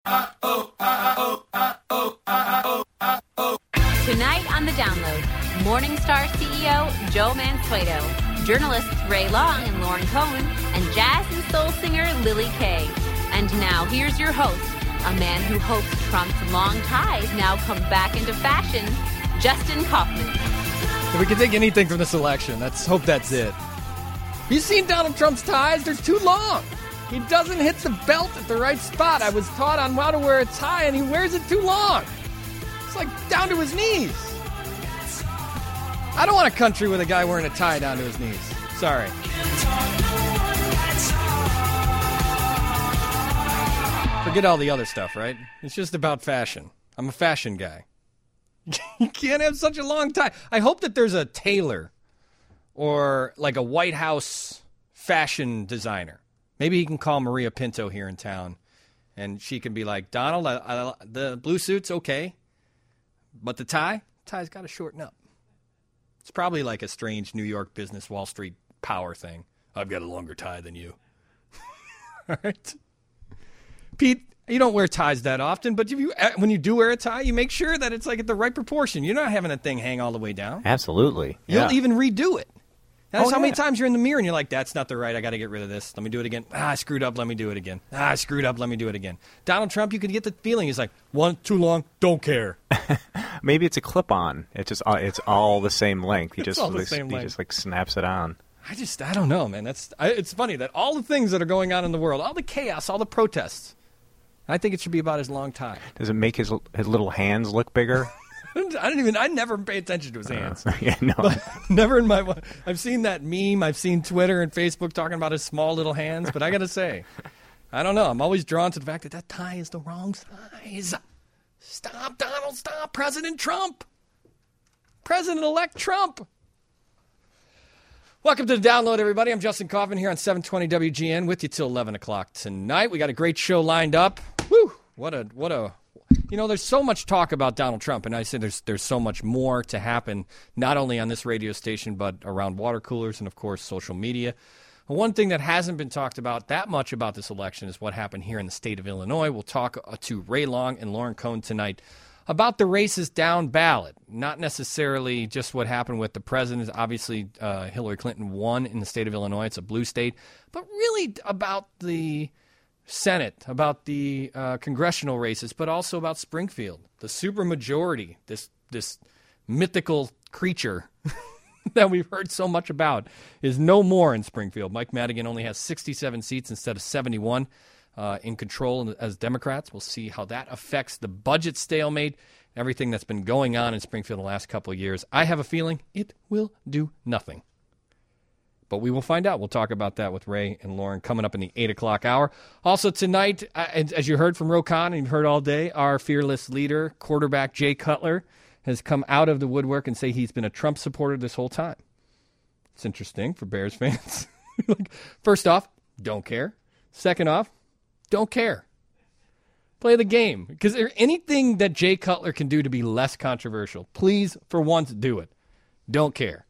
Tonight on The Download, Morningstar CEO Joe Mansueto, journalists Ray Long and Lauren Cohen, and jazz and soul singer Lily Kay. And now, here's your host, a man who hopes Trump's long ties now come back into fashion, Justin Kaufman. If we can take anything from this election, let's hope that's it. You seen Donald Trump's ties? They're too long. He doesn't hit the belt at the right spot. I was taught on how to wear a tie, and he wears it too long. It's like down to his knees. I don't want a country with a guy wearing a tie down to his knees. Sorry. Forget all the other stuff, right? It's just about fashion. I'm a fashion guy. You can't have such a long tie. I hope that there's a tailor or like a White House fashion designer. Maybe he can call Maria Pinto here in town, and she can be like, Donald, the blue suit's okay, but the tie's got to shorten up. It's probably like a strange New York business Wall Street power thing. I've got a longer tie than you. All right? Pete, you don't wear ties that often, but when you do wear a tie, you make sure that it's like at the right proportion. You're not having that thing hang all the way down. Absolutely. You'll even redo it. That's how many times you're in the mirror and you're like, that's not the right. I got to get rid of this. Let me do it again. I screwed up. Let me do it again. I screwed up. Let me do it again. Donald Trump, you could get the feeling he's like, one, too long, don't care. Maybe it's a clip-on. It's all the same length. He just like snaps it on. I don't know, man. It's funny that all the things that are going on in the world, all the chaos, all the protests, I think it should be about his long tie. Does it make his little hands look bigger? I never pay attention to his hands. Yeah, no. Never in my. I've seen that meme. I've seen Twitter and Facebook talking about his small little hands. But I got to say, I don't know. I'm always drawn to the fact that tie is the wrong size. Stop, Donald. Stop. President Trump. President-elect Trump. Welcome to The Download, everybody. I'm Justin Kaufman here on 720 WGN with you till 11 o'clock tonight. We got a great show lined up. Woo! What a. You know, there's so much talk about Donald Trump, and I say there's so much more to happen, not only on this radio station, but around water coolers and, of course, social media. One thing that hasn't been talked about that much about this election is what happened here in the state of Illinois. We'll talk to Ray Long and Lauren Cohen tonight about the races down ballot, not necessarily just what happened with the president. Obviously, Hillary Clinton won in the state of Illinois. It's a blue state, but really about the Senate, about the congressional races, but also about Springfield, the supermajority, this mythical creature that we've heard so much about is no more in Springfield. Mike Madigan only has 67 seats instead of 71 in control as Democrats. We'll see how that affects the budget stalemate, everything that's been going on in Springfield the last couple of years. I have a feeling it will do nothing. But we will find out. We'll talk about that with Ray and Lauren coming up in the 8 o'clock hour. Also tonight, as you heard from Rokon and you've heard all day, our fearless leader, quarterback Jay Cutler, has come out of the woodwork and say he's been a Trump supporter this whole time. It's interesting for Bears fans. First off, don't care. Second off, don't care. Play the game. Because there anything that Jay Cutler can do to be less controversial, please, for once, do it. Don't care.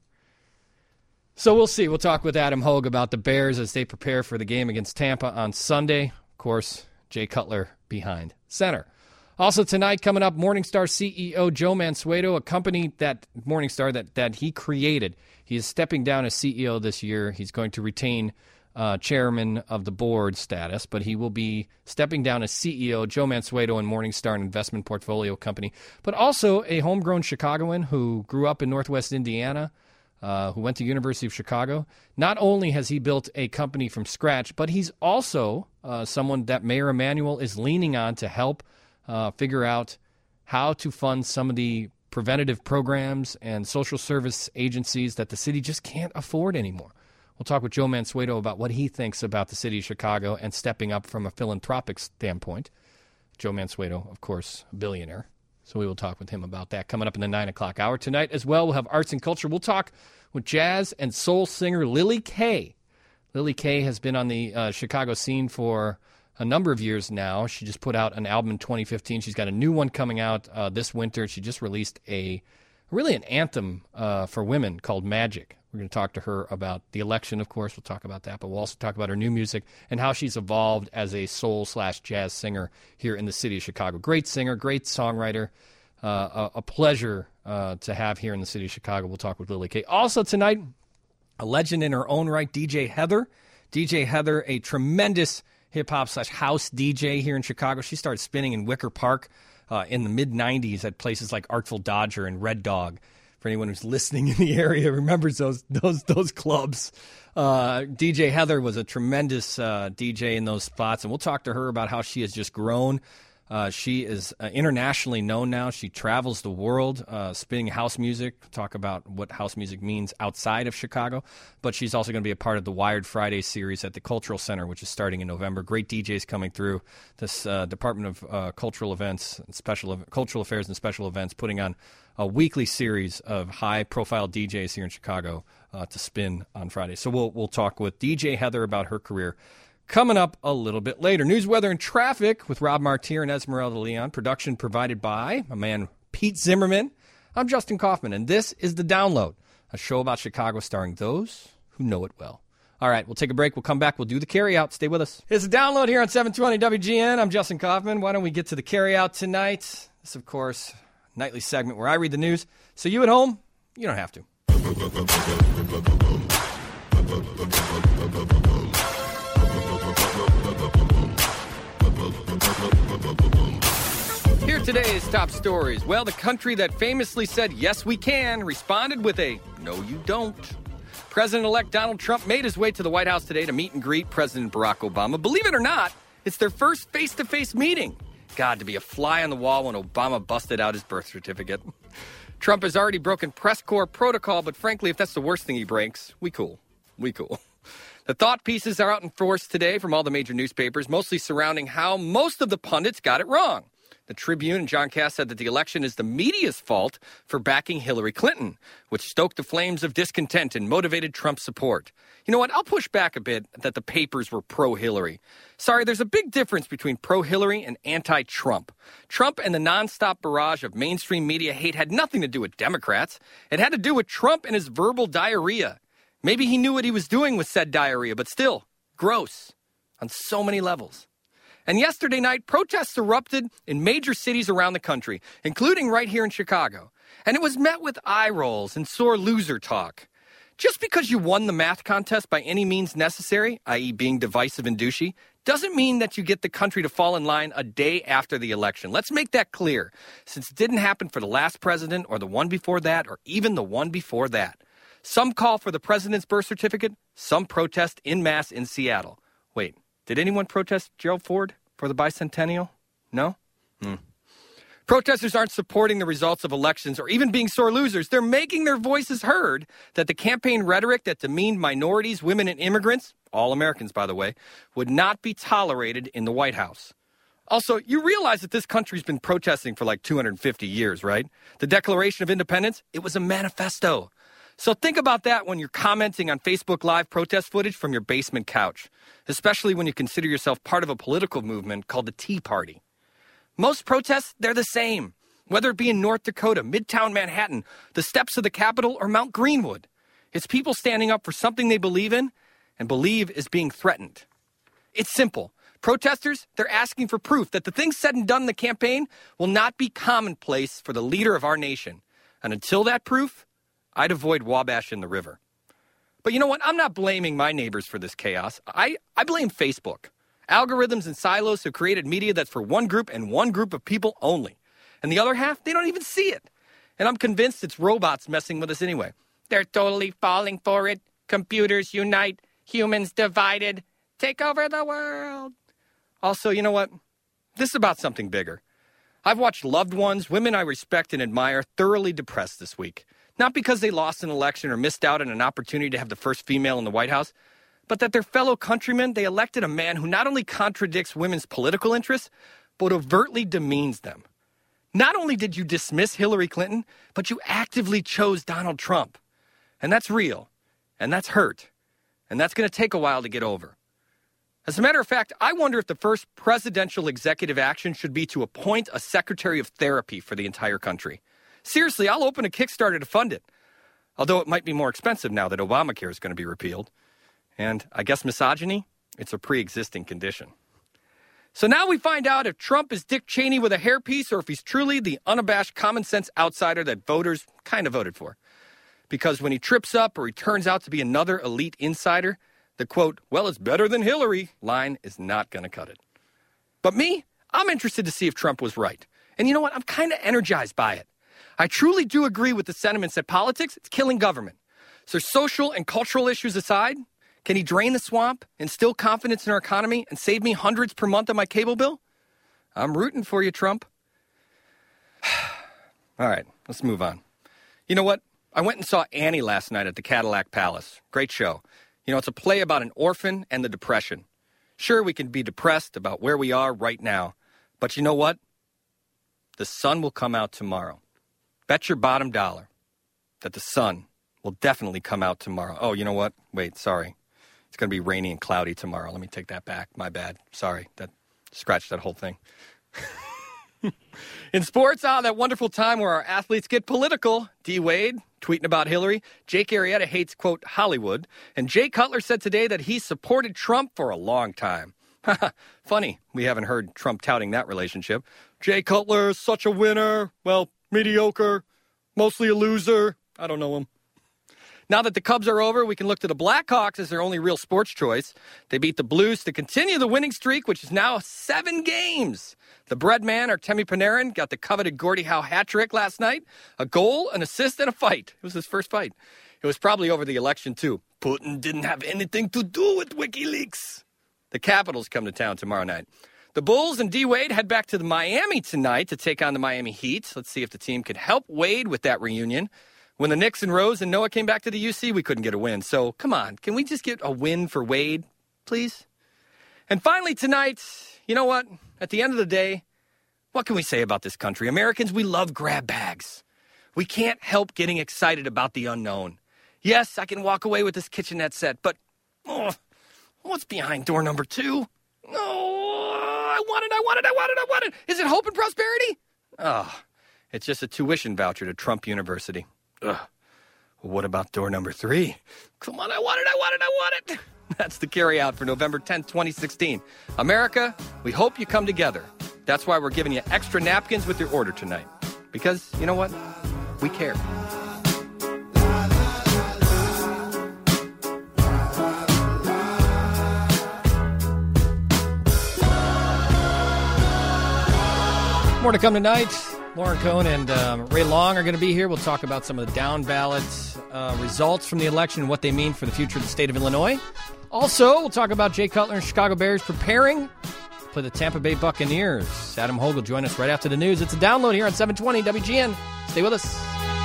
So we'll see. We'll talk with Adam Hogue about the Bears as they prepare for the game against Tampa on Sunday. Of course, Jay Cutler behind center. Also tonight, coming up, Morningstar CEO Joe Mansueto, a company that Morningstar that he created. He is stepping down as CEO this year. He's going to retain chairman of the board status, but he will be stepping down as CEO. Joe Mansueto and Morningstar, an investment portfolio company, but also a homegrown Chicagoan who grew up in Northwest Indiana, who went to University of Chicago. Not only has he built a company from scratch, but he's also someone that Mayor Emanuel is leaning on to help figure out how to fund some of the preventative programs and social service agencies that the city just can't afford anymore. We'll talk with Joe Mansueto about what he thinks about the city of Chicago and stepping up from a philanthropic standpoint. Joe Mansueto, of course, a billionaire. So we will talk with him about that coming up in the 9 o'clock hour. Tonight as well, we'll have arts and culture. We'll talk with jazz and soul singer Lily Kay. Lily Kay has been on the Chicago scene for a number of years now. She just put out an album in 2015. She's got a new one coming out this winter. She just released really an anthem for women called Magic. We're going to talk to her about the election, of course. We'll talk about that, but we'll also talk about her new music and how she's evolved as a soul/jazz singer here in the city of Chicago. Great singer, great songwriter, a pleasure to have here in the city of Chicago. We'll talk with Lily Kay. Also tonight, a legend in her own right, DJ Heather. DJ Heather, a tremendous hip-hop/house DJ here in Chicago. She started spinning in Wicker Park in the mid-'90s at places like Artful Dodger and Red Dog. For anyone who's listening in the area, remembers those clubs. DJ Heather was a tremendous DJ in those spots, and we'll talk to her about how she has just grown. She is internationally known now. She travels the world spinning house music. Talk about what house music means outside of Chicago. But she's also going to be a part of the Wired Friday series at the Cultural Center, which is starting in November. Great DJs coming through. This Department of Cultural Events and Cultural Affairs and Special Events putting on a weekly series of high-profile DJs here in Chicago to spin on Friday. So we'll talk with DJ Heather about her career coming up a little bit later. News, weather, and traffic with Rob Martier and Esmeralda Leon. Production provided by my man Pete Zimmerman. I'm Justin Kaufman, and this is The Download, a show about Chicago starring those who know it well. All right, we'll take a break. We'll come back. We'll do the carryout. Stay with us. It's The Download here on 720 WGN. I'm Justin Kaufman. Why don't we get to the carryout tonight? This, of course, nightly segment where I read the news. So you at home, you don't have to. Here are today's top stories. Well, the country that famously said, yes, we can, responded with a, no, you don't. President-elect Donald Trump made his way to the White House today to meet and greet President Barack Obama. Believe it or not, it's their first face-to-face meeting. God, to be a fly on the wall when Obama busted out his birth certificate. Trump has already broken press corps protocol, but frankly, if that's the worst thing he breaks, we cool. The thought pieces are out in force today from all the major newspapers, mostly surrounding how most of the pundits got it wrong. The Tribune and John Cass said that the election is the media's fault for backing Hillary Clinton, which stoked the flames of discontent and motivated Trump's support. You know what? I'll push back a bit that the papers were pro-Hillary. Sorry, there's a big difference between pro-Hillary and anti-Trump. Trump and the nonstop barrage of mainstream media hate had nothing to do with Democrats. It had to do with Trump and his verbal diarrhea. Maybe he knew what he was doing with said diarrhea, but still, gross on so many levels. And yesterday night, protests erupted in major cities around the country, including right here in Chicago. And it was met with eye rolls and sore loser talk. Just because you won the math contest by any means necessary, i.e. being divisive and douchey, doesn't mean that you get the country to fall in line a day after the election. Let's make that clear, since it didn't happen for the last president or the one before that or even the one before that. Some call for the president's birth certificate, some protest en masse in Seattle. Wait, did anyone protest Gerald Ford for the bicentennial? No? Protesters aren't supporting the results of elections or even being sore losers. They're making their voices heard that the campaign rhetoric that demeaned minorities, women, and immigrants, all Americans, by the way, would not be tolerated in the White House. Also, you realize that this country's been protesting for like 250 years, right? The Declaration of Independence, it was a manifesto. So think about that when you're commenting on Facebook Live protest footage from your basement couch, especially when you consider yourself part of a political movement called the Tea Party. Most protests, they're the same, whether it be in North Dakota, Midtown Manhattan, the steps of the Capitol, or Mount Greenwood. It's people standing up for something they believe in and believe is being threatened. It's simple. Protesters, they're asking for proof that the things said and done in the campaign will not be commonplace for the leader of our nation. And until that proof, I'd avoid Wabash in the river. But you know what? I'm not blaming my neighbors for this chaos. I blame Facebook. Algorithms and silos have created media that's for one group and one group of people only. And the other half, they don't even see it. And I'm convinced it's robots messing with us anyway. They're totally falling for it. Computers unite. Humans divided. Take over the world. Also, you know what? This is about something bigger. I've watched loved ones, women I respect and admire, thoroughly depressed this week. Not because they lost an election or missed out on an opportunity to have the first female in the White House, but that their fellow countrymen, they elected a man who not only contradicts women's political interests, but overtly demeans them. Not only did you dismiss Hillary Clinton, but you actively chose Donald Trump. And that's real, and that's hurt, and that's going to take a while to get over. As a matter of fact, I wonder if the first presidential executive action should be to appoint a secretary of therapy for the entire country. Seriously, I'll open a Kickstarter to fund it. Although it might be more expensive now that Obamacare is going to be repealed. And I guess misogyny, it's a pre-existing condition. So now we find out if Trump is Dick Cheney with a hairpiece or if he's truly the unabashed common sense outsider that voters kind of voted for. Because when he trips up or he turns out to be another elite insider, the quote, well, it's better than Hillary line is not going to cut it. But me, I'm interested to see if Trump was right. And you know what? I'm kind of energized by it. I truly do agree with the sentiments that politics, it's killing government. So social and cultural issues aside, can he drain the swamp, instill confidence in our economy, and save me hundreds per month on my cable bill? I'm rooting for you, Trump. All right, let's move on. You know what? I went and saw Annie last night at the Cadillac Palace. Great show. You know, it's a play about an orphan and the Depression. Sure, we can be depressed about where we are right now. But you know what? The sun will come out tomorrow. Bet your bottom dollar that the sun will definitely come out tomorrow. Oh, you know what? Wait, sorry. It's going to be rainy and cloudy tomorrow. Let me take that back. My bad. Sorry. Scratch that whole thing. In sports, that wonderful time where our athletes get political. D. Wade tweeting about Hillary. Jake Arrieta hates, quote, Hollywood. And Jay Cutler said today that he supported Trump for a long time. Funny, we haven't heard Trump touting that relationship. Jay Cutler is such a winner. Well, mediocre, mostly a loser. I don't know him. Now that the Cubs are over, we can look to the Blackhawks as their only real sports choice. They beat the Blues to continue the winning streak, which is now 7 games. The bread man, Artemi Panarin, got the coveted Gordie Howe hat trick last night. A goal, an assist, and a fight. It was his first fight. It was probably over the election, too. Putin didn't have anything to do with WikiLeaks. The Capitals come to town tomorrow night. The Bulls and D. Wade head back to the Miami tonight to take on the Miami Heat. Let's see if the team could help Wade with that reunion. When the Knicks and Rose and Noah came back to the UC, we couldn't get a win. So, come on, can we just get a win for Wade, please? And finally tonight, you know what? At the end of the day, what can we say about this country? Americans, we love grab bags. We can't help getting excited about the unknown. Yes, I can walk away with this kitchenette set, but what's behind door number 2? I want it. Is it hope and prosperity? It's just a tuition voucher to Trump University. What about door number 3? Come on, I want it. That's the carry out for November 10th, 2016. America, we hope you come together. That's why we're giving you extra napkins with your order tonight. Because, you know what? We care. More to come tonight. Lauren Cohen and Ray Long are going to be here. We'll talk about some of the down ballot results from the election and what they mean for the future of the state of Illinois. Also, we'll talk about Jay Cutler and Chicago Bears preparing to play the Tampa Bay Buccaneers. Adam Hogue will join us right after the news. It's a download here on 720 WGN. Stay with us.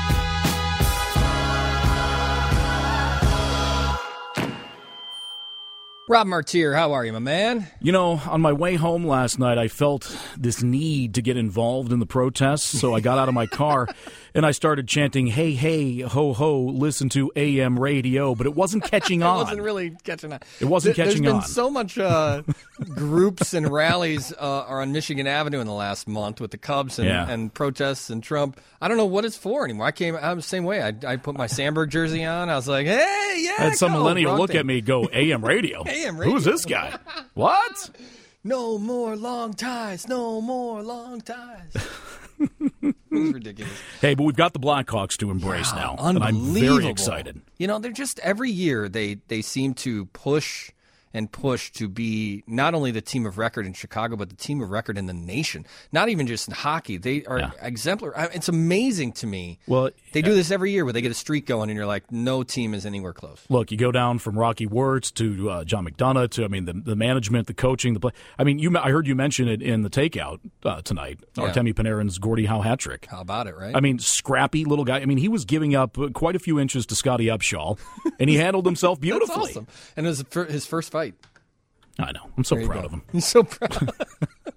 Rob Martier, how are you, my man? You know, on my way home last night, I felt this need to get involved in the protests, so I got out of my car and I started chanting, hey, hey, ho, ho, listen to AM radio, but it wasn't catching on. It wasn't really catching on. It wasn't catching on. There's been so much groups and rallies are on Michigan Avenue in the last month with the Cubs and protests and Trump. I don't know what it's for anymore. I'm the same way. I put my Sandberg jersey on. I was like, hey, yeah, I had some millennial look at me go, AM radio? AM radio. Who's this guy? What? No more long ties. No more long ties. It was ridiculous. Hey, but we've got the Blackhawks to embrace now. And I'm very excited. You know, they're just every year they seem to push and push to be not only the team of record in Chicago, but the team of record in the nation. Not even just in hockey. They are exemplary. It's amazing to me. Well, they do this every year where they get a streak going, and you're like, no team is anywhere close. Look, you go down from Rocky Wirtz to John McDonough to, the management, the coaching, the play. I heard you mention it in the takeout tonight, Artemi Panarin's Gordie Howe hat trick. How about it, right? Scrappy little guy. He was giving up quite a few inches to Scotty Upshaw, and he handled himself beautifully. That's awesome. And it was his first fight. I know. I'm so proud of him. He's so proud.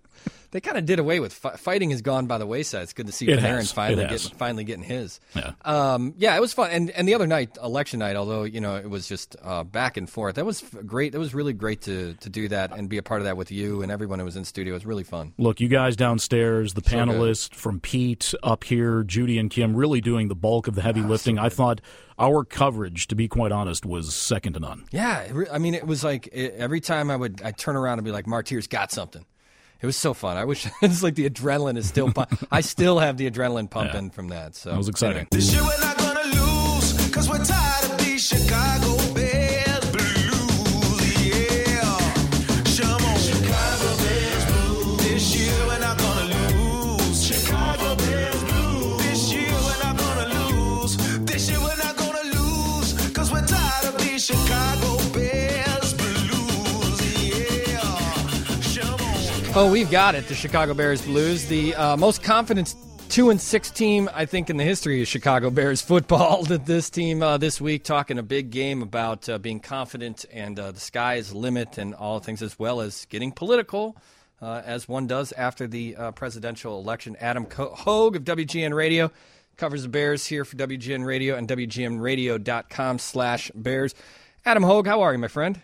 They kind of did away with fighting. Has gone by the wayside. It's good to see Panarin finally getting his. Yeah, it was fun. And the other night, election night, although it was just back and forth. That was great. It was really great to do that and be a part of that with you and everyone who was in studio. It was really fun. Look, you guys downstairs, the panelists from Pete up here, Judy and Kim, really doing the bulk of the heavy lifting. I thought our coverage, to be quite honest, was second to none. Yeah, I mean, it was like every time I'd turn around and be like, Martyr's got something. It was so fun. I wish it's like the adrenaline is still I still have the adrenaline pumping from that. So that was exciting. This year we're not gonna lose, because we're tired of these Chicago Bears blues. Yeah. Come on. Chicago Bears blues. This year we're not gonna lose. Chicago Bears blues. This year we're not gonna lose. This year we're not gonna lose, because we're tired of these Chicago Bears blues. Yeah. Come on. Oh, we've got it. The Chicago Bears Blues, the most confident 2-6 team, I think, in the history of Chicago Bears football. This team this week talking a big game about being confident and the sky's the limit and all things, as well as getting political, as one does after the presidential election. Adam Hogue of WGN Radio covers the Bears here for WGN Radio and WGNradio.com/Bears. Adam Hogue, how are you, my friend?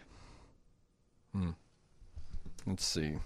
Let's see.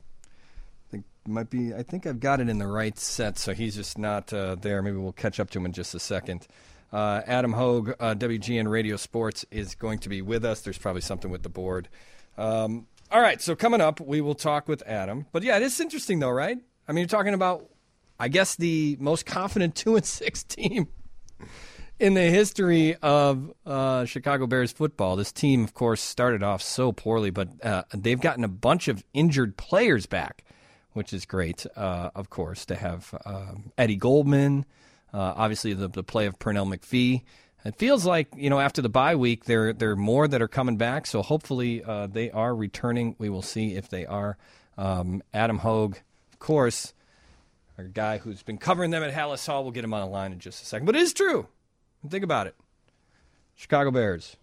I think I've got it in the right set, so he's just not there. Maybe we'll catch up to him in just a second. Adam Hogue, WGN Radio Sports, is going to be with us. There's probably something with the board. All right, so coming up, we will talk with Adam. But yeah, it is interesting though, right? I mean, you're talking about, I guess, the most confident 2-6 team in the history of Chicago Bears football. This team, of course, started off so poorly, but they've gotten a bunch of injured players back, which is great, of course, to have Eddie Goldman, obviously the play of Pernell McPhee. It feels like, after the bye week, there are more that are coming back, so hopefully they are returning. We will see if they are. Adam Hogue, of course, our guy who's been covering them at Hallis Hall. We'll get him on the line in just a second. But it is true. Think about it. Chicago Bears,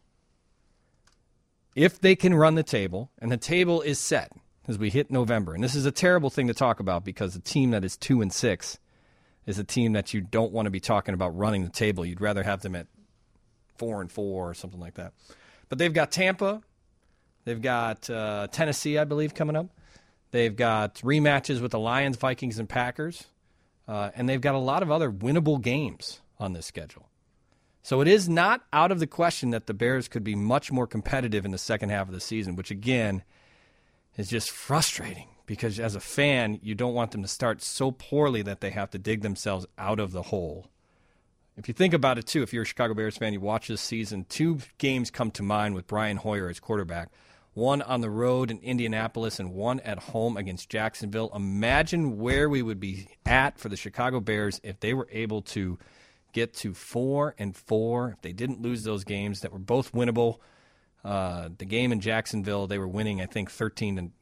if they can run the table, and the table is set as we hit November. And this is a terrible thing to talk about, because a team that is 2-6 is a team that you don't want to be talking about running the table. You'd rather have them at 4-4 or something like that. But they've got Tampa. They've got Tennessee, I believe, coming up. They've got rematches with the Lions, Vikings, and Packers. And they've got a lot of other winnable games on this schedule. So it is not out of the question that the Bears could be much more competitive in the second half of the season, which, again, is just frustrating, because as a fan, you don't want them to start so poorly that they have to dig themselves out of the hole. If you think about it, too, if you're a Chicago Bears fan, you watch this season, 2 games come to mind with Brian Hoyer as quarterback. One on the road in Indianapolis and one at home against Jacksonville. Imagine where we would be at for the Chicago Bears if they were able to get to 4-4, if they didn't lose those games that were both winnable. The game in Jacksonville, they were winning, I think, 13-0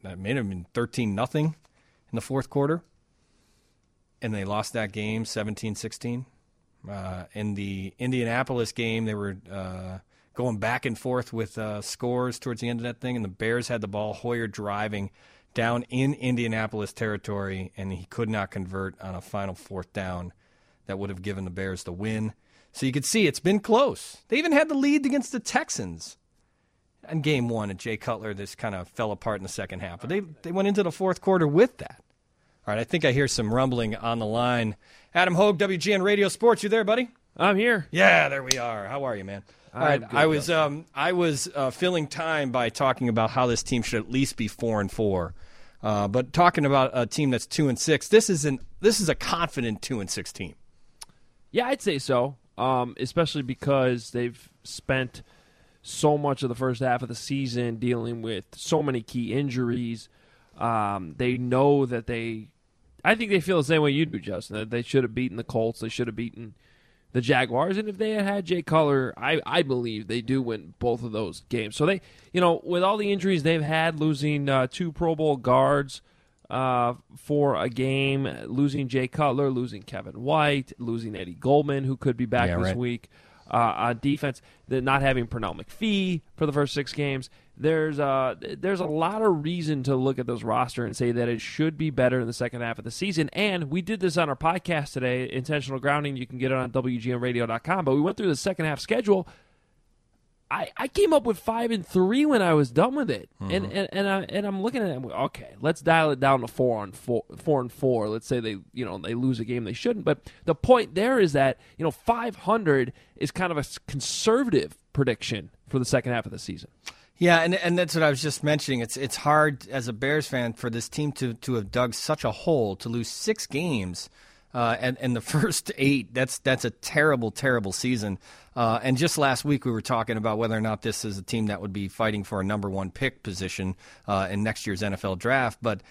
in the fourth quarter, and they lost that game 17-16. In the Indianapolis game, they were going back and forth with scores towards the end of that thing, and the Bears had the ball. Hoyer driving down in Indianapolis territory, and he could not convert on a final fourth down that would have given the Bears the win. So you could see it's been close. They even had the lead against the Texans in game one, and Jay Cutler, this kind of fell apart in the second half. But they went into the fourth quarter with that. All right, I think I hear some rumbling on the line. Adam Hogue, WGN Radio Sports, you there, buddy? I'm here. Yeah, there we are. How are you, man? All right, I was filling time by talking about how this team should at least be 4-4. But talking about a team that's 2-6, this is a confident 2-6 team. Yeah, I'd say so, especially because they've spent so much of the first half of the season dealing with so many key injuries. They know that I think they feel the same way you do, Justin, that they should have beaten the Colts. They should have beaten the Jaguars. And if they had had Jay Cutler, I believe they do win both of those games. So they, with all the injuries they've had, losing 2 Pro Bowl guards for a game, losing Jay Cutler, losing Kevin White, losing Eddie Goldman, who could be back this week. On defense, not having Pernell McPhee for the first 6 games, there's a lot of reason to look at this roster and say that it should be better in the second half of the season. And we did this on our podcast today, Intentional Grounding. You can get it on WGNradio.com. But we went through the second half schedule. I came up with 5-3 when I was done with it, and I'm looking at it. Okay, let's dial it down to 4-4. Let's say they lose a game they shouldn't. But the point there is that 500 is kind of a conservative prediction for the second half of the season. Yeah, and that's what I was just mentioning. It's hard as a Bears fan for this team to have dug such a hole, to lose 6 games. And the first 8, that's a terrible, terrible season. And just last week we were talking about whether or not this is a team that would be fighting for a number 1 pick position in next year's NFL draft. But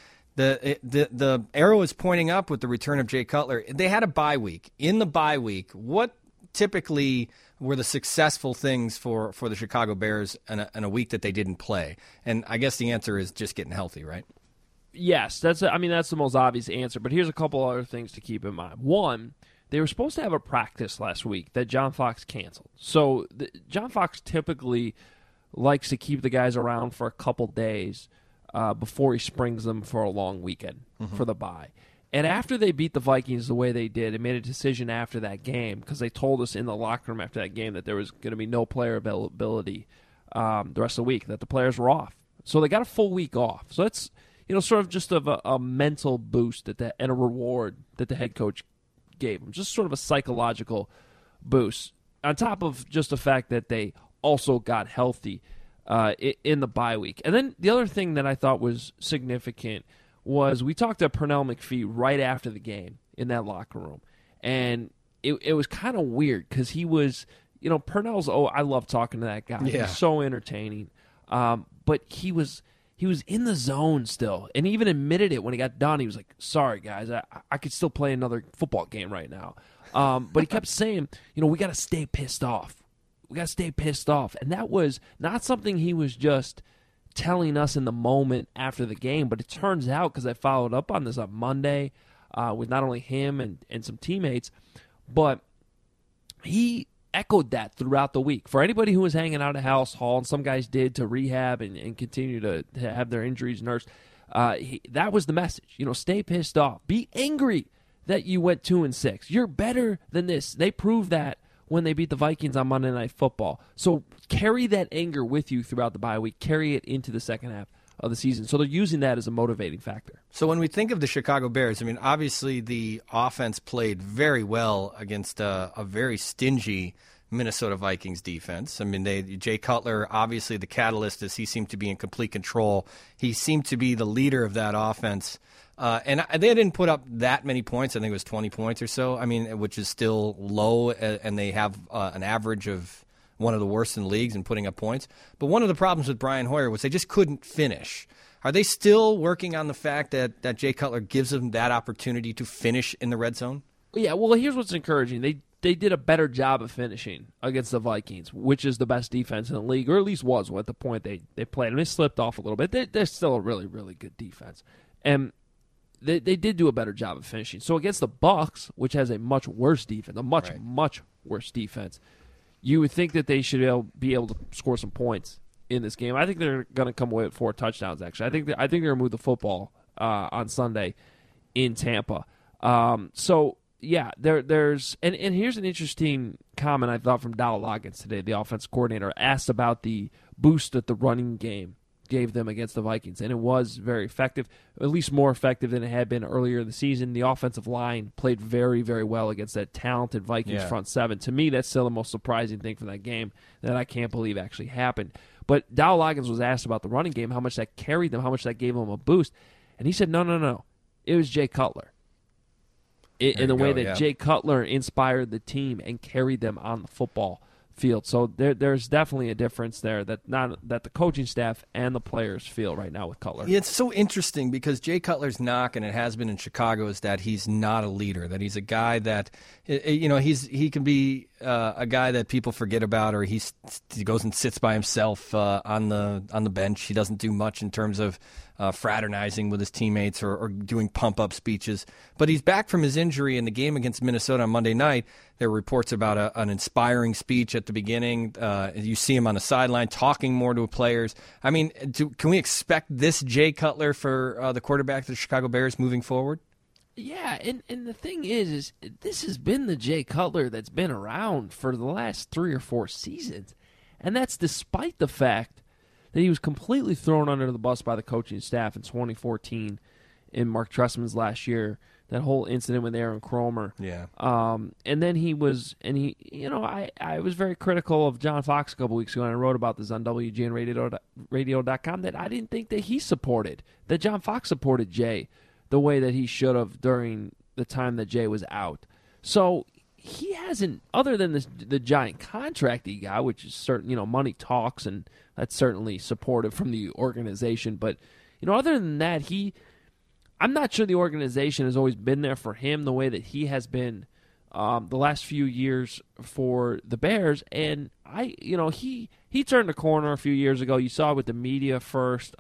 the arrow is pointing up with the return of Jay Cutler. They had a bye week. In the bye week, what typically were the successful things for the Chicago Bears in a week that they didn't play? And I guess the answer is just getting healthy, right? Yes, that's the most obvious answer. But here's a couple other things to keep in mind. One, they were supposed to have a practice last week that John Fox canceled. So John Fox typically likes to keep the guys around for a couple days before he springs them for a long weekend for the bye. And after they beat the Vikings the way they did, and made a decision after that game, because they told us in the locker room after that game that there was going to be no player availability the rest of the week, that the players were off. So they got a full week off. So that's sort of just a mental boost and a reward that the head coach gave him. Just sort of a psychological boost, on top of just the fact that they also got healthy in the bye week. And then the other thing that I thought was significant was we talked to Pernell McPhee right after the game in that locker room. And it was kind of weird because he was, Pernell's, I love talking to that guy. Yeah. He's so entertaining. But he was in the zone still, and he even admitted it when he got done. He was like, sorry, guys, I could still play another football game right now. But he kept saying, we got to stay pissed off. We got to stay pissed off. And that was not something he was just telling us in the moment after the game, but it turns out, because I followed up on this on Monday with not only him and some teammates, but he echoed that throughout the week. For anybody who was hanging out at House Hall, and some guys did, to rehab and continue to have their injuries nursed, that was the message. Stay pissed off. Be angry that you went 2-6. You're better than this. They proved that when they beat the Vikings on Monday Night Football. So carry that anger with you throughout the bye week. Carry it into the second half of the season. So they're using that as a motivating factor. So when we think of the Chicago Bears, obviously the offense played very well against a very stingy Minnesota Vikings defense. Jay Cutler, obviously the catalyst, as he seemed to be in complete control. He seemed to be the leader of that offense. And they didn't put up that many points. I think it was 20 points or so, which is still low, and they have an average of one of the worst in the leagues in putting up points. But one of the problems with Brian Hoyer was they just couldn't finish. Are they still working on the fact that Jay Cutler gives them that opportunity to finish in the red zone? Yeah, well, here's what's encouraging. They did a better job of finishing against the Vikings, which is the best defense in the league, or at least was at the point they played. And they slipped off a little bit. They're still a really, really good defense. And they did do a better job of finishing. So against the Bucs, which has a much worse defense, much worse defense, you would think that they should be able to score some points in this game. I think they're going to come away with 4 touchdowns, actually. I think they're going to move the football on Sunday in Tampa. Yeah, there's and here's an interesting comment I thought from Dowell Loggins today, the offensive coordinator, asked about the boost that the running game gave them against the Vikings, and it was very effective, at least more effective than it had been earlier in the season. The offensive line played very, very well against that talented Vikings front seven. To me, that's still the most surprising thing from that game that I can't believe actually happened. But Dowell Loggins was asked about the running game, how much that carried them, how much that gave them a boost, and he said, no. It was Jay Cutler. In the way that Jay Cutler inspired the team and carried them on the football field. So there's definitely a difference there that the coaching staff and the players feel right now with Cutler. Yeah, it's so interesting because Jay Cutler's knock, and it has been in Chicago, is that he's not a leader, that he's a guy that, he can be a guy that people forget about, or he goes and sits by himself on the bench. He doesn't do much in terms of fraternizing with his teammates or doing pump-up speeches. But he's back from his injury in the game against Minnesota on Monday night. There were reports about an inspiring speech at the beginning. You see him on the sideline talking more to players. I mean, can we expect this Jay Cutler for the quarterback of the Chicago Bears moving forward? Yeah, and the thing is this has been the Jay Cutler that's been around for the last 3 or 4 seasons. And that's despite the fact that he was completely thrown under the bus by the coaching staff in 2014 in Mark Trestman's last year, that whole incident with Aaron Kromer. Yeah. And then I was very critical of John Fox a couple weeks ago, and I wrote about this on WGNradio.com, that I didn't think that John Fox supported Jay the way that he should have during the time that Jay was out. So he hasn't, other than the giant contract he got, which is certain, money talks, and that's certainly supportive from the organization. But, other than that, I'm not sure the organization has always been there for him the way that he has been the last few years for the Bears. And he turned a corner a few years ago. You saw it with the media first.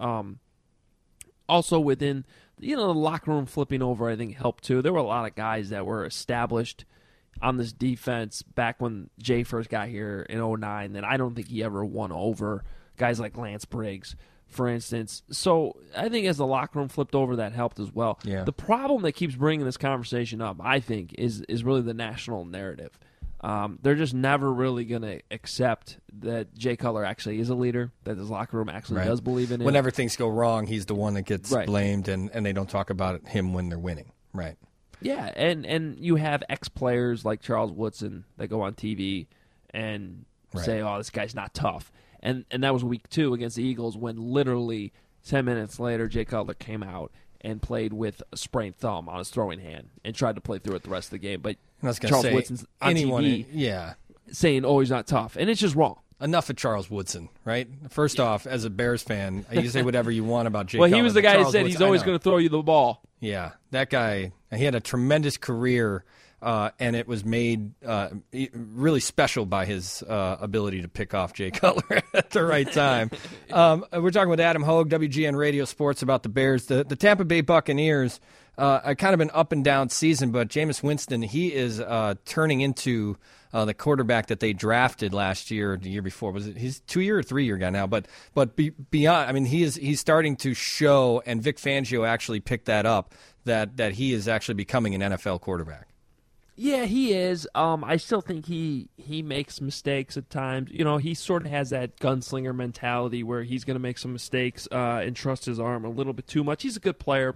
Also within, the locker room flipping over, I think, helped too. There were a lot of guys that were established on this defense back when Jay first got here in 2009 that I don't think he ever won over. Guys like Lance Briggs, for instance. So I think as the locker room flipped over, that helped as well. Yeah. The problem that keeps bringing this conversation up, I think, is really the national narrative. They're just never really going to accept that Jay Cutler actually is a leader, that his locker room actually does believe in him. Whenever things go wrong, he's the one that gets blamed, and they don't talk about him when they're winning. Right. Yeah, and you have ex-players like Charles Woodson that go on TV and say, oh, this guy's not tough. And that was week 2 against the Eagles, when literally 10 minutes later, Jay Cutler came out and played with a sprained thumb on his throwing hand and tried to play through it the rest of the game. But Charles Woodson's on TV saying, oh, he's not tough. And it's just wrong. Enough of Charles Woodson, right? First off, as a Bears fan, you can say whatever you want about Jay Cutler. Well, he was the guy that said he's always going to throw you the ball. Yeah, that guy, he had a tremendous career, and it was made really special by his ability to pick off Jay Cutler at the right time. We're talking with Adam Hogue, WGN Radio Sports, about the Bears. The Tampa Bay Buccaneers, kind of an up-and-down season, but Jameis Winston, he is turning into the quarterback that they drafted last year, the year before. He's 2-year or 3-year guy now, but beyond, I mean, he's starting to show, and Vic Fangio actually picked that up, that he is actually becoming an NFL quarterback. Yeah, he is. I still think he makes mistakes at times. He sort of has that gunslinger mentality where he's going to make some mistakes and trust his arm a little bit too much. He's a good player.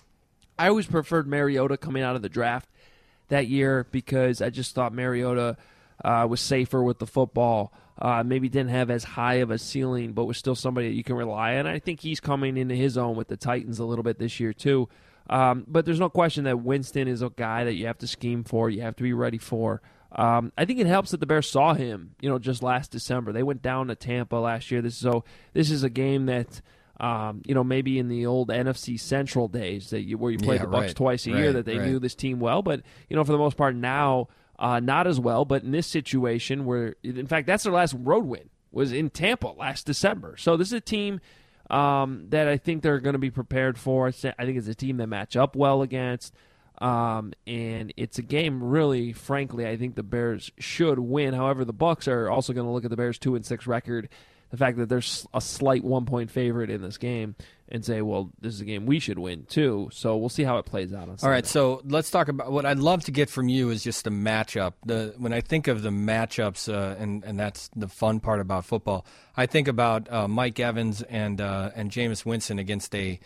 I always preferred Mariota coming out of the draft that year because I just thought Mariota was safer with the football. Maybe didn't have as high of a ceiling, but was still somebody that you can rely on. I think he's coming into his own with the Titans a little bit this year too. But there's no question that Winston is a guy that you have to scheme for, you have to be ready for. I think it helps that the Bears saw him, just last December. They went down to Tampa last year. This is a game that, maybe in the old NFC Central days where you played the Bucs twice a year, that they knew this team well. But, for the most part now, not as well. But in this situation where, in fact, that's their last road win, was in Tampa last December. So this is a team that I think they're going to be prepared for. I think it's a team they match up well against. And it's a game, really, frankly, I think the Bears should win. However, the Bucs are also going to look at the Bears' 2-6 record, the fact that there's a slight 1-point favorite in this game, and say, well, this is a game we should win too. So we'll see how it plays out on Sunday. All right, so let's talk about what I'd love to get from you is just the matchup. When I think of the matchups, and that's the fun part about football, I think about Mike Evans and Jameis Winston against a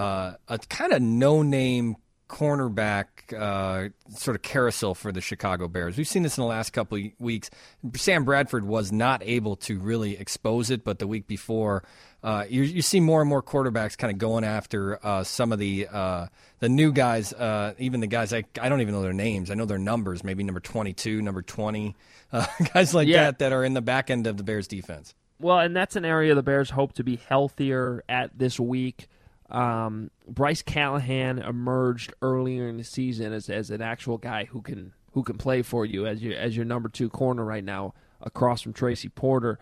kind of no-name cornerback sort of carousel for the Chicago Bears. We've seen this in the last couple of weeks. Sam Bradford was not able to really expose it, but the week before, you see more and more quarterbacks kind of going after some of the new guys, even the guys I don't even know their names. I know their numbers, maybe number 22, number 20, guys like that are in the back end of the Bears defense. Well, and that's an area the Bears hope to be healthier at this week. Bryce Callahan emerged earlier in the season as an actual guy who can who can play for you as your number 2 corner right now, across from Tracy Porter.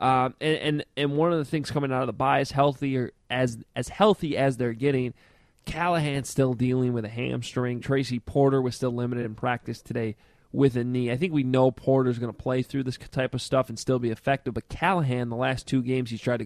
And one of the things coming out of the bye is as healthy as they're getting. Callahan's still dealing with a hamstring. Tracy Porter was still limited in practice today with a knee. I think we know Porter's going to play through this type of stuff and still be effective. But Callahan, the last 2 games he's tried to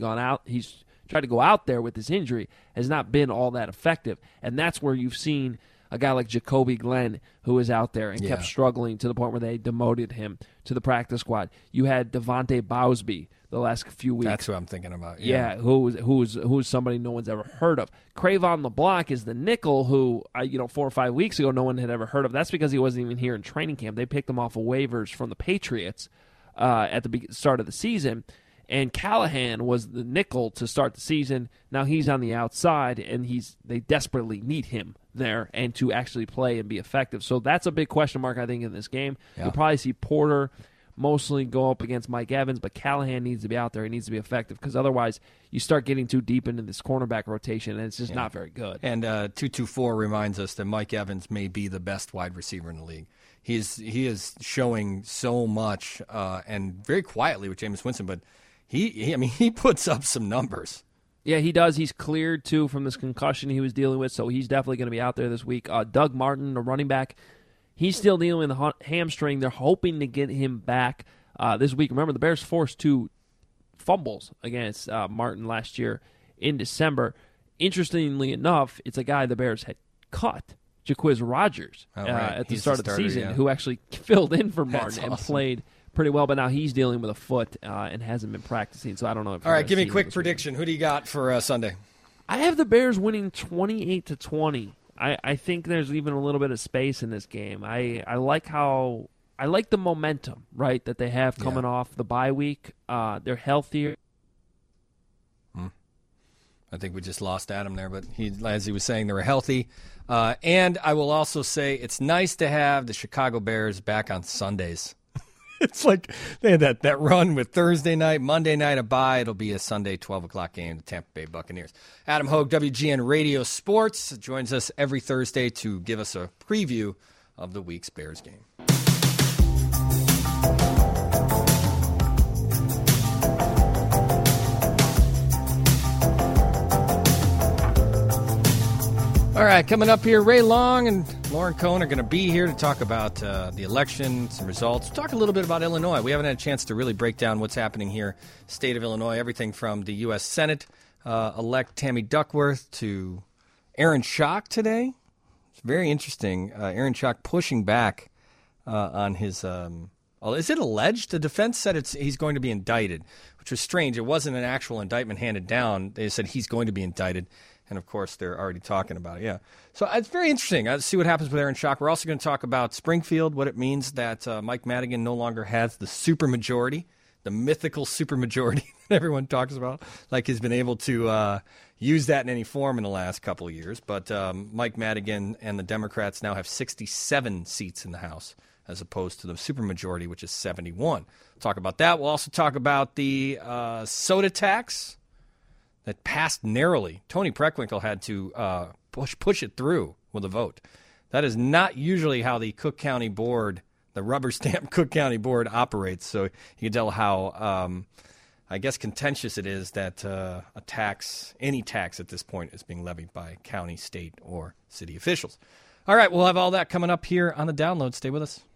go out there with this injury, has not been all that effective. And that's where you've seen a guy like Jacoby Glenn, who was out there and kept struggling to the point where they demoted him to the practice squad. You had Devontae Bowsby the last few weeks. That's who I'm thinking about. Yeah, who's somebody no one's ever heard of. Cravon LeBlanc is the nickel who, 4 or 5 weeks ago, no one had ever heard of. That's because he wasn't even here in training camp. They picked him off of waivers from the Patriots at the start of the season. And Callahan was the nickel to start the season. Now he's on the outside, and they desperately need him there and to actually play and be effective. So that's a big question mark, I think, in this game. Yeah. You'll probably see Porter mostly go up against Mike Evans, but Callahan needs to be out there. He needs to be effective because otherwise you start getting too deep into this cornerback rotation, and it's just not very good. And 224 reminds us that Mike Evans may be the best wide receiver in the league. He is showing so much, and very quietly with Jameis Winston, but he puts up some numbers. Yeah, he does. He's cleared, too, from this concussion he was dealing with, so he's definitely going to be out there this week. Doug Martin, the running back, he's still dealing with a hamstring. They're hoping to get him back this week. Remember, the Bears forced 2 fumbles against Martin last year in December. Interestingly enough, it's a guy the Bears had cut, Jacquizz Rodgers, at the start of the season, who actually filled in for Martin and played pretty well, but now he's dealing with a foot and hasn't been practicing, so I don't know. All right, give me a quick prediction. Who do you got for Sunday? I have the Bears winning 28-20. I think there's even a little bit of space in this game. I like the momentum, right, that they have coming off the bye week. They're healthier. I think we just lost Adam there, but as he was saying, they were healthy. And I will also say it's nice to have the Chicago Bears back on Sundays. It's like they had that run with Thursday night, Monday night a bye. It'll be a Sunday 12 o'clock game, the Tampa Bay Buccaneers. Adam Hogue, WGN Radio Sports, joins us every Thursday to give us a preview of the week's Bears game. All right, coming up here, Ray Long and Lauren Cohen are going to be here to talk about the election, some results. We'll talk a little bit about Illinois. We haven't had a chance to really break down what's happening here, state of Illinois, everything from the U.S. Senate elect Tammy Duckworth to Aaron Schock today. It's very interesting. Aaron Schock pushing back on his is it alleged? The defense said he's going to be indicted, which was strange. It wasn't an actual indictment handed down. They said he's going to be indicted. And, of course, they're already talking about it, yeah. So it's very interesting. Let's see what happens with Aaron Schock. We're also going to talk about Springfield, what it means that Mike Madigan no longer has the supermajority, the mythical supermajority that everyone talks about, like he's been able to use that in any form in the last couple of years. But Mike Madigan and the Democrats now have 67 seats in the House, as opposed to the supermajority, which is 71. We'll talk about that. We'll also talk about the soda tax that passed narrowly. Tony Preckwinkle had to push it through with a vote. That is not usually how the Cook County Board, the rubber stamp Cook County Board, operates. So you can tell how, I guess, contentious it is that any tax at this point is being levied by county, state, or city officials. All right, we'll have all that coming up here on the download. Stay with us.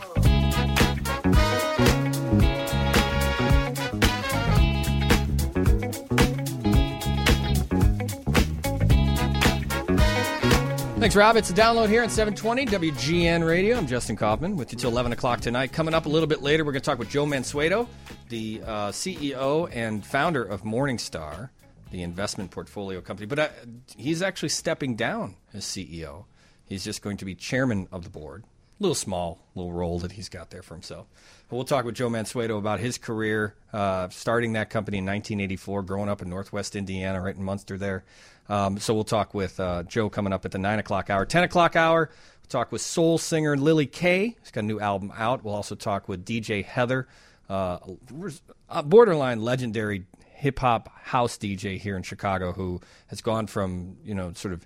Thanks, Rob. It's a download here on 720 WGN Radio. I'm Justin Kaufman with you till 11 o'clock tonight. Coming up a little bit later, we're going to talk with Joe Mansueto, the CEO and founder of Morningstar, the investment portfolio company. But he's actually stepping down as CEO. He's just going to be chairman of the board. Little small role that he's got there for himself. But we'll talk with Joe Mansueto about his career, starting that company in 1984, growing up in Northwest Indiana, right in Munster there. So we'll talk with Joe coming up at the 9 o'clock hour. 10 o'clock hour, we'll talk with soul singer Lily Kay. She's got a new album out. We'll also talk with DJ Heather, borderline legendary hip-hop house DJ here in Chicago, who has gone from, sort of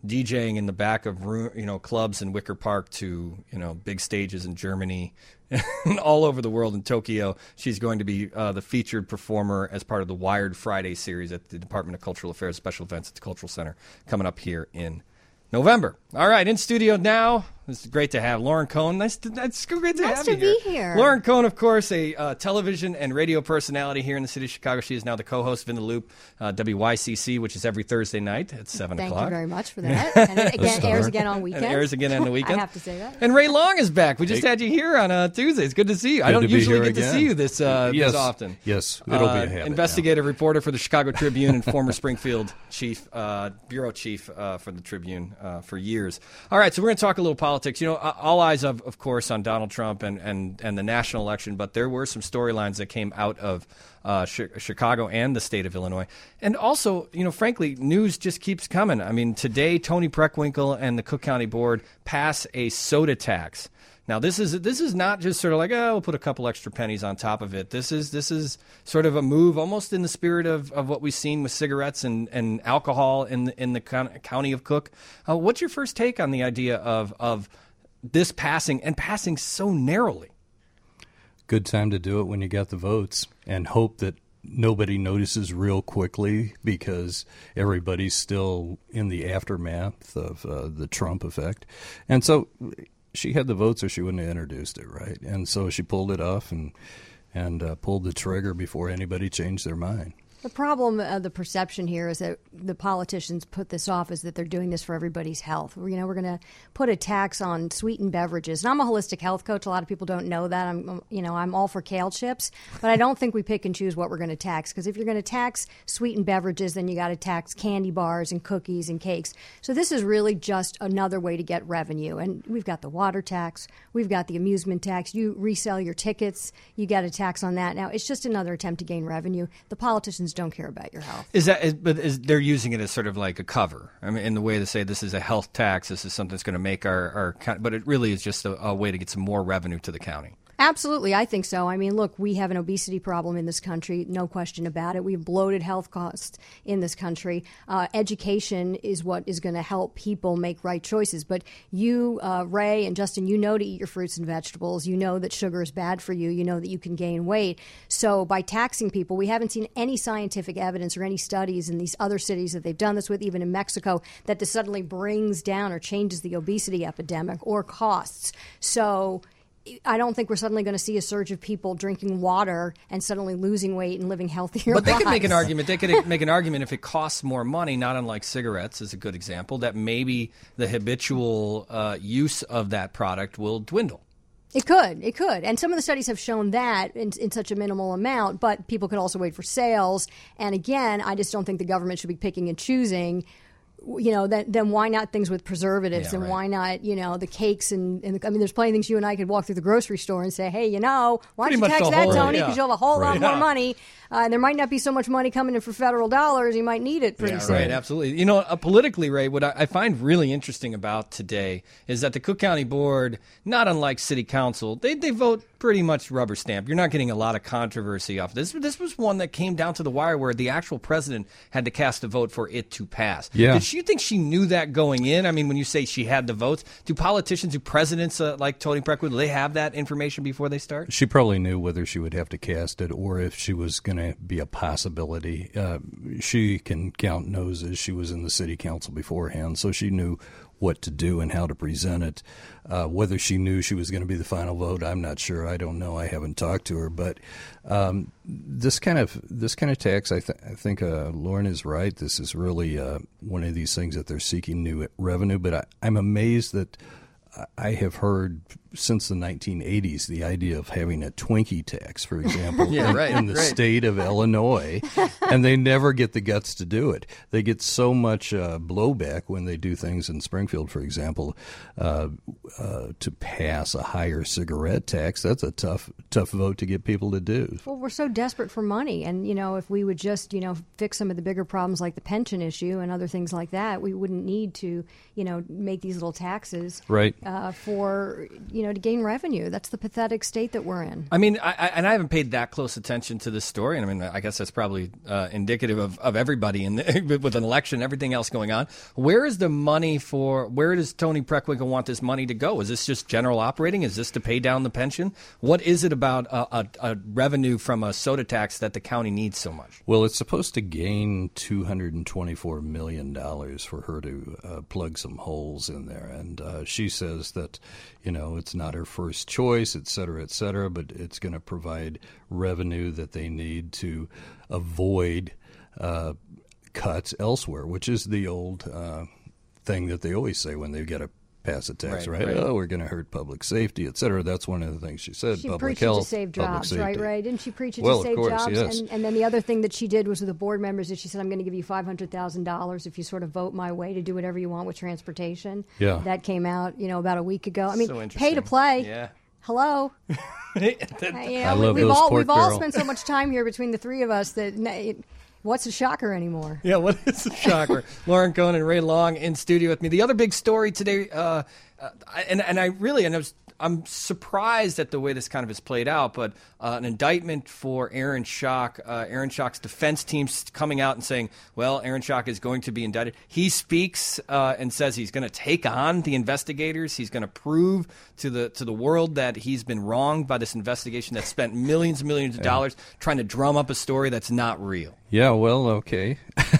DJing in the back of clubs in Wicker Park to big stages in Germany and all over the world. In Tokyo, she's going to be the featured performer as part of the Wired Friday series at the Department of Cultural Affairs Special Events at the Cultural Center coming up here in November. All right, in studio now. It's great to have Lauren Cohn. It's great to have you here. Nice to be here. Lauren Cohn, of course, a television and radio personality here in the city of Chicago. She is now the co-host of In the Loop, WYCC, which is every Thursday night at 7 o'clock. Thank you very much for that. And it airs again on weekends. And it airs again on the weekend. I have to say that. And Ray Long is back. We just had you here on Tuesday. It's good to see you. I don't usually get to see you this often. Yes, it'll be a habit. Investigative reporter for the Chicago Tribune and former Springfield bureau chief for the Tribune for years. All right, so we're going to talk a little politics. All eyes, of course, on Donald Trump and the national election, but there were some storylines that came out of Chicago and the state of Illinois. And also, frankly, news just keeps coming. I mean, today, Toni Preckwinkle and the Cook County Board pass a soda tax. Now, this is not just sort of like, we'll put a couple extra pennies on top of it. This is sort of a move almost in the spirit of what we've seen with cigarettes and alcohol in the county of Cook. What's your first take on the idea of this passing so narrowly? Good time to do it when you got the votes, and hope that nobody notices real quickly because everybody's still in the aftermath of the Trump effect. And so she had the votes or she wouldn't have introduced it, right? And so she pulled it off and pulled the trigger before anybody changed their mind. The problem, the perception here is that the politicians put this off is that they're doing this for everybody's health. We're going to put a tax on sweetened beverages. And I'm a holistic health coach. A lot of people don't know that. I'm all for kale chips, but I don't think we pick and choose what we're going to tax. Because if you're going to tax sweetened beverages, then you got to tax candy bars and cookies and cakes. So this is really just another way to get revenue. And we've got the water tax. We've got the amusement tax. You resell your tickets. You got a tax on that. Now, it's just another attempt to gain revenue. The politicians don't care about your health. They're using it as sort of like a cover? I mean, in the way to say this is a health tax, this is something that's going to make our but it really is just a way to get some more revenue to the county. Absolutely, I think so. I mean, look, we have an obesity problem in this country, no question about it. We have bloated health costs in this country. Education is what is going to help people make right choices. But you, Ray and Justin, you know to eat your fruits and vegetables. You know that sugar is bad for you. You know that you can gain weight. So by taxing people, we haven't seen any scientific evidence or any studies in these other cities that they've done this with, even in Mexico, that this suddenly brings down or changes the obesity epidemic or costs. So I don't think we're suddenly going to see a surge of people drinking water and suddenly losing weight and living healthier lives. But they could make an argument. They could make an argument if it costs more money, not unlike cigarettes is a good example, that maybe the habitual use of that product will dwindle. It could. And some of the studies have shown that in such a minimal amount, but people could also wait for sales. And again, I just don't think the government should be picking and choosing. Then why not things with preservatives why not, the cakes and there's plenty of things you and I could walk through the grocery store and say, hey, why don't you tax that, Tony, because you'll have a whole lot more money. There might not be so much money coming in for federal dollars. You might need it pretty soon. Right, absolutely. Politically, Ray, what I find really interesting about today is that the Cook County Board, not unlike City Council, they vote pretty much rubber stamp. You're not getting a lot of controversy off this. This was one that came down to the wire where the actual president had to cast a vote for it to pass. Yeah. Did you think she knew that going in? I mean, when you say she had the votes, do politicians, do presidents like Toni Preckwinkle, do they have that information before they start? She probably knew whether she would have to cast it or if she was going to be a possibility. She can count noses. She was in the city council beforehand, so she knew what to do and how to present it. Whether she knew she was going to be the final vote, I'm not sure. I don't know. I haven't talked to her. But this kind of tax, I think Lauren is right. This is really one of these things that they're seeking new revenue. But I'm amazed that I have heard since the 1980s the idea of having a Twinkie tax, for example, in the state of Illinois, and they never get the guts to do it. They get so much blowback when they do things in Springfield, for example, to pass a higher cigarette tax. That's a tough vote to get people to do. Well, we're so desperate for money, and if we would just fix some of the bigger problems like the pension issue and other things like that, we wouldn't need to make these little taxes right for to gain revenue. That's the pathetic state that we're in. I mean, I haven't paid that close attention to this story, and I mean, I guess that's probably indicative of everybody with an election, everything else going on. Where is the money where does Tony Preckwinkle want this money to go? Is this just general operating? Is this to pay down the pension? What is it about a revenue from a soda tax that the county needs so much? Well, it's supposed to gain $224 million for her to plug some holes in there. And she says that, it's not her first choice, et cetera, but it's going to provide revenue that they need to avoid cuts elsewhere, which is the old thing that they always say when they get a pass a tax, right? Oh, we're going to hurt public safety, et cetera. That's one of the things she said. She public preached health, it to save jobs, right, Ray? Didn't she preach it well, to save of course, jobs? Yes. And then the other thing that she did was with the board members is she said, I'm going to give you $500,000 if you sort of vote my way to do whatever you want with transportation. Yeah. That came out, about a week ago. I mean, So pay to play. Yeah. Hello. I love those pork we've all barrel. spent so much time here between the three of us that what's a shocker anymore? Yeah, what is a shocker? Lauren Cohen and Ray Long in studio with me. The other big story today, I'm surprised at the way this kind of has played out, but an indictment for Aaron Schock. Aaron Schock's defense team's coming out and saying, well, Aaron Schock is going to be indicted. He speaks and says he's going to take on the investigators. He's going to prove to the world that he's been wronged by this investigation that spent millions and millions of dollars trying to drum up a story that's not real. Yeah, well, okay.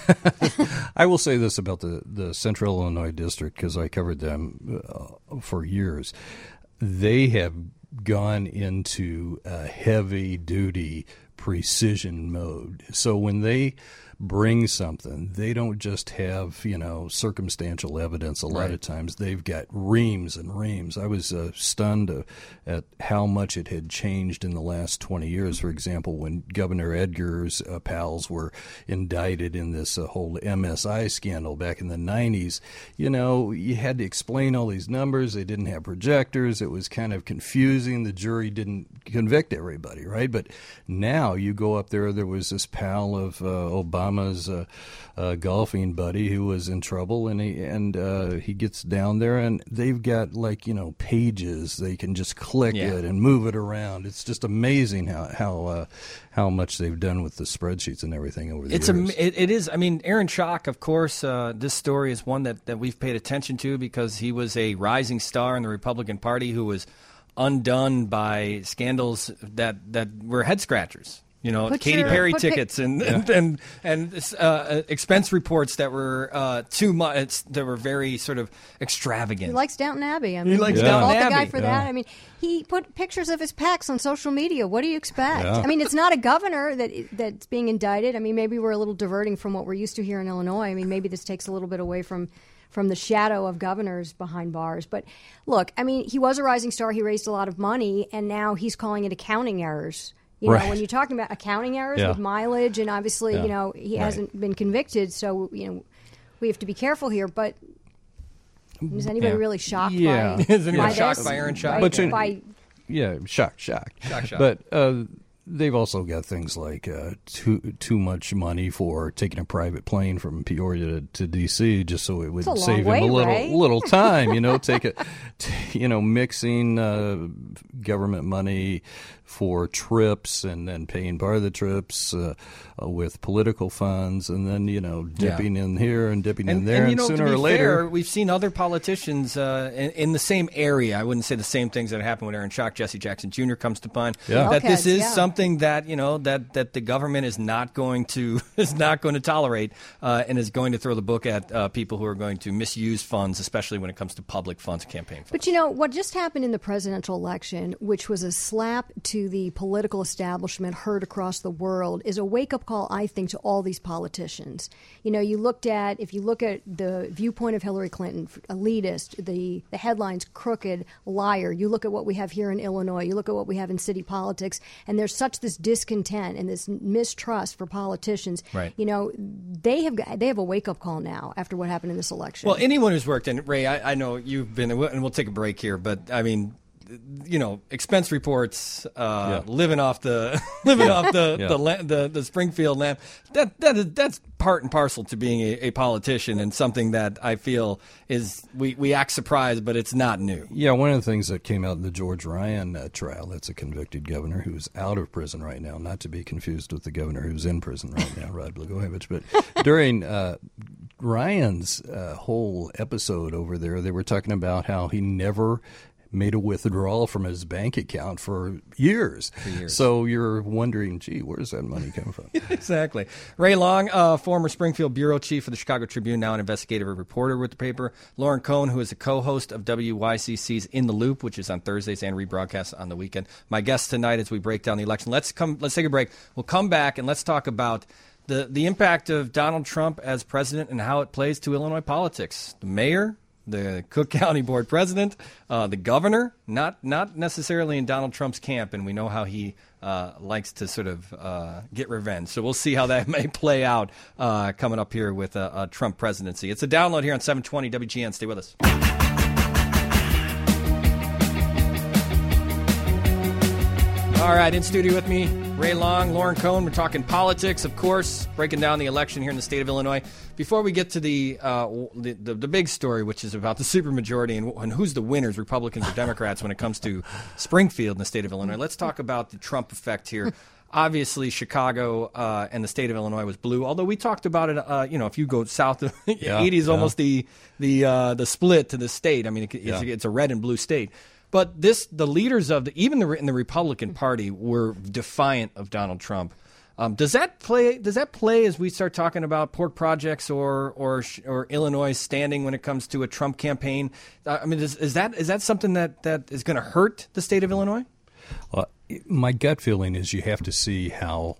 I will say this about the Central Illinois District because I covered them for years. They have gone into a heavy-duty precision mode. So when they bring something, they don't just have, circumstantial evidence. A lot of times they've got reams and reams. I was stunned at how much it had changed in the last 20 years. For example, when Governor Edgar's pals were indicted in this whole MSI scandal back in the 90s, you had to explain all these numbers. They didn't have projectors. It was kind of confusing. The jury didn't convict everybody, right? But now you go up there was this pal of Obama's golfing buddy who was in trouble, and he gets down there, and they've got pages they can just click it and move it around. It's just amazing how much they've done with the spreadsheets and everything over the years. It is. I mean, Aaron Schock, of course, this story is one that we've paid attention to because he was a rising star in the Republican Party who was undone by scandals that were head scratchers. Katy Perry tickets and expense reports that were too much. That were very sort of extravagant. He likes Downton Abbey. He likes Downton Abbey. The guy for that. I mean, he put pictures of his pecs on social media. What do you expect? Yeah. I mean, it's not a governor that's being indicted. I mean, maybe we're a little diverting from what we're used to here in Illinois. I mean, maybe this takes a little bit away from the shadow of governors behind bars. But look, I mean, he was a rising star. He raised a lot of money, and now he's calling it accounting errors. When you're talking about accounting errors with mileage, and obviously, he hasn't been convicted, so, we have to be careful here. But is anybody really shocked by Is anyone by shocked this? by Aaron Schock? Shocked. But they've also got things like too much money for taking a private plane from Peoria to D.C. just so it would save him a little time. Mixing government money for trips and then paying part of the trips with political funds, and then dipping in here and dipping in there, and sooner or later, fair, we've seen other politicians in the same area. I wouldn't say the same things that happened with Aaron Schock. Jesse Jackson Jr. comes to mind. Yeah. That this is something that that the government is not going to tolerate, and is going to throw the book at people who are going to misuse funds, especially when it comes to public funds and campaign funds. But what just happened in the presidential election, which was a slap to the political establishment heard across the world, is a wake-up call, I think, to all these politicians. If you look at the viewpoint of Hillary Clinton, elitist, the headlines, crooked, liar. You look at what we have here in Illinois. You look at what we have in city politics, and there's such this discontent and this mistrust for politicians. Right. They have a wake-up call now after what happened in this election. Well, anyone who's worked in Ray, I know you've been, and we'll take a break here, but I mean, expense reports, living off the the Springfield land. That's part and parcel to being a politician, and something that I feel is we act surprised, but it's not new. Yeah, one of the things that came out in the George Ryan trial, that's a convicted governor who's out of prison right now, not to be confused with the governor who's in prison right now, Rod Blagojevich. But during Ryan's whole episode over there, they were talking about how he never made a withdrawal from his bank account for years. So you're wondering, gee, where's that money come from? Exactly. Ray Long, former Springfield bureau chief for the Chicago Tribune, now an investigative reporter with the paper. Lauren Cohen, who is a co-host of WYCC's In the Loop, which is on Thursdays and rebroadcast on the weekend. My guest tonight as we break down the election. Let's take a break. We'll come back and let's talk about the impact of Donald Trump as president and how it plays to Illinois politics. The mayor, the Cook County Board president, the governor, not necessarily in Donald Trump's camp, and we know how he likes to sort of get revenge. So we'll see how that may play out coming up here with a Trump presidency. It's a download here on 720 WGN. Stay with us. All right, in studio with me, Ray Long, Lauren Cohen. We're talking politics, of course, breaking down the election here in the state of Illinois. Before we get to the big story, which is about the supermajority and who's the winners, Republicans or Democrats, when it comes to Springfield in the state of Illinois, let's talk about the Trump effect here. Obviously, Chicago and the state of Illinois was blue. Although we talked about it, if you go south of 80 is almost the split to the state. I mean, it's a red and blue state. But the leaders of in the Republican Party were defiant of Donald Trump. Does that play as we start talking about pork projects or Illinois standing when it comes to a Trump campaign? I mean, is that something that is going to hurt the state of Illinois? Well, my gut feeling is you have to see how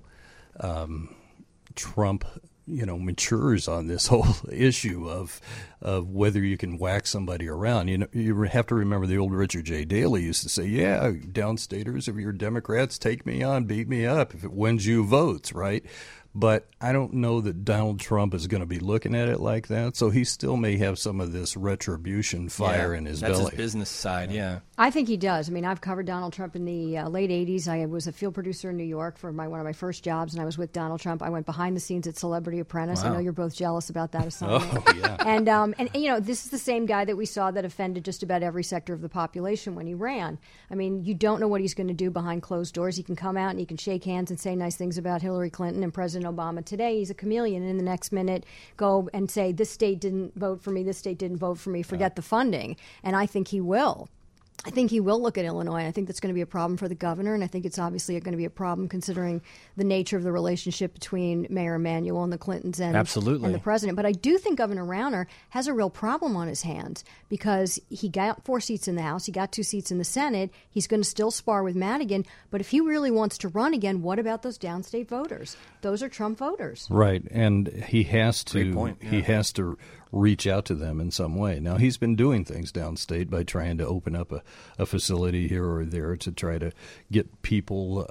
Trump matures on this whole issue of whether you can whack somebody around. You have to remember the old Richard J. Daley used to say, yeah, downstaters, if you're Democrats, take me on, beat me up if it wins you votes, right? But I don't know that Donald Trump is going to be looking at it like that. So he still may have some of this retribution fire in his belly. That's his business side, yeah. I think he does. I mean, I've covered Donald Trump in the late 80s. I was a field producer in New York for one of my first jobs, and I was with Donald Trump. I went behind the scenes at Celebrity Apprentice. Wow. I know you're both jealous about that assignment. Oh, yeah. And this is the same guy that we saw that offended just about every sector of the population when he ran. I mean, you don't know what he's going to do behind closed doors. He can come out and he can shake hands and say nice things about Hillary Clinton and President Obama. Today, he's a chameleon, and in the next minute go and say, this state didn't vote for me, this state didn't vote for me, forget the funding. And I think he will. I think he will look at Illinois. I think that's going to be a problem for the governor, and I think it's obviously going to be a problem considering the nature of the relationship between Mayor Emanuel and the Clintons and the president. But I do think Governor Rauner has a real problem on his hands because he got 4 seats in the House, he got 2 seats in the Senate. He's going to still spar with Madigan, but if he really wants to run again, what about those downstate voters? Those are Trump voters. Right, and he has to. Great point. Yeah. He has to reach out to them in some way. Now, he's been doing things downstate by trying to open up a facility here or there to try to get people,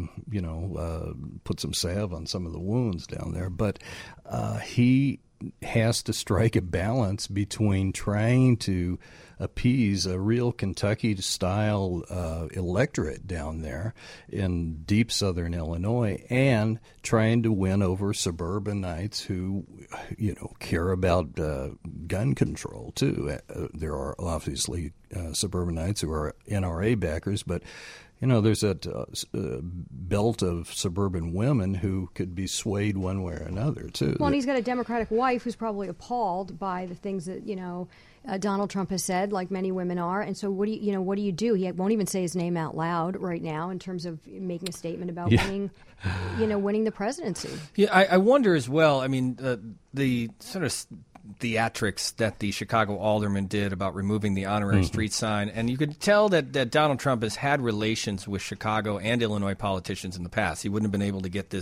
put some salve on some of the wounds down there. But he has to strike a balance between trying to appease a real Kentucky-style electorate down there in deep southern Illinois and trying to win over suburbanites who, care about gun control, too. There are obviously suburbanites who are NRA backers, but there's that belt of suburban women who could be swayed one way or another, too. Well, and he's got a Democratic wife who's probably appalled by the things that, Donald Trump has said, like many women are. And so what do you do? He won't even say his name out loud right now in terms of making a statement about winning the presidency. Yeah, I wonder as well, I mean, the sort of theatrics that the Chicago alderman did about removing the honorary street sign. And you could tell that Donald Trump has had relations with Chicago and Illinois politicians in the past. He wouldn't have been able to get this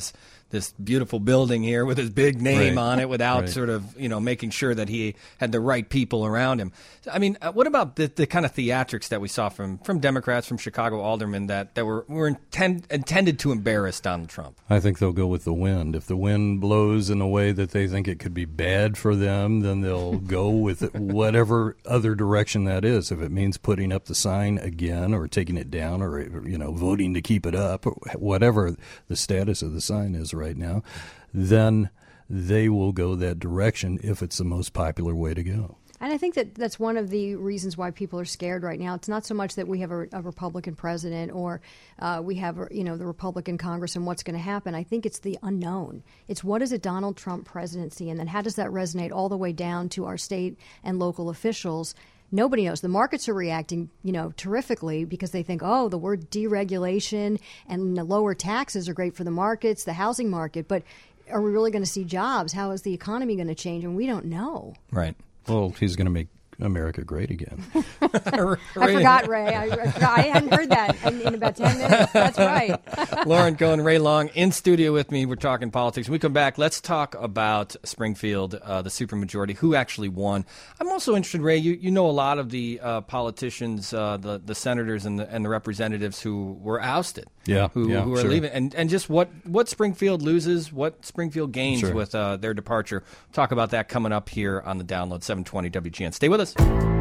this beautiful building here with his big name on it without sort of, making sure that he had the right people around him. I mean, what about the kind of theatrics that we saw from Democrats, from Chicago aldermen that were intended to embarrass Donald Trump? I think they'll go with the wind. If the wind blows in a way that they think it could be bad for them, then they'll go with it, whatever other direction that is. If it means putting up the sign again or taking it down or, voting to keep it up, or whatever the status of the sign is right now, then they will go that direction if it's the most popular way to go. And I think that's one of the reasons why people are scared right now. It's not so much that we have a Republican president or we have, the Republican Congress and what's going to happen. I think it's the unknown. It's what is a Donald Trump presidency, and then how does that resonate all the way down to our state and local officials? Nobody knows. The markets are reacting, terrifically because they think, the word deregulation and the lower taxes are great for the markets, the housing market. But are we really going to see jobs? How is the economy going to change? And we don't know. Right. Well, he's going to make America great again. I forgot, Ray. I hadn't heard that in about 10 minutes. That's right. Lauren Cohen, Ray Long in studio with me. We're talking politics. When we come back, let's talk about Springfield, the supermajority, who actually won. I'm also interested, Ray, you know a lot of the politicians, the senators and the representatives who were ousted. Who are leaving. And just what Springfield loses, what Springfield gains with their departure. Talk about that coming up here on the Download, 720 WGN. Stay with us.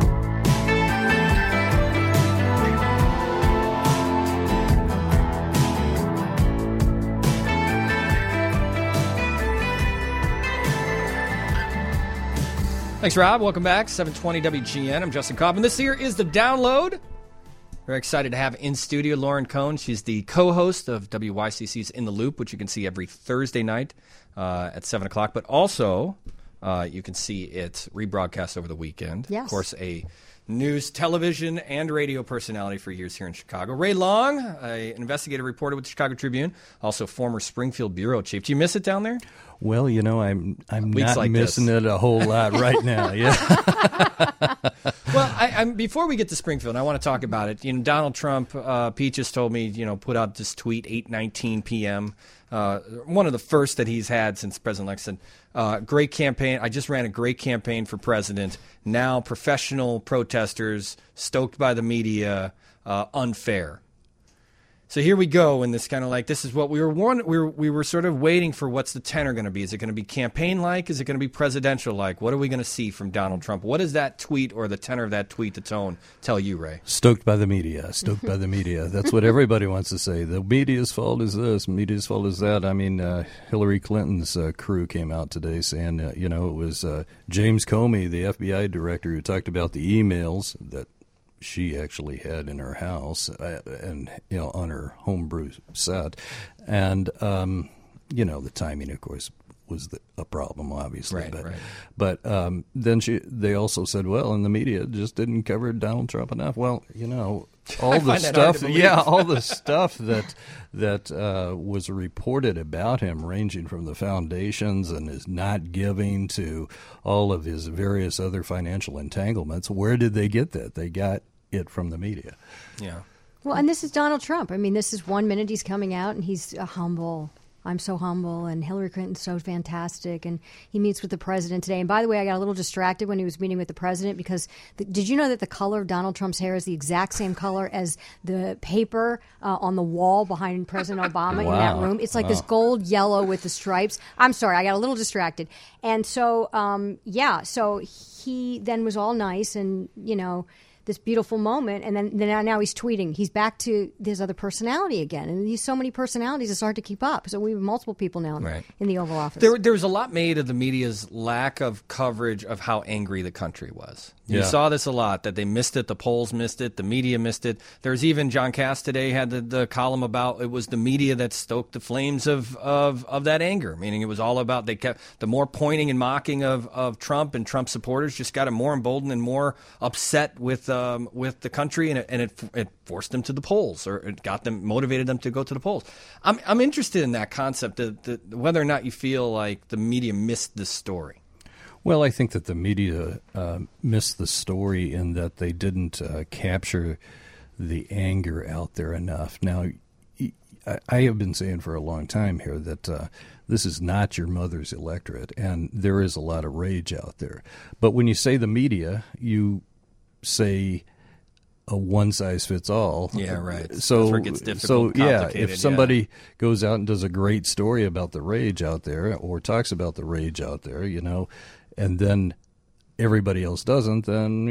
Thanks, Rob. Welcome back. 720 WGN. I'm Justin Kaufman. This here is the Download. Very excited to have in studio Lauren Cohen. She's the co-host of WYCC's In the Loop, which you can see every Thursday night at 7 o'clock. But also, you can see it rebroadcast over the weekend. Yes. Of course, a news, television, and radio personality for years here in Chicago. Ray Long, an investigative reporter with the Chicago Tribune, also former Springfield bureau chief. Do you miss it down there? Well, I'm not like missing it a whole lot right now. Yeah. Well, I'm before we get to Springfield, I want to talk about it. Donald Trump, Pete just told me, put out this tweet 8:19 p.m. One of the first that he's had since President Nixon. Great campaign. I just ran a great campaign for president. Now professional protesters stoked by the media, unfair. So here we go, and this kind of this is what we were sort of waiting for. What's the tenor going to be? Is it going to be campaign-like? Is it going to be presidential-like? What are we going to see from Donald Trump? What does that tweet or the tenor of that tweet, the tone, tell you, Ray? Stoked by the media. Stoked by the media. That's what everybody wants to say. The media's fault is this. Media's fault is that. I mean, Hillary Clinton's crew came out today saying, it was James Comey, the FBI director, who talked about the emails that she actually had in her house and on her homebrew set, and the timing, of course, was a problem, obviously. Right. But then they also said, well, and the media just didn't cover Donald Trump enough. Well, all the stuff, all the stuff that was reported about him, ranging from the foundations and his not giving to all of his various other financial entanglements. Where did they get that? They got it from the media. Yeah. Well, and this is Donald Trump. I mean, this is 1 minute he's coming out and he's humble. I'm so humble, and Hillary Clinton's so fantastic, and he meets with the president today. And by the way, I got a little distracted when he was meeting with the president because did you know that the color of Donald Trump's hair is the exact same color as the paper on the wall behind President Obama in that room? It's like this gold yellow with the stripes. I'm sorry, I got a little distracted. And so, so he then was all nice and, this beautiful moment, and then now he's tweeting. He's back to his other personality again, and he's so many personalities, it's hard to keep up. So we have multiple people now in the Oval Office. There was a lot made of the media's lack of coverage of how angry the country was. You saw this a lot, that they missed it, the polls missed it, the media missed it. There's even John Cass today had the column about it was the media that stoked the flames of that anger, meaning it was all about they kept the more pointing and mocking of Trump and Trump supporters just got him more emboldened and more upset with the country, and it forced them to the polls, or it motivated them to go to the polls. I'm interested in that concept, whether or not you feel like the media missed this story. Well, I think that the media missed the story in that they didn't capture the anger out there enough. Now, I have been saying for a long time here that this is not your mother's electorate, and there is a lot of rage out there. But when you say the media, you say a one-size-fits-all. Yeah, right. So, that's where it gets difficult, if somebody goes out and does a great story about the rage out there or talks about the rage out there, and then everybody else doesn't, then,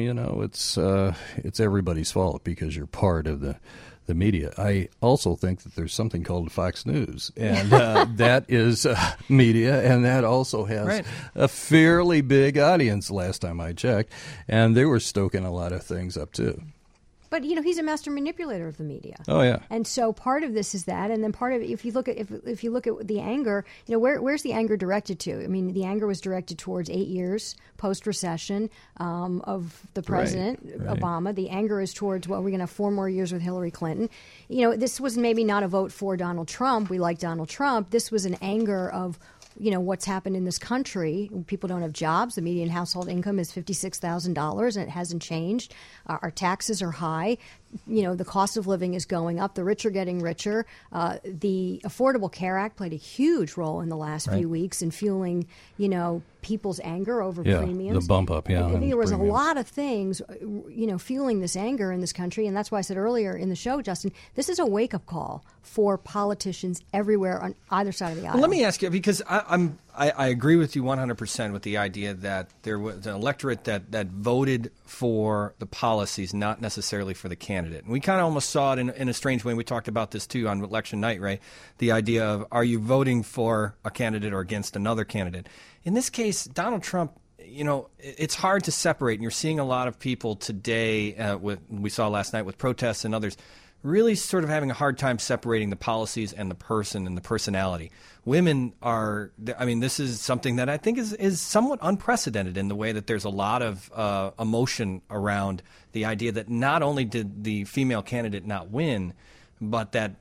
it's everybody's fault because you're part of the media. I also think that there's something called Fox News, and that is media, and that also has a fairly big audience last time I checked, and they were stoking a lot of things up too. But he's a master manipulator of the media. Oh yeah. And so part of this is that, and then part of it, if you look at the anger, where's the anger directed to? I mean, the anger was directed towards 8 years post recession of the president Obama. The anger is towards we're going to have 4 more years with Hillary Clinton. This was maybe not a vote for Donald Trump. We like Donald Trump. This was an anger of what's happened in this country. People don't have jobs. The median household income is $56,000, and it hasn't changed. Our taxes are high. The cost of living is going up. The rich are getting richer. The Affordable Care Act played a huge role in the last few weeks in fueling, people's anger over premiums. The bump up, There was a lot of things, fueling this anger in this country, and that's why I said earlier in the show, Justin, this is a wake-up call for politicians everywhere on either side of the aisle. Well, let me ask you, because I agree with you 100% with the idea that there was an electorate that voted for the policies, not necessarily for the candidate. And we kind of almost saw it in a strange way. We talked about this, too, on election night, right? The idea of, are you voting for a candidate or against another candidate? In this case, Donald Trump, it's hard to separate. And you're seeing a lot of people today, we saw last night with protests and others, really sort of having a hard time separating the policies and the person and the personality. Women are, this is something that I think is somewhat unprecedented in the way that there's a lot of emotion around the idea that not only did the female candidate not win, but that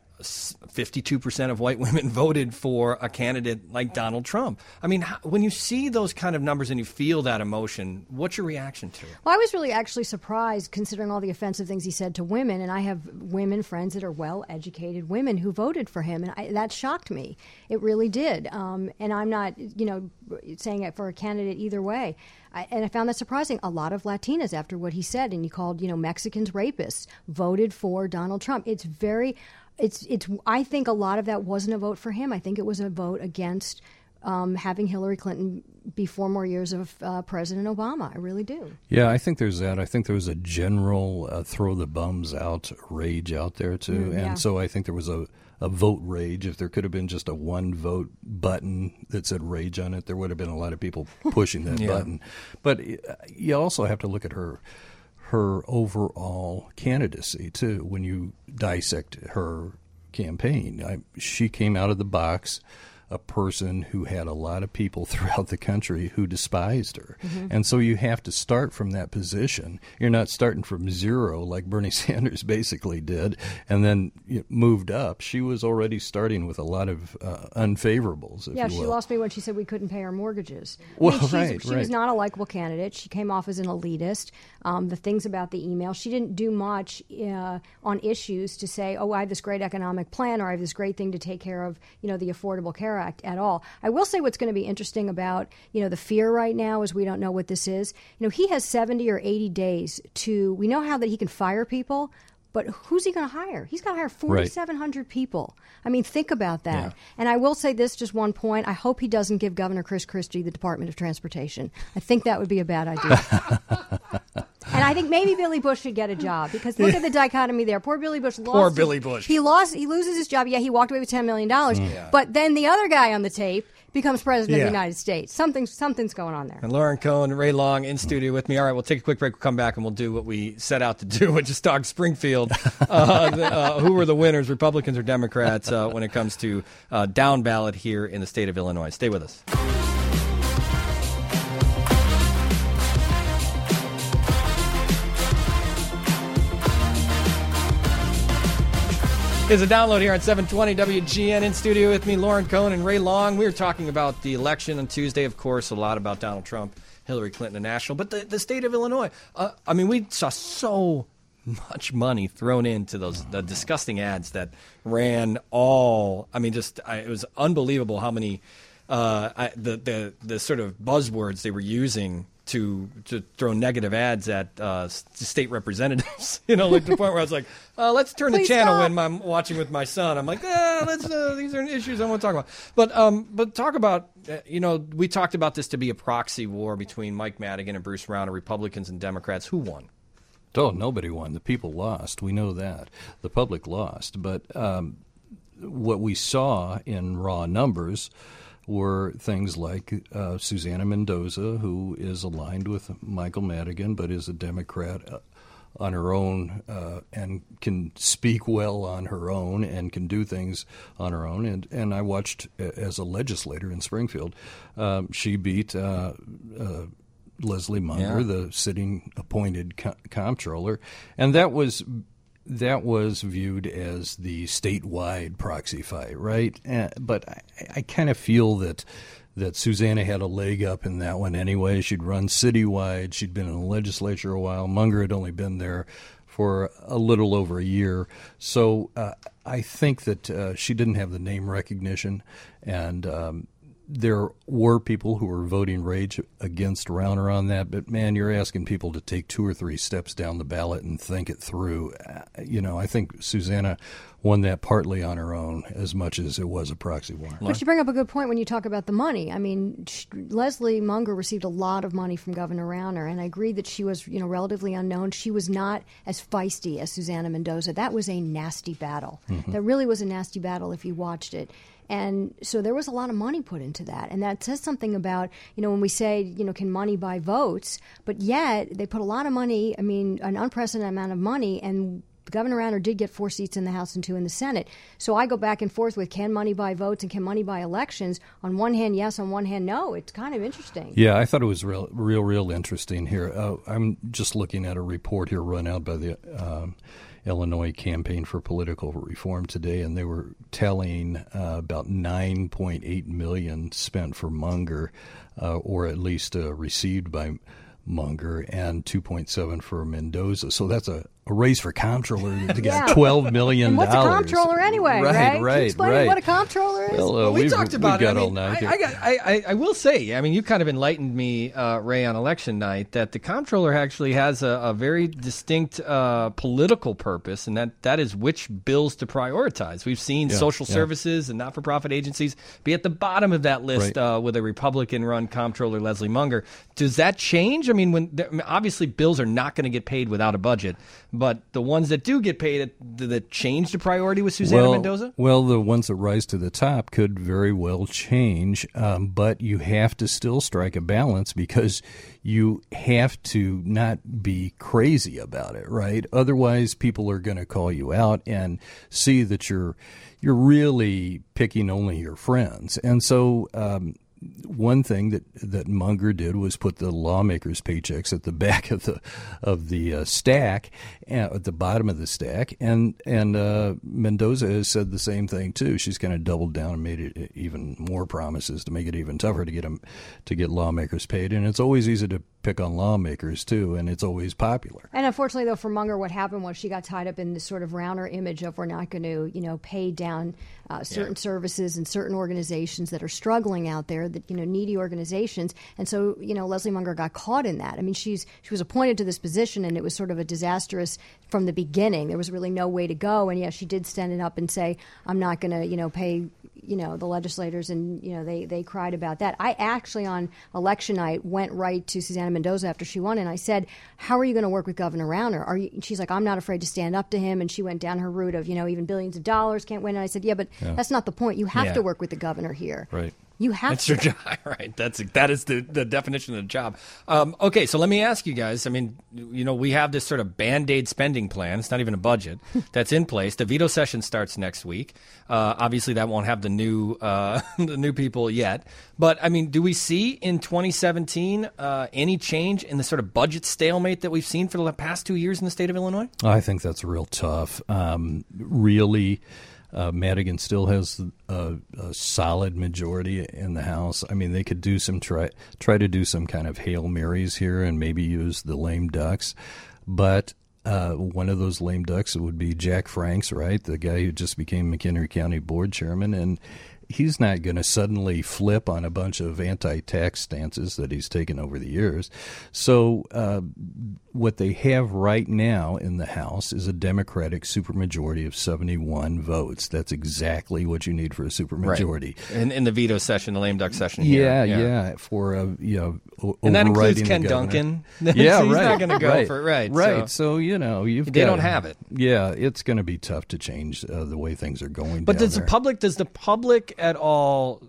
52% of white women voted for a candidate like Donald Trump. I mean, when you see those kind of numbers and you feel that emotion, what's your reaction to it? Well, I was really actually surprised considering all the offensive things he said to women, and I have women friends that are well-educated women who voted for him, and that shocked me. It really did. And I'm not, saying it for a candidate either way. And I found that surprising. A lot of Latinas, after what he said, and he called, Mexicans rapists, voted for Donald Trump. I think a lot of that wasn't a vote for him. I think it was a vote against having Hillary Clinton be 4 more years of President Obama. I really do. Yeah, I think there's that. I think there was a general throw the bums out rage out there, too. So I think there was a vote rage. If there could have been just a one vote button that said rage on it, there would have been a lot of people pushing that button. But you also have to look at her overall candidacy, too, when you dissect her campaign. She came out of the box a person who had a lot of people throughout the country who despised her. Mm-hmm. And so you have to start from that position. You're not starting from zero like Bernie Sanders basically did and then moved up. She was already starting with a lot of unfavorables, if you will. She lost me when she said we couldn't pay our mortgages. Well, she was not a likable candidate. She came off as an elitist. The things about the email, she didn't do much on issues to say, I have this great economic plan or I have this great thing to take care of, the Affordable Care Act at all. I will say what's going to be interesting about, the fear right now is we don't know what this is. He has 70 or 80 days we know how that he can fire people, but who's he going to hire? He's got to hire 4,700 people. I mean, think about that. Yeah. And I will say this, just one point. I hope he doesn't give Governor Chris Christie the Department of Transportation. I think that would be a bad idea. And I think maybe Billy Bush should get a job because look at the dichotomy there. Poor Billy Bush lost. Poor Billy Bush. He loses his job. Yeah, he walked away with $10 million. But then the other guy on the tape becomes president of the United States. Something's going on there. And Lauren Cohen, Ray Long in studio with me. All right, we'll take a quick break. We'll come back and we'll do what we set out to do, which is talk Springfield. Who were the winners, Republicans or Democrats, when it comes to down ballot here in the state of Illinois. Stay with us. It's a download here on 720 WGN. In studio with me, Lauren Cohen and Ray Long. We were talking about the election on Tuesday, of course, a lot about Donald Trump, Hillary Clinton, and national, but the state of Illinois. We saw so much money thrown into the disgusting ads that ran all. I mean, it was unbelievable how many the sort of buzzwords they were using to throw negative ads at state representatives. Like the point where I was like, let's turn the channel when I'm watching with my son. I'm like, these are issues I want to talk about. But talk about, we talked about this to be a proxy war between Mike Madigan and Bruce Rauner, Republicans and Democrats. Who won? Oh, nobody won. The people lost. We know that. The public lost. But what we saw in raw numbers were things like Susana Mendoza, who is aligned with Michael Madigan, but is a Democrat on her own and can speak well on her own and can do things on her own. And I watched, as a legislator in Springfield, she beat Leslie Munger, the sitting appointed comptroller, and that was viewed as the statewide proxy fight, right? But I kind of feel that Susana had a leg up in that one anyway. She'd run citywide. She'd been in the legislature a while. Munger had only been there for a little over a year. So I think that she didn't have the name recognition, and there were people who were voting rage against Rauner on that, but man, you're asking people to take 2 or 3 steps down the ballot and think it through. I think Susana won that partly on her own as much as it was a proxy war. But you bring up a good point when you talk about the money. I mean, Leslie Munger received a lot of money from Governor Rauner, and I agree that she was, relatively unknown. She was not as feisty as Susana Mendoza. That was a nasty battle. Mm-hmm. That really was a nasty battle if you watched it. And so there was a lot of money put into that. And that says something about, when we say, can money buy votes? But yet they put a lot of money, an unprecedented amount of money, and Governor Rauner did get 4 seats in the House and 2 in the Senate. So I go back and forth with, can money buy votes and can money buy elections? On one hand, yes. On one hand, no. It's kind of interesting. Yeah, I thought it was real interesting here. I'm just looking at a report here run out by the Illinois Campaign for Political Reform today, and they were tallying about $9.8 million spent for Munger, or at least received by Munger, and $2.7 for Mendoza. So that's a race for comptroller to get $12 million. And what's a comptroller anyway? Right. Can you explain what a comptroller is? Well, we talked about it. I will say, you kind of enlightened me, Ray, on election night, that the comptroller actually has a very distinct political purpose, and that is which bills to prioritize. We've seen social services and not-for-profit agencies be at the bottom of that list with a Republican-run comptroller, Leslie Munger. Does that change? Obviously bills are not going to get paid without a budget, but the ones that do get paid, that change the priority with Susana Mendoza? Well, the ones that rise to the top could very well change, but you have to still strike a balance because you have to not be crazy about it, right? Otherwise, people are going to call you out and see that you're really picking only your friends. And so one thing that Munger did was put the lawmakers' paychecks at the back of the stack, at the bottom of the stack, and Mendoza has said the same thing too. She's kind of doubled down and made it even more promises to make it even tougher to get lawmakers paid. And it's always easy to pick on lawmakers too, and it's always popular. And unfortunately, though, for Munger, what happened was she got tied up in this sort of Rauner image of we're not going to, pay down certain services and certain organizations that are struggling out there, that needy organizations. And so, Leslie Munger got caught in that. She was appointed to this position, and it was sort of a disastrous from the beginning. There was really no way to go. And she did stand it up and say, I'm not going to, pay the legislators, and they cried about that. I actually on election night went right to Susana Mendoza after she won, and I said, how are you going to work with Governor Rauner? She's like, I'm not afraid to stand up to him, and she went down her route of even billions of dollars can't win. And I said, but that's not the point. You have to work with the governor here. Right. You have That's to. your job, right? That is the definition of the job. Okay, so let me ask you guys. We have this sort of Band-Aid spending plan. It's not even a budget that's in place. The veto session starts next week. Obviously, that won't have the new people yet. But do we see in 2017 any change in the sort of budget stalemate that we've seen for the past 2 years in the state of Illinois? I think that's real tough. Really. Madigan still has a solid majority in the House. They could do try to do some kind of Hail Marys here and maybe use the lame ducks. But One of those lame ducks would be Jack Franks, right? The guy who just became McHenry County Board Chairman, and he's not going to suddenly flip on a bunch of anti-tax stances that he's taken over the years. So what they have right now in the House is a Democratic supermajority of 71 votes. That's exactly what you need for a supermajority. Right. In the veto session, the lame duck session. Yeah. For and that includes Ken Duncan. Yeah, so he's right. not going to go for it. Right. So they don't have it. Yeah, it's going to be tough to change the way things are going. But down does the public at all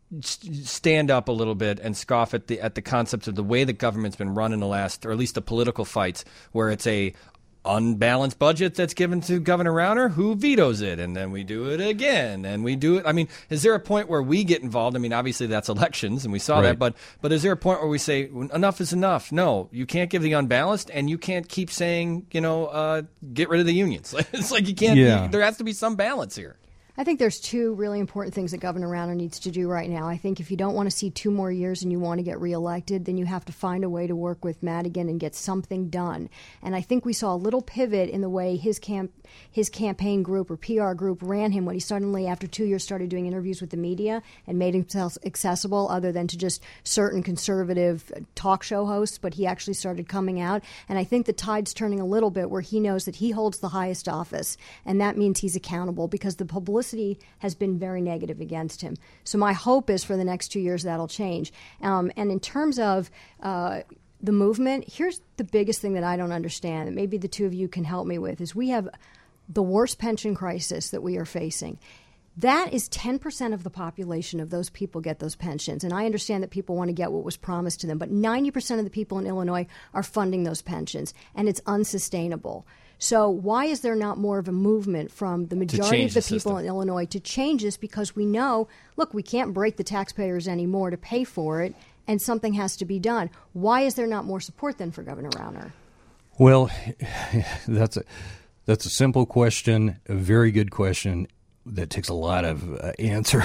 stand up a little bit and scoff at the concept of the way the government's been run in the last, or at least the political fights, where it's a unbalanced budget that's given to Governor Rauner, who vetoes it, and then we do it again, and we do it. I mean, is there a point where we get involved? I mean, obviously that's elections, and we saw that, but is there a point where we say enough is enough? No, you can't give the unbalanced, and you can't keep saying, get rid of the unions. It's like you can't. There has to be some balance here. I think there's two really important things that Governor Rauner needs to do right now. I think if you don't want to see 2 more years and you want to get reelected, then you have to find a way to work with Madigan and get something done. And I think we saw a little pivot in the way his campaign group or PR group ran him when he suddenly, after 2 years, started doing interviews with the media and made himself accessible other than to just certain conservative talk show hosts, but he actually started coming out. And I think the tide's turning a little bit where he knows that he holds the highest office, and that means he's accountable because the publicity has been very negative against him. So my hope is for the next 2 years that'll change. And in terms of the movement, here's the biggest thing that I don't understand, and maybe the two of you can help me with, is we have the worst pension crisis that we are facing. That is 10% of the population of those people get those pensions. And I understand that people want to get what was promised to them, but 90% of the people in Illinois are funding those pensions, and it's unsustainable. So why is there not more of a movement from the majority of the people in Illinois to change this? Because we know, look, we can't break the taxpayers anymore to pay for it, and something has to be done. Why is there not more support then for Governor Rauner? Well, that's a simple question, a very good question that takes a lot of answer.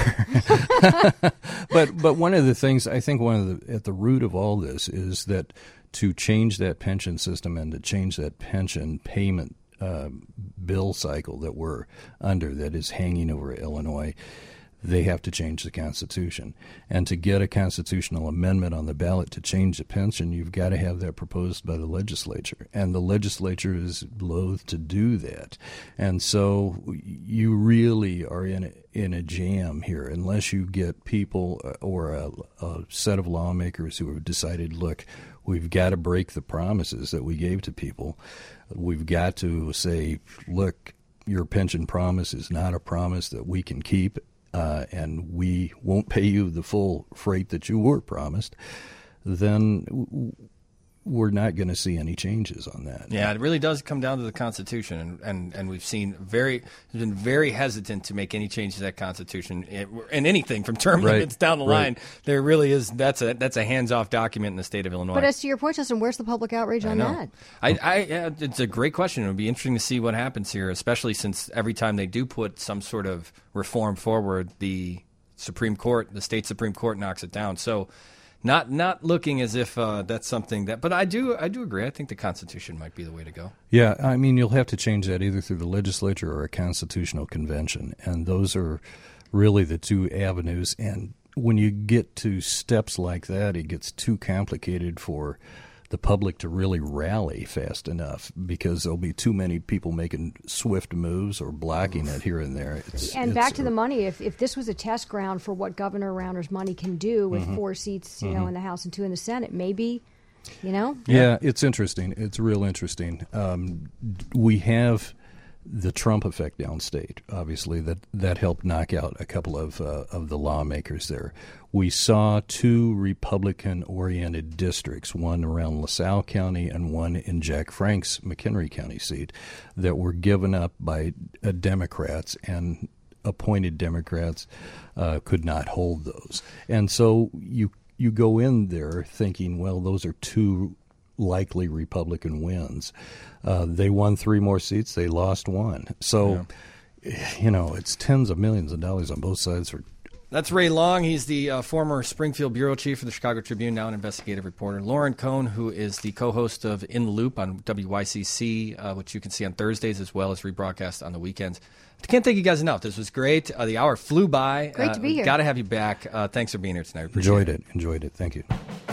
But one of the things, I think at the root of all this is that to change that pension system and to change that pension payment bill cycle that we're under that is hanging over Illinois, they have to change the Constitution. And to get a constitutional amendment on the ballot to change the pension, you've got to have that proposed by the legislature. And the legislature is loath to do that. And so you really are in a jam here unless you get people or a set of lawmakers who have decided, look, we've got to break the promises that we gave to people. We've got to say, look, your pension promise is not a promise that we can keep. And we won't pay you the full freight that you were promised, then we're not going to see any changes on that. Yeah, it really does come down to the Constitution, and we've been very hesitant to make any changes to that Constitution in anything from term limits down the line. There really is that's a hands-off document in the state of Illinois. But as to your point, Justin, where's the public outrage on that? It's a great question. It would be interesting to see what happens here, especially since every time they do put some sort of reform forward, the Supreme Court, the state Supreme Court, knocks it down. So. Not looking as if that's something that, but I do agree. I think the Constitution might be the way to go. Yeah, I mean, you'll have to change that either through the legislature or a constitutional convention, and those are really the two avenues. And when you get to steps like that, it gets too complicated for the public to really rally fast enough because there'll be too many people making swift moves or blocking it here and there. Back to the money, if this was a test ground for what Governor Rauner's money can do with 4 seats, in the House and 2 in the Senate, maybe, Yeah, it's interesting. It's real interesting. We have the Trump effect downstate, obviously, that helped knock out a couple of the lawmakers there. We saw 2 Republican-oriented districts, one around LaSalle County and one in Jack Frank's McHenry County seat, that were given up by Democrats, and appointed Democrats could not hold those. And so you go in there thinking, well, those are 2 likely Republican wins. They won 3 more seats. They lost 1. So, it's tens of millions of dollars on both sides for That's Ray Long. He's the former Springfield bureau chief for the Chicago Tribune, now an investigative reporter. Lauren Cohn, who is the co-host of In the Loop on WYCC, which you can see on Thursdays as well as rebroadcast on the weekends. I can't thank you guys enough. This was great. The hour flew by. Great to be here. Got to have you back. Thanks for being here tonight. Enjoyed it. Thank you.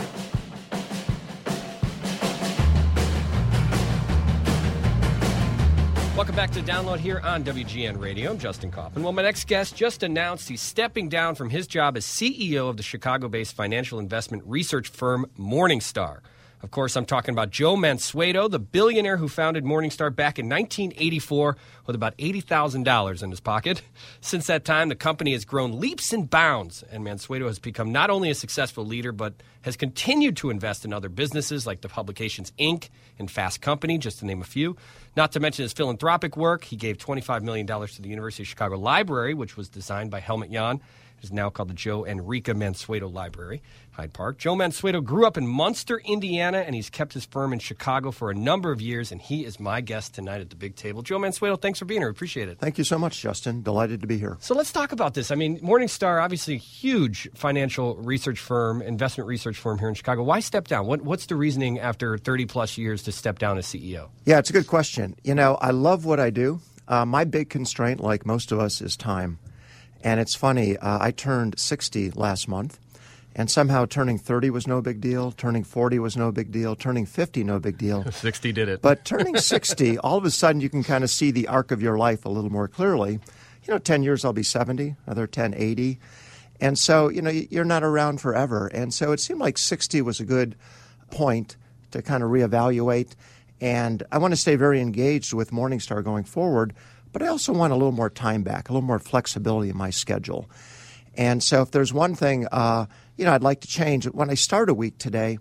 Welcome back to Download here on WGN Radio. I'm Justin Kaufman. Well, my next guest just announced he's stepping down from his job as CEO of the Chicago-based financial investment research firm Morningstar. Of course, I'm talking about Joe Mansueto, the billionaire who founded Morningstar back in 1984 with about $80,000 in his pocket. Since that time, the company has grown leaps and bounds, and Mansueto has become not only a successful leader, but has continued to invest in other businesses like the Publications Inc. and Fast Company, just to name a few. Not to mention his philanthropic work. He gave $25 million to the University of Chicago Library, which was designed by Helmut Jahn. It is now called the Joe Enrica Mansueto Library, Hyde Park. Joe Mansueto grew up in Munster, Indiana, and he's kept his firm in Chicago for a number of years, and he is my guest tonight at the big table. Joe Mansueto, thanks for being here. Appreciate it. Thank you so much, Justin. Delighted to be here. So let's talk about this. I mean, Morningstar, obviously a huge financial research firm, investment research firm here in Chicago. Why step down? What's the reasoning after 30-plus years to step down as CEO? Yeah, it's a good question. You know, I love what I do. My big constraint, like most of us, is time. And it's funny, I turned 60 last month, and somehow turning 30 was no big deal, turning 40 was no big deal, turning 50 no big deal. 60 did it. But turning 60, all of a sudden you can kind of see the arc of your life a little more clearly. 10 years I'll be 70, another 10, 80. And so, you're not around forever. And so it seemed like 60 was a good point to kind of reevaluate. And I want to stay very engaged with Morningstar going forward, but I also want a little more time back, a little more flexibility in my schedule. And so if there's one thing, I'd like to change. When I start a week today,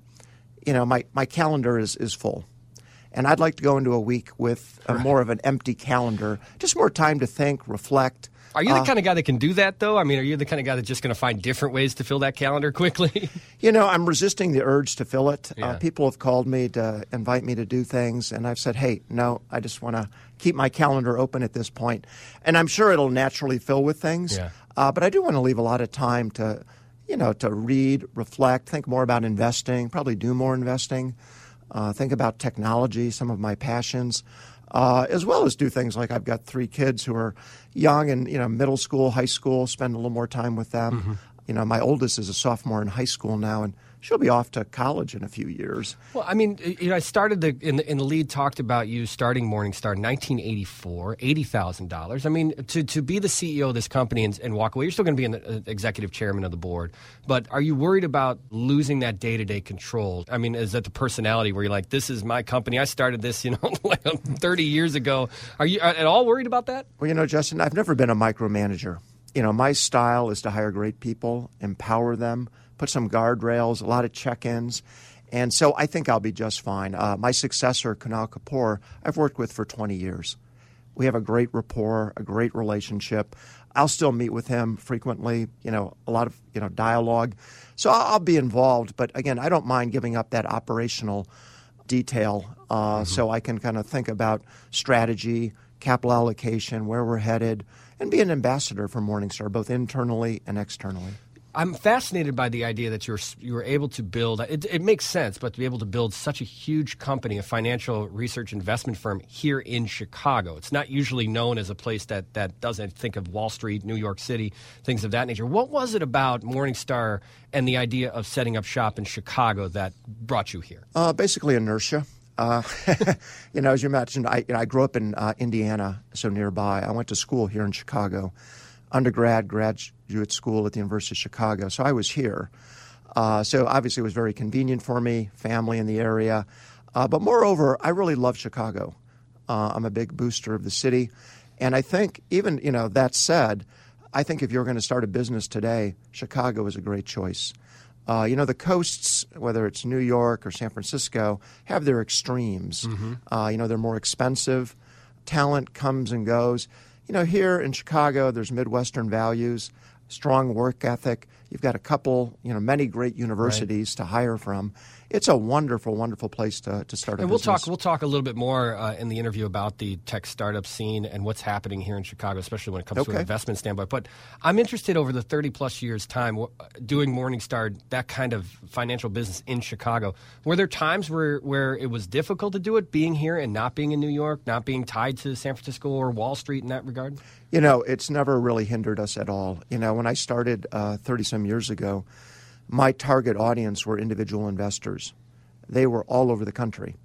my calendar is full. And I'd like to go into a week with more of an empty calendar, just more time to think, reflect. Are you the kind of guy that can do that, though? I mean, are you the kind of guy that's just going to find different ways to fill that calendar quickly? I'm resisting the urge to fill it. Yeah. People have called me to invite me to do things, and I've said, hey, no, I just want to keep my calendar open at this point. And I'm sure it'll naturally fill with things. Yeah. But I do want to leave a lot of time to read, reflect, think more about investing, probably do more investing, think about technology, some of my passions. As well as do things like I've got 3 kids who are young and, middle school, high school, spend a little more time with them. Mm-hmm. My oldest is a sophomore in high school now, and she'll be off to college in a few years. Well, I mean, I started in the lead talked about you starting Morningstar in 1984, $80,000. I mean, to be the CEO of this company and walk away, you're still going to be an executive chairman of the board. But are you worried about losing that day-to-day control? I mean, is that the personality where you're like, this is my company, I started this, like 30 years ago. Are you at all worried about that? Well, Justin, I've never been a micromanager. My style is to hire great people, empower them, put some guardrails, a lot of check-ins. And so I think I'll be just fine. My successor, Kunal Kapoor, I've worked with for 20 years. We have a great rapport, a great relationship. I'll still meet with him frequently, a lot of, dialogue. So I'll be involved. But again, I don't mind giving up that operational detail so I can kind of think about strategy, capital allocation, where we're headed, and be an ambassador for Morningstar, both internally and externally. I'm fascinated by the idea that you were able to build. It makes sense, but to be able to build such a huge company, a financial research investment firm here in Chicago. It's not usually known as a place that doesn't think of Wall Street, New York City, things of that nature. What was it about Morningstar and the idea of setting up shop in Chicago that brought you here? Basically inertia. As you mentioned, I grew up in Indiana, so nearby. I went to school here in Chicago. Graduate school at the University of Chicago. So I was here. So obviously it was very convenient for me, family in the area. But moreover, I really love Chicago. I'm a big booster of the city. And I think even, that said, I think if you're going to start a business today, Chicago is a great choice. The coasts, whether it's New York or San Francisco, have their extremes. Mm-hmm. They're more expensive. Talent comes and goes. Here in Chicago, there's Midwestern values. strong work ethic. You've got a couple, many great universities to hire from. It's a wonderful, wonderful place to start a business. We'll talk a little bit more in the interview about the tech startup scene and what's happening here in Chicago, especially when it comes to an investment standpoint. But I'm interested over the 30-plus years' time doing Morningstar, that kind of financial business in Chicago. Were there times where it was difficult to do it, being here and not being in New York, not being tied to San Francisco or Wall Street in that regard? It's never really hindered us at all. When I started 30-some years ago, my target audience were individual investors. They were all over the country,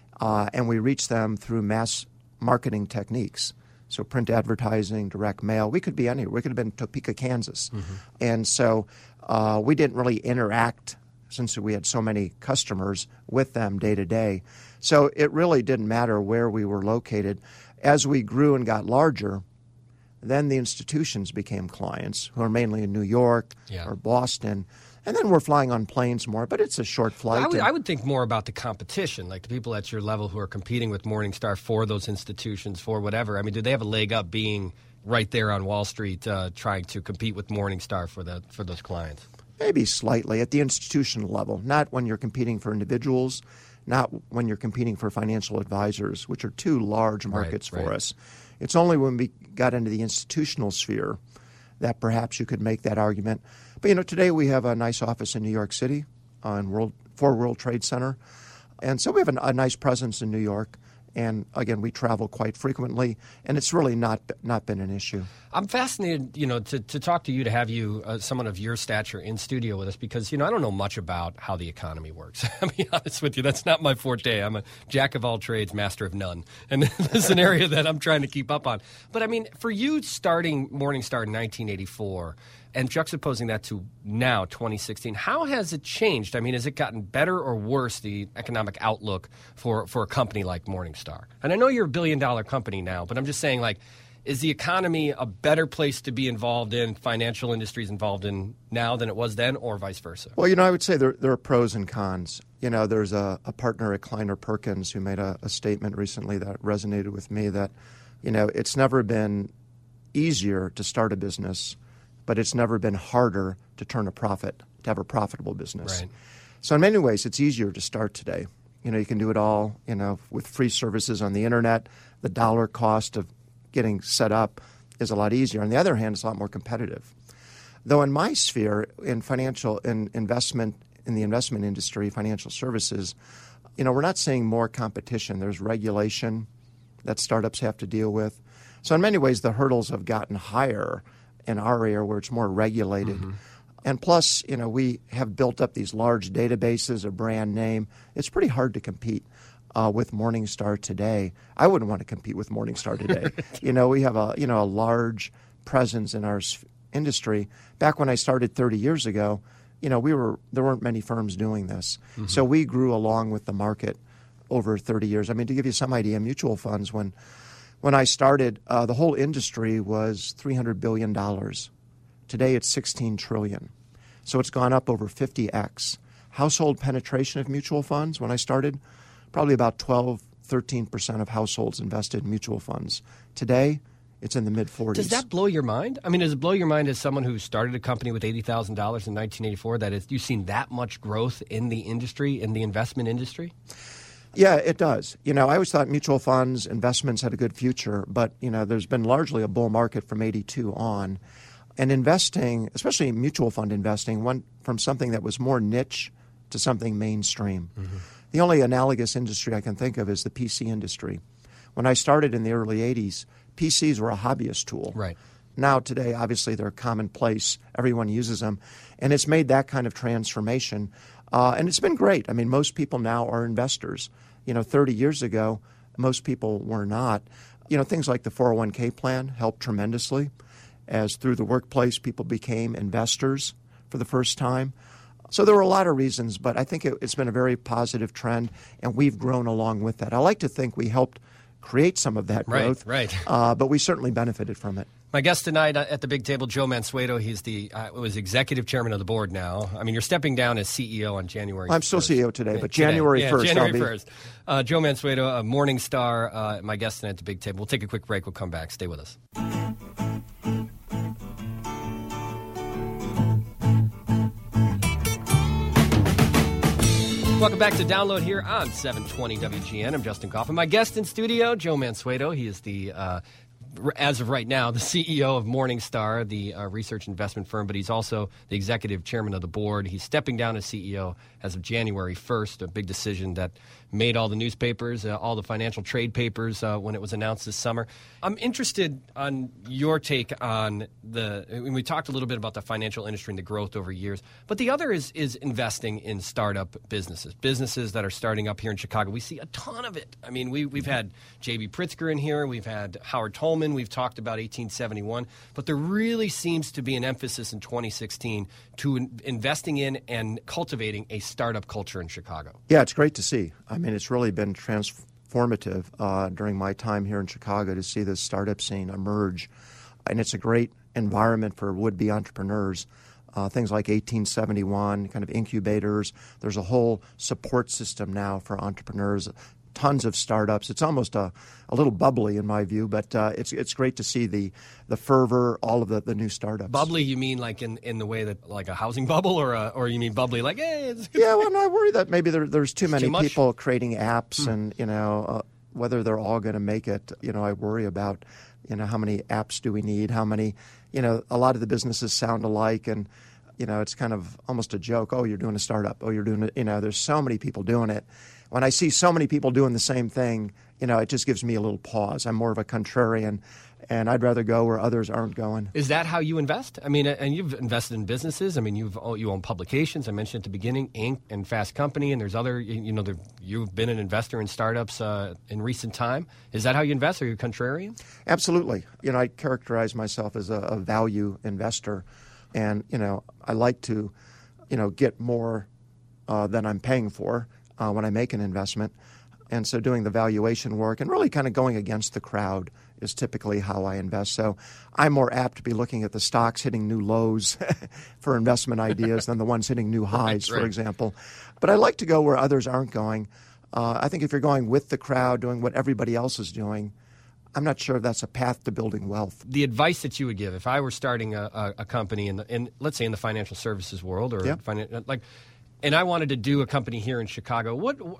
and we reached them through mass marketing techniques. So print advertising, direct mail. We could be anywhere. We could have been Topeka, Kansas. And so we didn't really interact, since we had so many customers, with them day to day. So it really didn't matter where we were located. As we grew and got larger, then the institutions became clients, who are mainly in New York or Boston. And then we're flying on planes more, but it's a short flight. I would think more about the competition, like the people at your level who are competing with Morningstar for those institutions, for whatever. I mean, do they have a leg up being right there on Wall Street trying to compete with Morningstar for those clients? Maybe slightly at the institutional level, not when you're competing for individuals, not when you're competing for financial advisors, which are two large markets for us. It's only when we got into the institutional sphere that perhaps you could make that argument. But, today we have a nice office in New York City on World Trade Center. And so we have a nice presence in New York. And, again, we travel quite frequently, and it's really not been an issue. I'm fascinated, to talk to you, to have you, someone of your stature, in studio with us, because, I don't know much about how the economy works. I'll be honest with you. That's not my forte. I'm a jack of all trades, master of none. And this is an area that I'm trying to keep up on. But, for you starting Morningstar in 1984 and juxtaposing that to now, 2016, how has it changed? Has it gotten better or worse, the economic outlook for a company like Morningstar? And I know you're a billion-dollar company now, but I'm just saying, is the economy a better place to be involved in, financial industries involved in now than it was then, or vice versa? Well, I would say there are pros and cons. There's a partner at Kleiner Perkins who made a statement recently that resonated with me that, it's never been easier to start a business, but it's never been harder to turn a profit, to have a profitable business. Right. So in many ways, it's easier to start today. You can do it all, with free services on the internet. The dollar cost of getting set up is a lot easier. On the other hand, it's a lot more competitive. Though in my sphere, in investment, in the investment industry, financial services, we're not seeing more competition. There's regulation that startups have to deal with. So in many ways, the hurdles have gotten higher in our area where it's more regulated. And plus, we have built up these large databases, a brand name. It's pretty hard to compete with Morningstar today. I wouldn't want to compete with Morningstar today. We have a large presence in our industry. Back when I started 30 years ago, there weren't many firms doing this. So we grew along with the market over 30 years. To give you some idea, mutual funds, when I started, the whole industry was $300 billion. Today it's $16 trillion. So it's gone up over 50x. Household penetration of mutual funds, when I started, probably about 13% of households invested in mutual funds. Today, it's in the mid-40s. Does that blow your mind? Does it blow your mind as someone who started a company with $80,000 in 1984 that you've seen that much growth in the industry, in the investment industry? Yeah, it does. I always thought mutual funds, investments had a good future, but, there's been largely a bull market from 82 on. And investing, especially mutual fund investing, went from something that was more niche to something mainstream. The only analogous industry I can think of is the PC industry. When I started in the early 80s, PCs were a hobbyist tool. Right. Now, today, obviously, they're commonplace. Everyone uses them. And it's made that kind of transformation. And it's been great. Most people now are investors. 30 years ago, most people were not. Things like the 401k plan helped tremendously, as through the workplace, people became investors for the first time. So there were a lot of reasons, but I think it's been a very positive trend, and we've grown along with that. I like to think we helped create some of that growth, but we certainly benefited from it. My guest tonight at the big table, Joe Mansueto. He's was executive chairman of the board now. You're stepping down as CEO on January 1st. I'm still CEO today, but January 1st. January 1st. Joe Mansueto, Morningstar, my guest tonight at the big table. We'll take a quick break. We'll come back. Stay with us. Welcome back to Download here on 720 WGN. I'm Justin Kaufman. My guest in studio, Joe Mansueto. He is the, as of right now, the CEO of Morningstar, the research investment firm, but he's also the executive chairman of the board. He's stepping down as CEO as of January 1st, a big decision that made all the newspapers, all the financial trade papers when it was announced this summer. I'm interested on your take on we talked a little bit about the financial industry and the growth over years, but the other is investing in startup businesses that are starting up here in Chicago. We see a ton of it. I mean, we've had J.B. Pritzker in here. We've had Howard Tolman. We've talked about 1871. But there really seems to be an emphasis in 2016 to investing in and cultivating a startup culture in Chicago. Yeah, it's great to see. I mean, it's really been transformative during my time here in Chicago to see this startup scene emerge. And it's a great environment for would-be entrepreneurs. Things like 1871, kind of incubators. There's a whole support system now for entrepreneurs. Tons of startups. It's almost a little bubbly in my view, but it's great to see the fervor, all of the new startups. Bubbly, you mean like in the way that like a housing bubble, or you mean bubbly like hey? Yeah, well, no, I worry that maybe there's too many people creating apps, and whether they're all going to make it. I worry about how many apps do we need? How many? A lot of the businesses sound alike, and it's kind of almost a joke. Oh, you're doing a startup. Oh, you're doing it. There's so many people doing it. When I see so many people doing the same thing, it just gives me a little pause. I'm more of a contrarian, and I'd rather go where others aren't going. Is that how you invest? I mean, and you've invested in businesses. I mean, you own publications. I mentioned at the beginning, Inc. and Fast Company, and there's other, you've been an investor in startups in recent time. Is that how you invest? Are you a contrarian? Absolutely. I characterize myself as a value investor, and, I like to, get more than I'm paying for. When I make an investment. And so doing the valuation work and really kind of going against the crowd is typically how I invest. So I'm more apt to be looking at the stocks hitting new lows for investment ideas than the ones hitting new highs, for example. But I like to go where others aren't going. I think if you're going with the crowd, doing what everybody else is doing, I'm not sure if that's a path to building wealth. The advice that you would give if I were starting a company in let's say in the financial services world or and I wanted to do a company here in Chicago.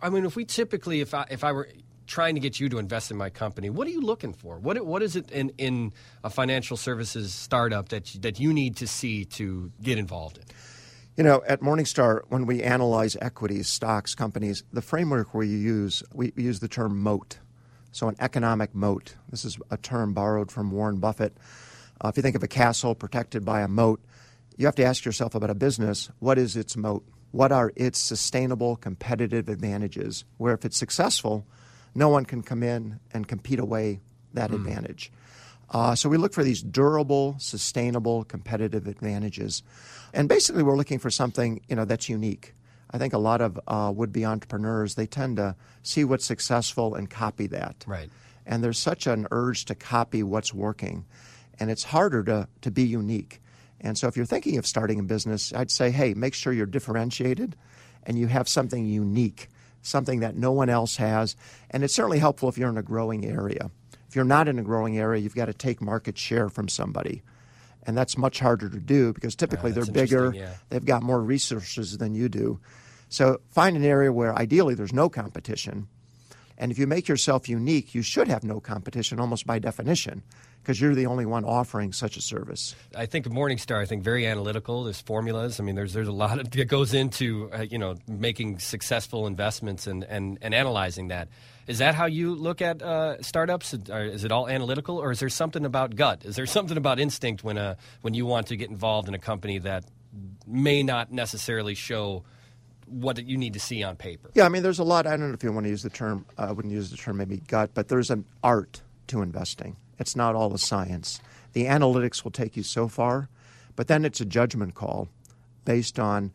If I were trying to get you to invest in my company, what are you looking for? What is it in a financial services startup that you need to see to get involved in? At Morningstar, when we analyze equities, stocks, companies, the framework we use the term moat. So an economic moat. This is a term borrowed from Warren Buffett. If you think of a castle protected by a moat, you have to ask yourself about a business, what is its moat? What are its sustainable competitive advantages? Where if it's successful, no one can come in and compete away that advantage. So we look for these durable, sustainable, competitive advantages. And basically we're looking for something that's unique. I think a lot of would-be entrepreneurs, they tend to see what's successful and copy that. Right. And there's such an urge to copy what's working. And it's harder to be unique. And so if you're thinking of starting a business, I'd say, hey, make sure you're differentiated and you have something unique, something that no one else has. And it's certainly helpful if you're in a growing area. If you're not in a growing area, you've got to take market share from somebody. And that's much harder to do because typically they're bigger, they've got more resources than you do. So find an area where ideally there's no competition. And if you make yourself unique, you should have no competition almost by definition because you're the only one offering such a service. I think of Morningstar, very analytical. There's formulas. I mean, there's a lot that goes into, making successful investments and analyzing that. Is that how you look at startups? Is it all analytical, or is there something about gut? Is there something about instinct when you want to get involved in a company that may not necessarily show what you need to see on paper? Yeah, I mean, there's a lot. I don't know if you want to use the term. I wouldn't use the term maybe gut, but there's an art to investing. It's not all a science. The analytics will take you so far, but then it's a judgment call based on,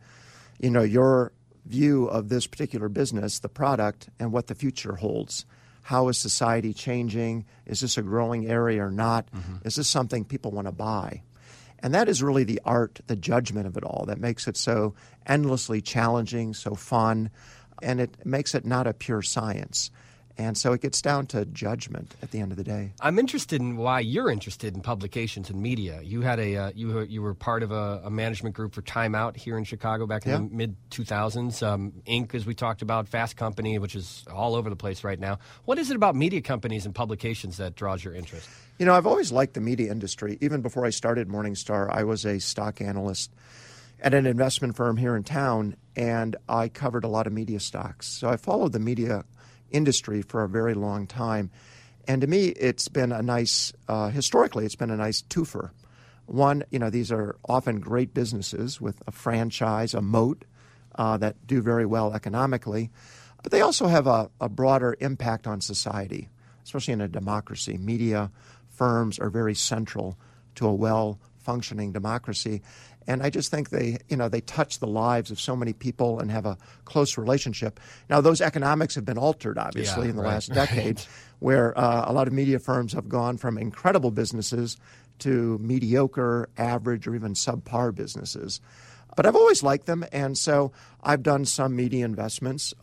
your view of this particular business, the product, and what the future holds. How is society changing? Is this a growing area or not? Mm-hmm. Is this something people want to buy? And that is really the art, the judgment of it all that makes it so endlessly challenging, so fun, and it makes it not a pure science. And so it gets down to judgment at the end of the day. I'm interested in why you're interested in publications and media. You had you were part of a management group for Time Out here in Chicago back in the mid-2000s. Inc., as we talked about, Fast Company, which is all over the place right now. What is it about media companies and publications that draws your interest? You know, I've always liked the media industry. Even before I started Morningstar, I was a stock analyst at an investment firm here in town, and I covered a lot of media stocks. So I followed the media industry for a very long time. And to me, it's been a nice, historically, it's been a nice twofer. One, you know, these are often great businesses with a franchise, a moat that do very well economically. But they also have a broader impact on society, especially in a democracy. Media firms are very central to a well-functioning democracy. And I just think they touch the lives of so many people and have a close relationship. Now, those economics have been altered, obviously, in the last decade, where a lot of media firms have gone from incredible businesses to mediocre, average, or even subpar businesses. But I've always liked them, and so I've done some media investments,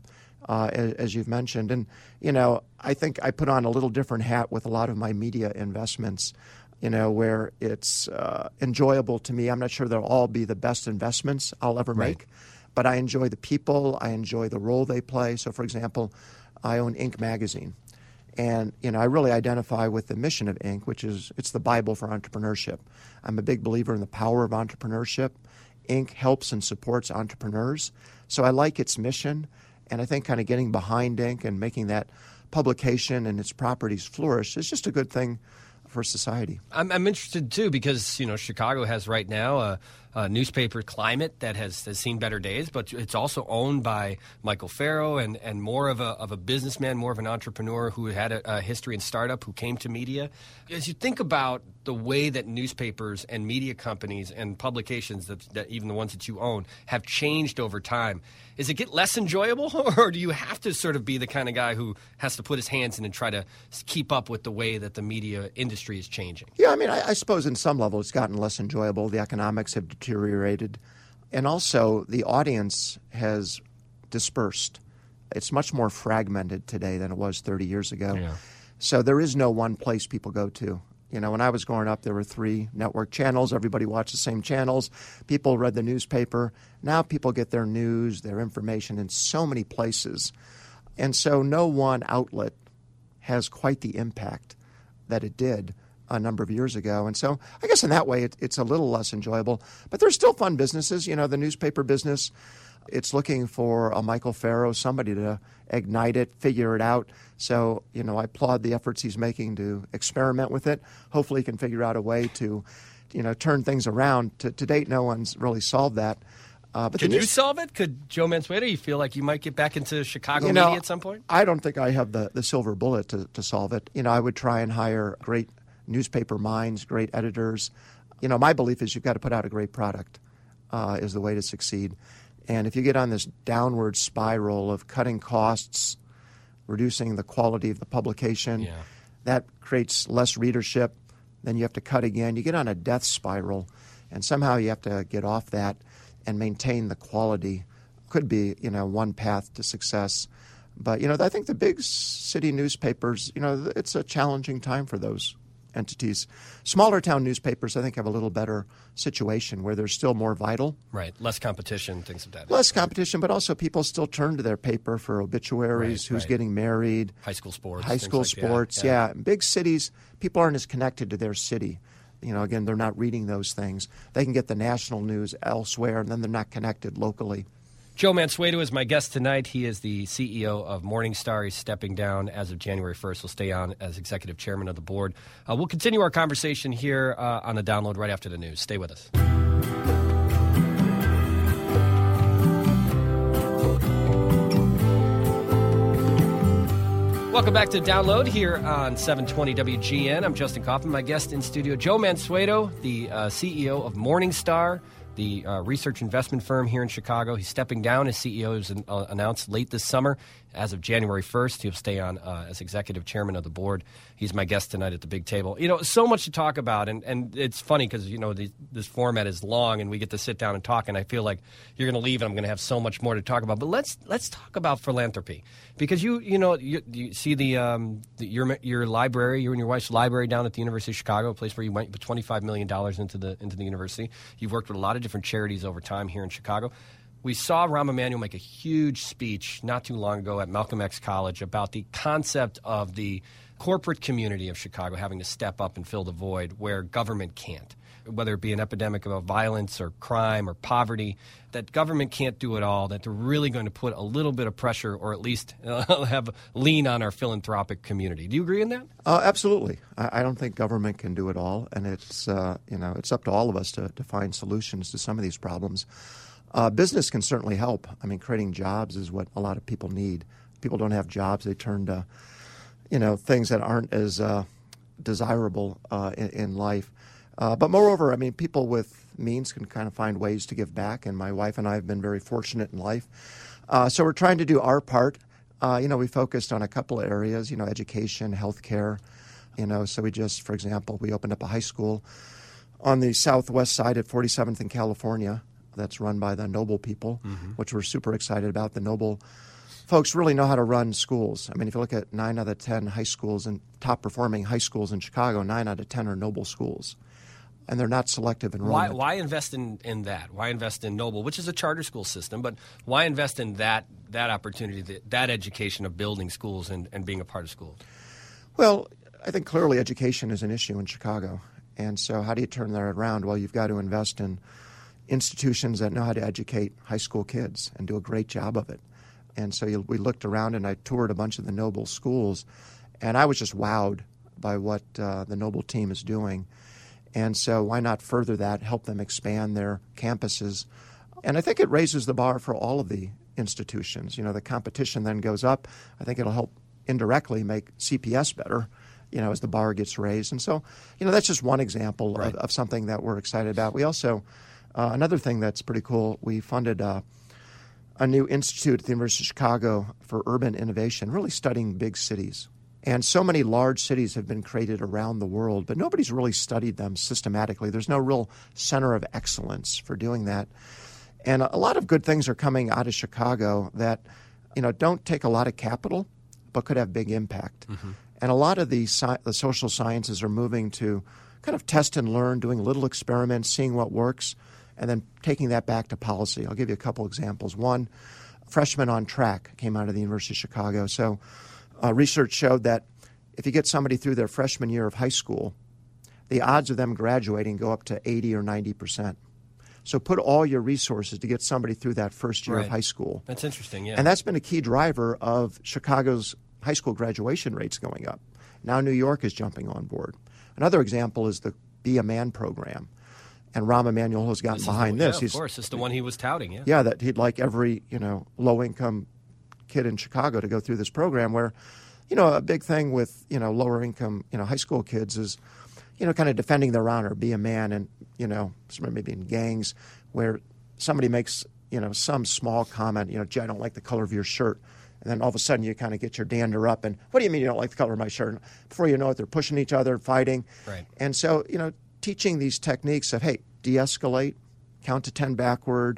as you've mentioned. And, you know, I think I put on a little different hat with a lot of my media investments, you know, where it's enjoyable to me. I'm not sure they'll all be the best investments I'll ever make, but I enjoy the people. I enjoy the role they play. So, for example, I own Inc. magazine. And, you know, I really identify with the mission of Inc., which is it's the Bible for entrepreneurship. I'm a big believer in the power of entrepreneurship. Inc. helps and supports entrepreneurs. So I like its mission, and I think kind of getting behind Inc. and making that publication and its properties flourish is just a good thing for society. I'm interested, too, because, you know, Chicago has right now a newspaper climate that has seen better days, but it's also owned by Michael Farrow and more of a businessman, more of an entrepreneur who had a history in startup, who came to media. As you think about the way that newspapers and media companies and publications, that even the ones that you own, have changed over time, is it get less enjoyable, or do you have to sort of be the kind of guy who has to put his hands in and try to keep up with the way that the media industry is changing? Yeah, I mean, I suppose in some level it's gotten less enjoyable. The economics have deteriorated, and also the audience has dispersed. It's much more fragmented today than it was 30 years ago. Yeah. So there is no one place people go to. You know, when I was growing up, there were 3 network channels. Everybody watched the same channels. People read the newspaper. Now people get their news, their information in so many places. And so no one outlet has quite the impact that it did a number of years ago. And so I guess in that way it's a little less enjoyable. But there's still fun businesses. You know, the newspaper business, it's looking for a Michael Farrow, somebody to ignite it, figure it out. So, you know, I applaud the efforts he's making to experiment with it. Hopefully he can figure out a way to, you know, turn things around. To date, no one's really solved that. But Could you solve it? Could Joe Mansueto, you feel like you might get back into Chicago media at some point? I don't think I have the silver bullet to solve it. You know, I would try and hire great newspaper minds, great editors. You know, my belief is you've got to put out a great product is the way to succeed. And if you get on this downward spiral of cutting costs, reducing the quality of the publication, that creates less readership. Then you have to cut again. You get on a death spiral, and somehow you have to get off that and maintain the quality. Could be, you know, one path to success. But, you know, I think the big city newspapers, you know, it's a challenging time for those entities. Smaller town newspapers, I think, have a little better situation where they're still more vital. Right. Less competition, things of that. Less competition, but also people still turn to their paper for obituaries, who's getting married. High school sports. High school sports, yeah. In big cities, people aren't as connected to their city. You know, again, they're not reading those things. They can get the national news elsewhere, and then they're not connected locally. Joe Mansueto is my guest tonight. He is the CEO of Morningstar. He's stepping down as of January 1st. He'll stay on as executive chairman of the board. We'll continue our conversation here on the download right after the news. Stay with us. Welcome back to Download here on 720 WGN. I'm Justin Kaufman. My guest in studio, Joe Mansueto, the CEO of Morningstar. the research investment firm here in Chicago. He's stepping down as CEO, as announced late this summer. As of January 1st, he'll stay on as executive chairman of the board. He's my guest tonight at the big table. So much to talk about, and it's funny because, this format is long, and we get to sit down and talk, and I feel like you're going to leave, and I'm going to have so much more to talk about. But let's talk about philanthropy, because you see your library, you and your wife's library down at the University of Chicago, a place where you went with $25 million into the university. You've worked with a lot of different charities over time here in Chicago. We saw Rahm Emanuel make a huge speech not too long ago at Malcolm X College about the concept of the corporate community of Chicago having to step up and fill the void where government can't, whether it be an epidemic of violence or crime or poverty, that government can't do it all, that they're really going to put a little bit of pressure or at least have lean on our philanthropic community. Do you agree in that? Absolutely. I don't think government can do it all, and it's up to all of us to find solutions to some of these problems. Business can certainly help. I mean, creating jobs is what a lot of people need. People don't have jobs. They turn to, things that aren't as desirable in life. But moreover, I mean, people with means can kind of find ways to give back, and my wife and I have been very fortunate in life. So we're trying to do our part. We focused on a couple of areas, education, healthcare. So we just, for example, we opened up a high school on the southwest side at 47th in California. That's run by the Noble people, which we're super excited about. The Noble folks really know how to run schools. I mean, if you look at 9 out of 10 high schools and top-performing high schools in Chicago, 9 out of 10 are Noble schools. And they're not selective enrollment. Why invest in that? Why invest in Noble, which is a charter school system, but why invest in that opportunity, that education of building schools and being a part of schools? Well, I think clearly education is an issue in Chicago. And so how do you turn that around? Well, you've got to invest in institutions that know how to educate high school kids and do a great job of it. And so we looked around, and I toured a bunch of the Noble schools, and I was just wowed by what the Noble team is doing. And so why not further that, help them expand their campuses? And I think it raises the bar for all of the institutions. The competition then goes up. I think it'll help indirectly make CPS better, as the bar gets raised. And so, that's just one example of something that we're excited about. We also another thing that's pretty cool, we funded a new institute at the University of Chicago for urban innovation, really studying big cities. And so many large cities have been created around the world, but nobody's really studied them systematically. There's no real center of excellence for doing that. And a lot of good things are coming out of Chicago that, don't take a lot of capital, but could have big impact. And a lot of the social sciences are moving to kind of test and learn, doing little experiments, seeing what works, and then taking that back to policy. I'll give you a couple examples. One, Freshmen on Track came out of the University of Chicago. So research showed that if you get somebody through their freshman year of high school, the odds of them graduating go up to 80 or 90%. So put all your resources to get somebody through that first year of high school. That's interesting, yeah. And that's been a key driver of Chicago's high school graduation rates going up. Now New York is jumping on board. Another example is the Be a Man program. And Rahm Emanuel has gotten behind this. Yeah, of course. It's the one he was touting, yeah. Yeah, that he'd like every, low-income kid in Chicago to go through this program where, a big thing with, lower-income, high school kids is, kind of defending their honor, be a man, and, maybe in gangs where somebody makes, some small comment, gee, I don't like the color of your shirt. And then all of a sudden you kind of get your dander up and, what do you mean you don't like the color of my shirt? And before you know it, they're pushing each other, fighting. Right. And so, teaching these techniques of, hey, de-escalate, count to 10 backward,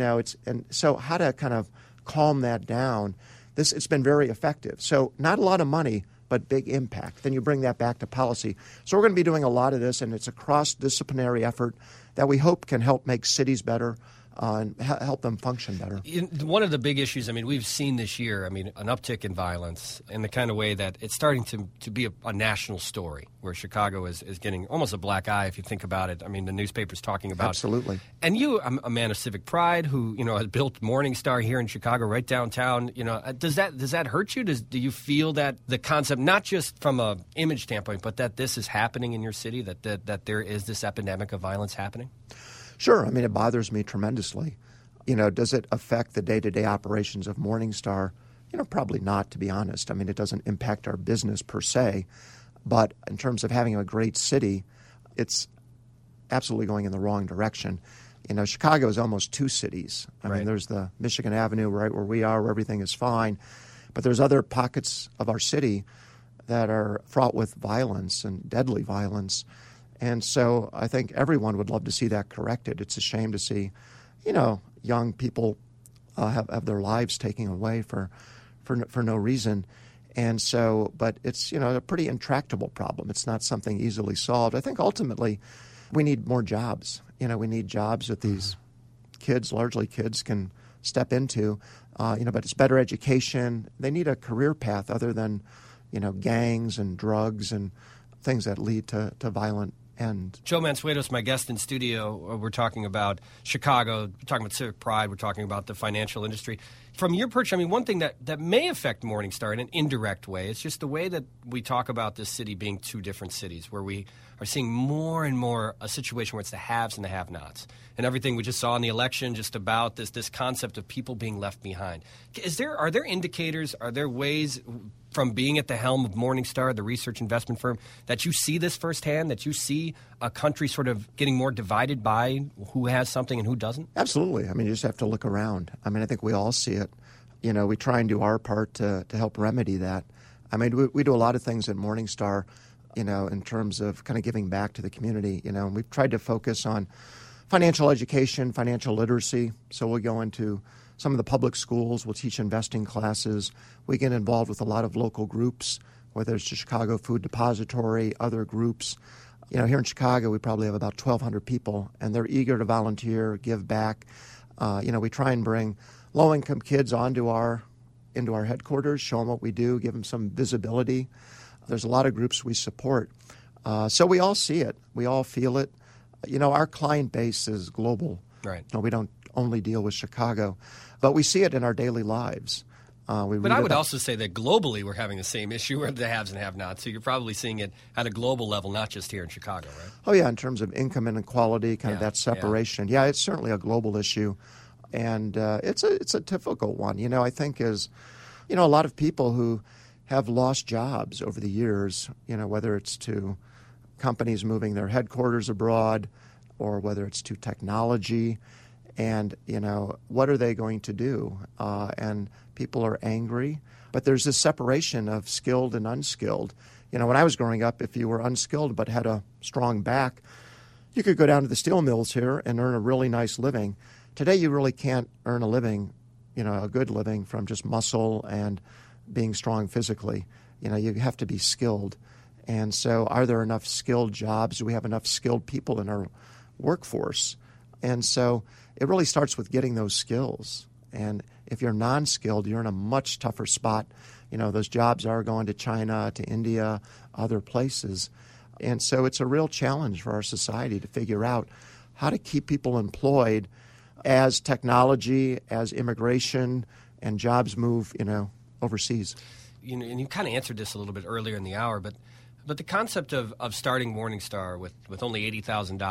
and so how to kind of calm that down. It's been very effective. So not a lot of money, but big impact. Then you bring that back to policy. So we're going to be doing a lot of this, and it's a cross-disciplinary effort that we hope can help make cities better, and help them function better. One of the big issues, we've seen this year, an uptick in violence in the kind of way that it's starting to be a national story where Chicago is getting almost a black eye if you think about it. The newspaper's talking about Absolutely. And you, a man of civic pride who, has built Morning Star here in Chicago, right downtown, does that hurt you? Do you feel that the concept, not just from a image standpoint, but that this is happening in your city, that there is this epidemic of violence happening? Sure. It bothers me tremendously. Does it affect the day-to-day operations of Morning Star? Probably not, to be honest. It doesn't impact our business per se. But in terms of having a great city, it's absolutely going in the wrong direction. Chicago is almost two cities. I Right. mean, there's the Michigan Avenue right where we are, where everything is fine. But there's other pockets of our city that are fraught with violence and deadly violence. And so I think everyone would love to see that corrected. It's a shame to see, young people have their lives taken away for no reason. And so, but it's, a pretty intractable problem. It's not something easily solved. I think ultimately we need more jobs. We need jobs that these kids, largely kids, can step into. But it's better education. They need a career path other than, gangs and drugs and things that lead to violent end. Joe Mansueto's my guest in studio. We're talking about Chicago. We're talking about civic pride. We're talking about the financial industry. From your perch, one thing that may affect Morningstar in an indirect way is just the way that we talk about this city being two different cities, where we are seeing more and more a situation where it's the haves and the have-nots. And everything we just saw in the election, just about this concept of people being left behind. Are there indicators, are there ways from being at the helm of Morningstar, the research investment firm, that you see this firsthand, that you see a country sort of getting more divided by who has something and who doesn't? Absolutely. You just have to look around. I think we all see it. We try and do our part to help remedy that. We do a lot of things at Morningstar, in terms of kind of giving back to the community, and we've tried to focus on financial education, financial literacy. So we'll go into some of the public schools. We'll teach investing classes. We get involved with a lot of local groups, whether it's the Chicago Food Depository, other groups. Here in Chicago, we probably have about 1,200 people, and they're eager to volunteer, give back. We try and bring low-income kids into our headquarters, show them what we do, give them some visibility. There's a lot of groups we support. So we all see it. We all feel it. Our client base is global. Right. We don't only deal with Chicago, but we see it in our daily lives. But I would also say that globally we're having the same issue with the haves and have-nots. So you're probably seeing it at a global level, not just here in Chicago, right? Oh, yeah, in terms of income inequality, kind of that separation. Yeah, it's certainly a global issue. And it's a difficult one. I think is, a lot of people who have lost jobs over the years, whether it's to companies moving their headquarters abroad or whether it's to technology. And, what are they going to do? And people are angry. But there's this separation of skilled and unskilled. When I was growing up, if you were unskilled but had a strong back, you could go down to the steel mills here and earn a really nice living. Today, you really can't earn a living, a good living from just muscle and being strong physically. You have to be skilled. And so are there enough skilled jobs? Do we have enough skilled people in our workforce? And so it really starts with getting those skills. And if you're non-skilled, you're in a much tougher spot. Those jobs are going to China, to India, other places. And so it's a real challenge for our society to figure out how to keep people employed as technology, as immigration, and jobs move, overseas. And you kind of answered this a little bit earlier in the hour, but the concept of starting Morningstar with only $80,000 in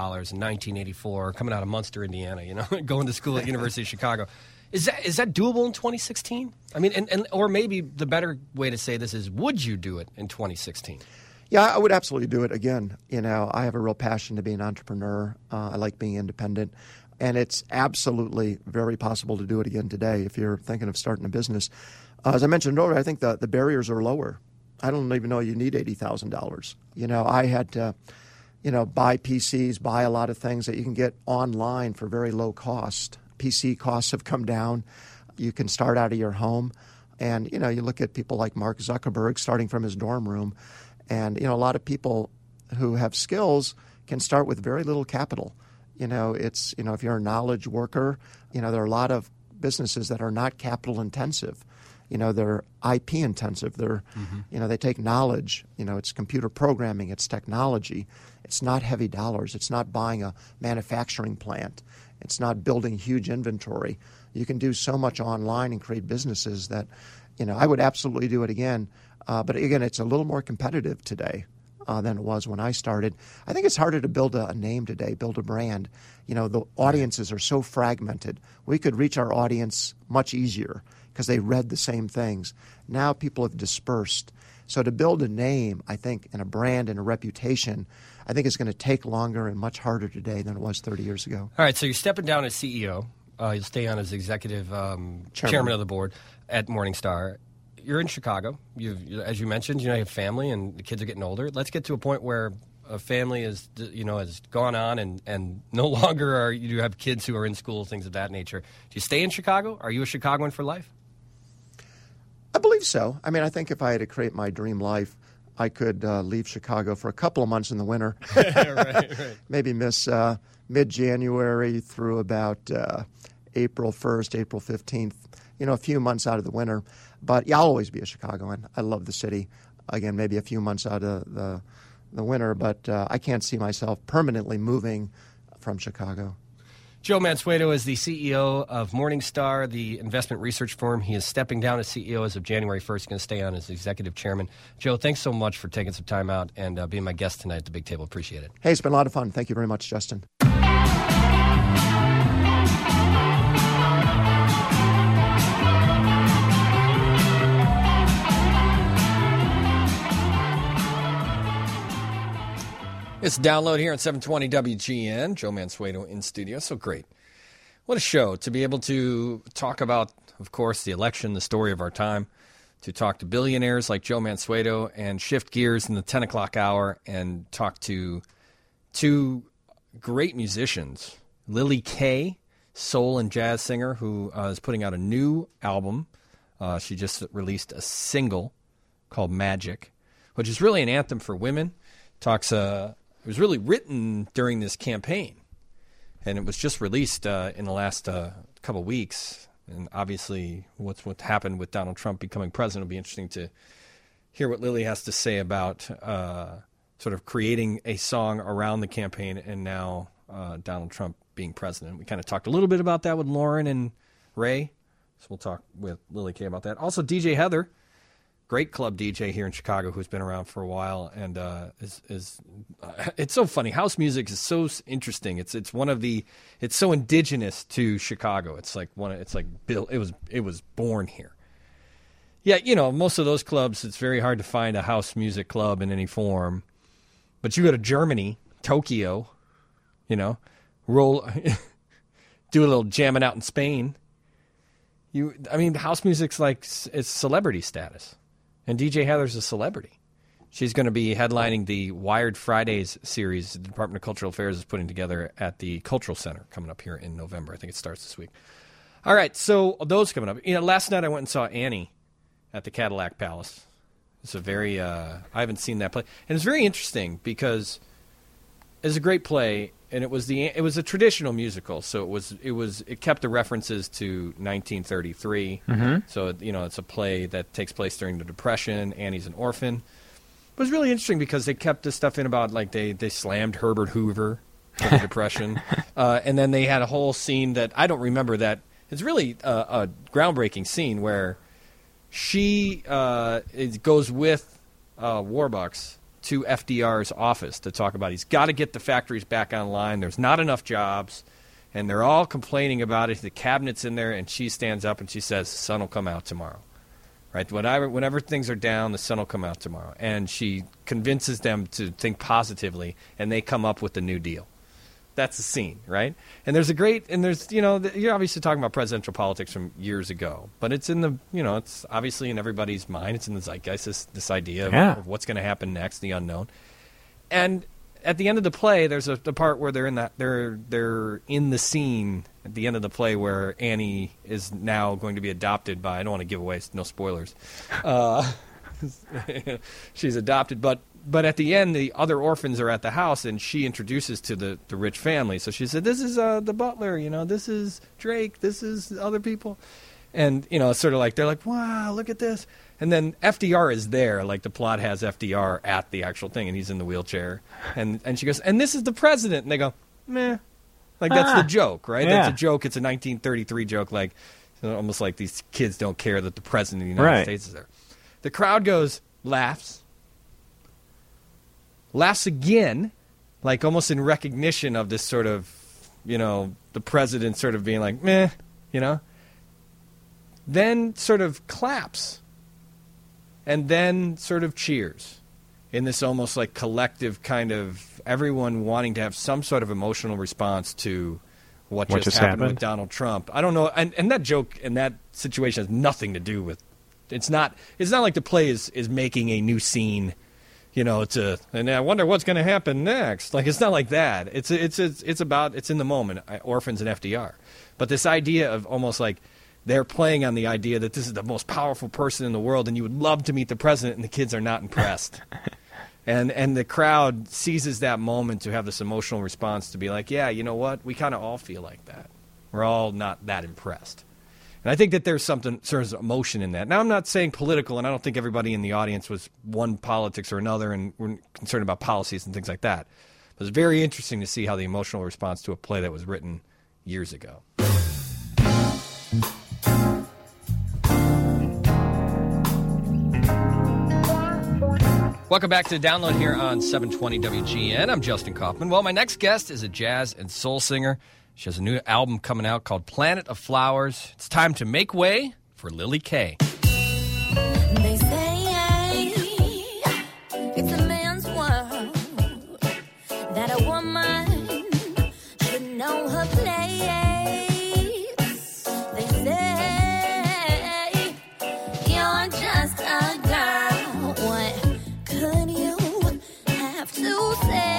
1984, coming out of Munster, Indiana, going to school at University of Chicago, is that doable in 2016? Or maybe the better way to say this is, would you do it in 2016? Yeah, I would absolutely do it again. I have a real passion to be an entrepreneur. I like being independent. And it's absolutely very possible to do it again today if you're thinking of starting a business. As I mentioned earlier, I think the barriers are lower. I don't even know you need $80,000. I had to, buy PCs, buy a lot of things that you can get online for very low cost. PC costs have come down. You can start out of your home. And, you look at people like Mark Zuckerberg starting from his dorm room. And, a lot of people who have skills can start with very little capital. It's, if you're a knowledge worker, there are a lot of businesses that are not capital intensive. They're IP intensive. They're, they take knowledge. It's computer programming. It's technology. It's not heavy dollars. It's not buying a manufacturing plant. It's not building huge inventory. You can do so much online and create businesses that, I would absolutely do it again. But again, it's a little more competitive today than it was when I started. I think it's harder to build a name today, build a brand. The audiences are so fragmented. We could reach our audience much easier because they read the same things. Now people have dispersed. So to build a name, I think, and a brand and a reputation, I think it's going to take longer and much harder today than it was 30 years ago. All right, so you're stepping down as CEO. You'll stay on as executive chairman of the board at Morningstar. You're in Chicago. As you mentioned, you have family and the kids are getting older. Let's get to a point where a family has gone on and no longer you have kids who are in school, things of that nature. Do you stay in Chicago? Are you a Chicagoan for life? I believe so. I mean, I think if I had to create my dream life, I could leave Chicago for a couple of months in the winter. right. Maybe miss mid-January through about April 1st, April 15th, a few months out of the winter. But yeah, I'll always be a Chicagoan. I love the city. Again, maybe a few months out of the winter, but I can't see myself permanently moving from Chicago. Joe Mansueto is the CEO of Morningstar, the investment research firm. He is stepping down as CEO as of January 1st. He's going to stay on as executive chairman. Joe, thanks so much for taking some time out and being my guest tonight at the Big Table. Appreciate it. Hey, it's been a lot of fun. Thank you very much, Justin. It's Download here on 720 WGN. Joe Mansueto in studio. So great. What a show to be able to talk about, of course, the election, the story of our time, to talk to billionaires like Joe Mansueto and shift gears in the 10 o'clock hour and talk to two great musicians, Lily Kay, soul and jazz singer, who is putting out a new album. She just released a single called Magic, which is really an anthem for women. It was really written during this campaign, and it was just released in the last couple of weeks. And obviously, what happened with Donald Trump becoming president will be interesting to hear what Lily has to say about sort of creating a song around the campaign and now Donald Trump being president. We kind of talked a little bit about that with Lauren and Ray, so we'll talk with Lily Kay about that. Also, DJ Heather, great club DJ here in Chicago who's been around for a while, and it's so funny. House music is so interesting. It's so indigenous to Chicago. It was born here. Yeah, most of those clubs, it's very hard to find a house music club in any form. But you go to Germany, Tokyo, do a little jamming out in Spain. House music's it's celebrity status. And DJ Heather's a celebrity. She's going to be headlining the Wired Fridays series the Department of Cultural Affairs is putting together at the Cultural Center coming up here in November. I think it starts this week. All right, so those coming up. Last night I went and saw Annie at the Cadillac Palace. It's a very I haven't seen that play. And it's very interesting because it's a great play, and it was a traditional musical, so it kept the references to 1933. Mm-hmm. So it's a play that takes place during the Depression. Annie's an orphan. It was really interesting because they kept this stuff in about they slammed Herbert Hoover for the Depression, and then they had a whole scene that I don't remember. That it's really a groundbreaking scene where she goes with Warbucks to FDR's office to talk about he's got to get the factories back online. There's not enough jobs, and they're all complaining about it. The cabinet's in there, and she stands up and she says, "The sun will come out tomorrow." Right? Whenever things are down, the sun will come out tomorrow. And she convinces them to think positively, and they come up with the New Deal. That's the scene, right? And you're obviously talking about presidential politics from years ago, but it's in it's obviously in everybody's mind. It's in the zeitgeist, this idea of what's going to happen next, the unknown. And at the end of the play, there's the part where they're in the scene at the end of the play where Annie is now going to be adopted by, I don't want to give away, no spoilers. She's adopted, but at the end, the other orphans are at the house, and she introduces to the rich family. So she said, "This is the butler, this is Drake, this is other people." And, it's sort of like, they're like, "Wow, look at this." And then FDR is there, like the plot has FDR at the actual thing, and he's in the wheelchair. And she goes, "And this is the president." And they go, "Meh." Like, that's the joke, right? Yeah. That's a joke. It's a 1933 joke, like almost like these kids don't care that the president of the United States is there. The crowd laughs again, like almost in recognition of this sort of, the president sort of being like, meh, then sort of claps, and then sort of cheers. in this almost like collective kind of everyone wanting to have some sort of emotional response to what just happened with Donald Trump. I don't know, and that joke and that situation has nothing to do with. It's not like the play is making a new scene. And I wonder what's going to happen next. Like, it's not like that. It's in the moment, Orphans and FDR. But this idea of almost like they're playing on the idea that this is the most powerful person in the world and you would love to meet the president, and the kids are not impressed. and the crowd seizes that moment to have this emotional response to be like, yeah, you know what? We kind of all feel like that. We're all not that impressed. And I think that there's something sort of emotion in that. Now, I'm not saying political, and I don't think everybody in the audience was one politics or another and were concerned about policies and things like that. But it's very interesting to see how the emotional response to a play that was written years ago. Welcome back to the Download here on 720 WGN. I'm Justin Kaufman. Well, my next guest is a jazz and soul singer. She has a new album coming out called Planet of Flowers. It's time to make way for Lily Kay. They say it's a man's world, that a woman should know her place. They say you're just a girl. What could you have to say?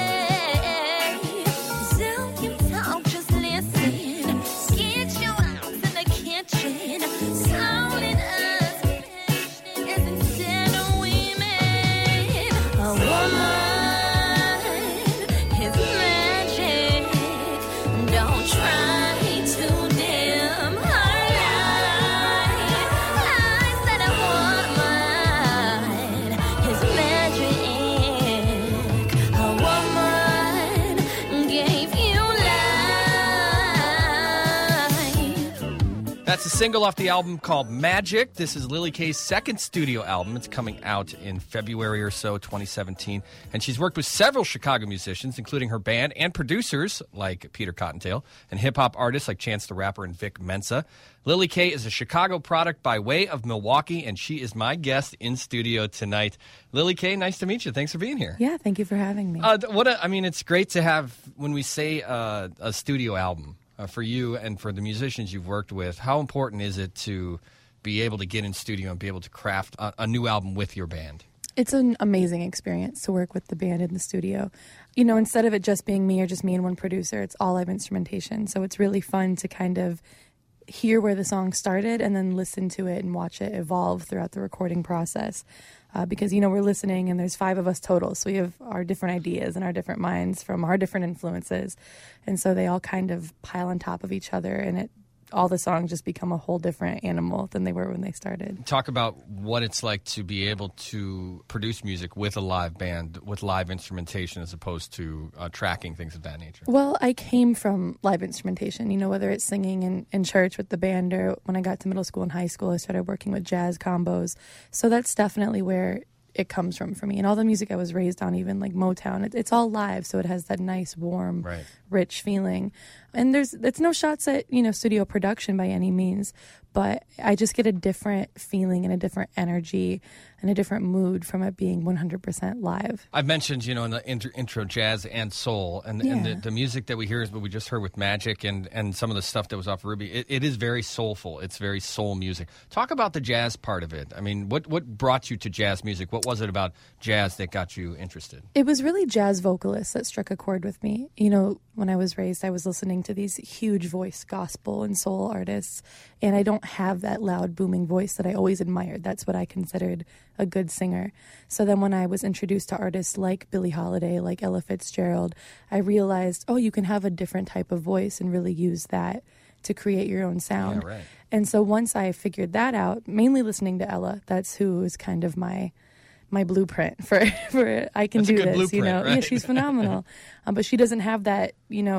That's a single off the album called Magic. This is Lily Kay's second studio album. It's coming out in February or so, 2017. And she's worked with several Chicago musicians, including her band and producers like Peter Cottontail, and hip-hop artists like Chance the Rapper and Vic Mensa. Lily Kay is a Chicago product by way of Milwaukee, and she is my guest in studio tonight. Lily Kay, nice to meet you. Thanks for being here. Yeah, thank you for having me. It's great to have, when we say a studio album, for you and for the musicians you've worked with, how important is it to be able to get in studio and be able to craft a new album with your band? It's an amazing experience to work with the band in the studio. Instead of it just being me or just me and one producer, it's all live instrumentation. So it's really fun to kind of hear where the song started and then listen to it and watch it evolve throughout the recording process. Because, we're listening and there's 5 of us total. So we have our different ideas and our different minds from our different influences. And so they all kind of pile on top of each other, and all the songs just become a whole different animal than they were when they started. Talk about what it's like to be able to produce music with a live band, with live instrumentation, as opposed to tracking, things of that nature. Well, I came from live instrumentation, whether it's singing in church with the band or when I got to middle school and high school, I started working with jazz combos. So that's definitely where it comes from for me. And all the music I was raised on, even like Motown, it's all live, so it has that nice, warm, rich feeling. And it's no shots at, studio production by any means, but I just get a different feeling and a different energy and a different mood from it being 100% live. I've mentioned, in the intro, jazz and soul, and the music that we hear is what we just heard with Magic and some of the stuff that was off Ruby. It is very soulful. It's very soul music. Talk about the jazz part of it. I mean, what brought you to jazz music? What was it about jazz that got you interested? It was really jazz vocalists that struck a chord with me. When I was raised, I was listening to these huge voice gospel and soul artists, and I don't have that loud, booming voice that I always admired. That's what I considered a good singer. So then when I was introduced to artists like Billie Holiday, like Ella Fitzgerald, I realized, you can have a different type of voice and really use that to create your own sound. Yeah, right. And so once I figured that out, mainly listening to Ella, that's who is kind of my blueprint for I can do this, Right? Yeah, she's phenomenal. But she doesn't have that,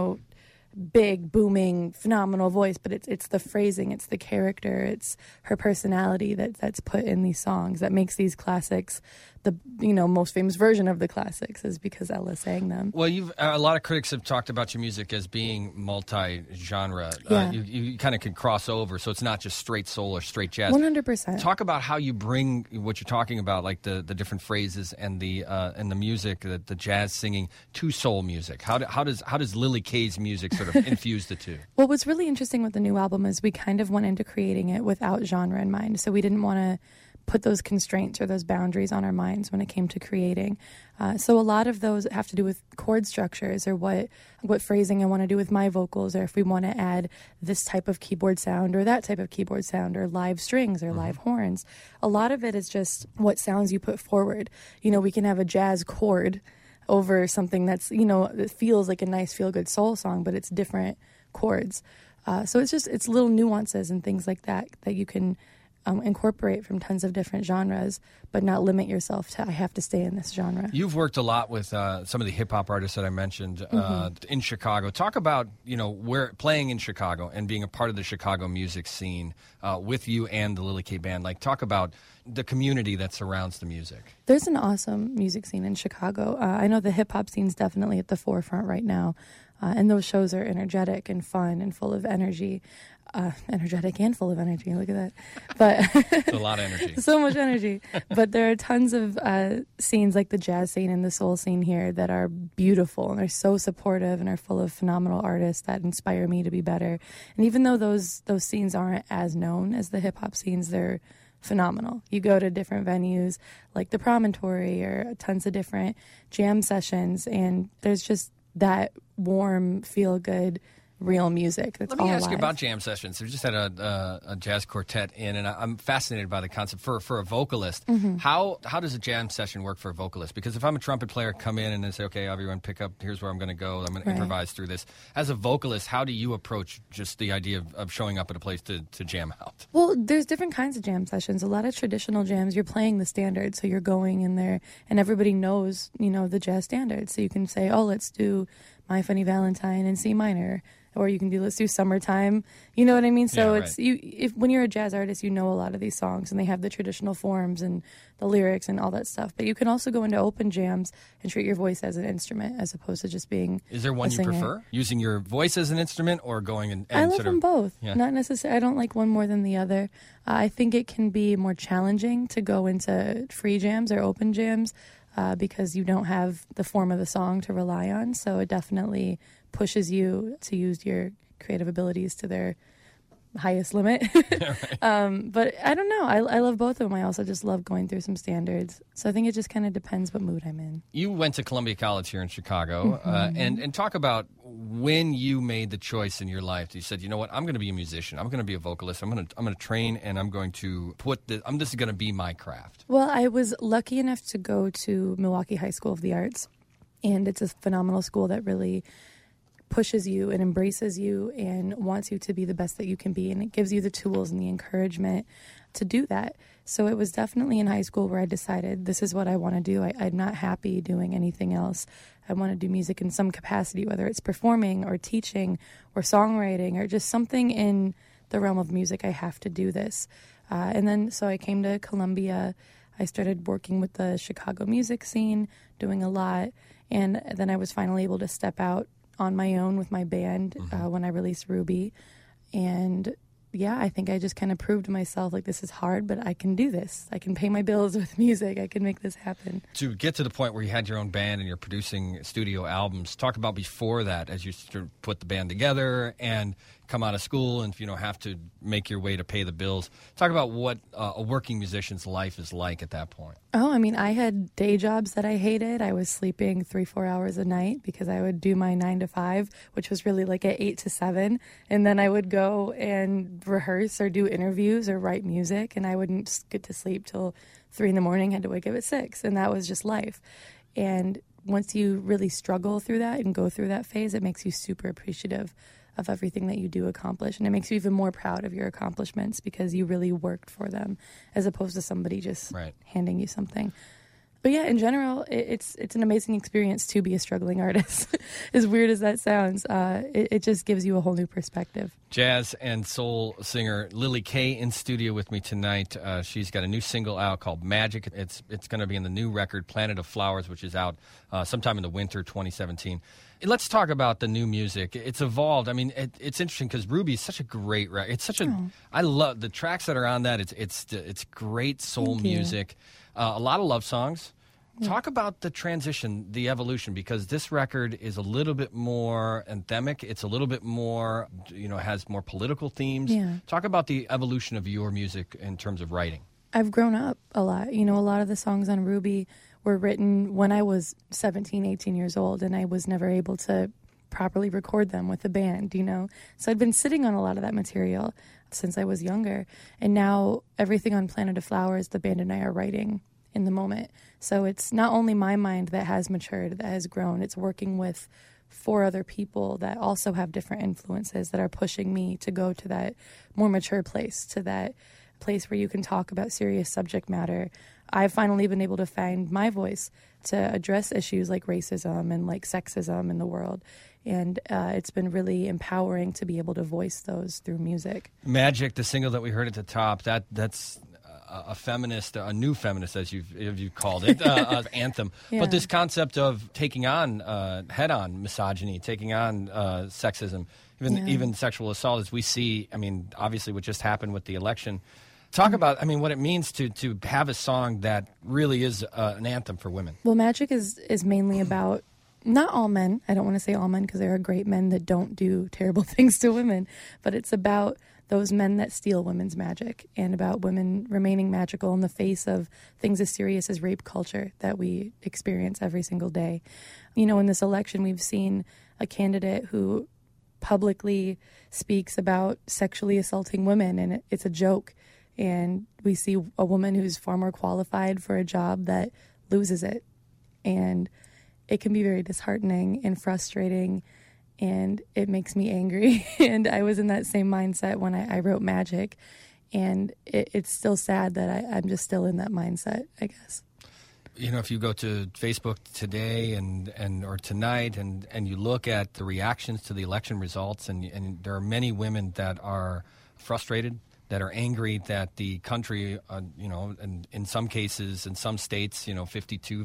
big, booming, phenomenal voice, but it's the phrasing, it's the character, it's her personality that's put in these songs that makes these classics the most famous version of the classics is because Ella sang them. Well, a lot of critics have talked about your music as being multi-genre. Yeah. You kind of can cross over, so it's not just straight soul or straight jazz. 100%. Talk about how you bring what you're talking about, like the different phrases and the music, the jazz singing, to soul music. How does Lily Kay's music sort of infuse the two? Well, what's really interesting with the new album is we kind of went into creating it without genre in mind. So we didn't want to put those constraints or those boundaries on our minds when it came to creating. So a lot of those have to do with chord structures or what phrasing I want to do with my vocals, or if we want to add this type of keyboard sound or that type of keyboard sound, or live strings or live horns. A lot of it is just what sounds you put forward. We can have a jazz chord over something that's, that feels like a nice feel-good soul song, but it's different chords. So it's little nuances and things like that you can incorporate from tons of different genres, but not limit yourself to, I have to stay in this genre. You've worked a lot with some of the hip-hop artists that I mentioned in Chicago. Talk about, where playing in Chicago and being a part of the Chicago music scene with you and the Lily Kay Band. Like, talk about the community that surrounds the music. There's an awesome music scene in Chicago. I know the hip-hop scene's definitely at the forefront right now, and those shows are energetic and fun and full of energy. Energetic and full of energy. Look at that. But a lot of energy. So much energy. But there are tons of scenes like the jazz scene and the soul scene here that are beautiful and are so supportive and are full of phenomenal artists that inspire me to be better. And even though those scenes aren't as known as the hip-hop scenes, they're phenomenal. You go to different venues like the Promontory or tons of different jam sessions, and there's just that warm, feel-good, real music. That's all Let me ask alive. you about jam sessions. We just had a jazz quartet in, and I'm fascinated by the concept for a vocalist. How does a jam session work for a vocalist? Because if I'm a trumpet player, come in and then say, okay, everyone pick up, here's where I'm going to go. I'm going to improvise through this. As a vocalist, how do you approach just the idea of showing up at a place to jam out? Well, there's different kinds of jam sessions. A lot of traditional jams, you're playing the standards, so you're going in there, and everybody knows, the jazz standards. So you can say, oh, let's do My Funny Valentine in C minor. Or you can let's do Summertime. You know what I mean? So yeah, it's when you're a jazz artist, you know a lot of these songs, and they have the traditional forms and the lyrics and all that stuff. But you can also go into open jams and treat your voice as an instrument as opposed to just being. Is there one a you singer. prefer? Using your voice as an instrument or going and I love sort of, them both. Yeah. Not necessarily. I don't like one more than the other. I think it can be more challenging to go into free jams or open jams because you don't have the form of the song to rely on. So it definitely pushes you to use your creative abilities to their highest limit. But I don't know. I love both of them. I also just love going through some standards. So I think it just kind of depends what mood I'm in. You went to Columbia College here in Chicago, and talk about when you made the choice in your life. You said, you know what, I'm going to be a musician. I'm going to be a vocalist. I'm going to train, and I'm going to this is going to be my craft. Well, I was lucky enough to go to Milwaukee High School of the Arts, and it's a phenomenal school that really pushes you and embraces you and wants you to be the best that you can be, and it gives you the tools and the encouragement to do that. So it was definitely in high school where I decided this is what I want to do. I'm not happy doing anything else. I want to do music in some capacity, whether it's performing or teaching or songwriting or just something in the realm of music. I have to do this. And then so I came to Columbia. I started working with the Chicago music scene, doing a lot, and then I was finally able to step out on my own with my band when I released Ruby. And yeah, I think I just kind of proved to myself, like, this is hard, but I can do this. I can pay my bills with music. I can make this happen. To get to the point where you had your own band and you're producing studio albums, talk about before that, as you put the band together and come out of school and have to make your way to pay the bills. Talk about what a working musician's life is like at that point. Oh, I mean, I had day jobs that I hated. I was sleeping 3-4 hours a night because I would do my 9 to 5, which was really like at 8 to 7. And then I would go and rehearse or do interviews or write music. And I wouldn't get to sleep till 3 in the morning, had to wake up at 6. And that was just life. And once you really struggle through that and go through that phase, it makes you super appreciative of everything that you do accomplish, and it makes you even more proud of your accomplishments because you really worked for them as opposed to somebody just handing you something. But yeah, in general, it's an amazing experience to be a struggling artist. As weird as that sounds, it just gives you a whole new perspective. Jazz and soul singer Lily Kay in studio with me tonight. She's got a new single out called Magic. It's going to be in the new record Planet of Flowers, which is out sometime in the winter 2017. Let's talk about the new music. It's evolved. I mean, it's interesting because Ruby's such a great record. It's such I love the tracks that are on that. It's great soul music. A lot of love songs. Talk about the transition, the evolution, because this record is a little bit more anthemic. It's a little bit more, has more political themes. Yeah. Talk about the evolution of your music in terms of writing. I've grown up a lot. A lot of the songs on Ruby were written when I was 17, 18 years old, and I was never able to properly record them with a band, So I'd been sitting on a lot of that material since I was younger. And now everything on Planet of Flowers, the band and I are writing in the moment. So it's not only my mind that has matured, that has grown, it's working with 4 other people that also have different influences that are pushing me to go to that more mature place, to that place where you can talk about serious subject matter. I've finally been able to find my voice to address issues like racism and like sexism in the world. And it's been really empowering to be able to voice those through music. Magic, the single that we heard at the top, that's a feminist, a new feminist, as you've called it, anthem. Yeah. But this concept of taking on head-on misogyny, taking on sexism, even sexual assault, as we see. I mean, obviously, what just happened with the election. Talk about, what it means to have a song that really is an anthem for women. Well, Magic is mainly about not all men. I don't want to say all men because there are great men that don't do terrible things to women, but it's about those men that steal women's magic and about women remaining magical in the face of things as serious as rape culture that we experience every single day. In this election, we've seen a candidate who publicly speaks about sexually assaulting women, and it's a joke. And we see a woman who's far more qualified for a job that loses it. And it can be very disheartening and frustrating, and it makes me angry. And I was in that same mindset when I wrote Magic, and it's still sad that I'm just still in that mindset, I guess. If you go to Facebook today or tonight and you look at the reactions to the election results, and there are many women that are frustrated, that are angry that the country, and in some cases, in some states, 52,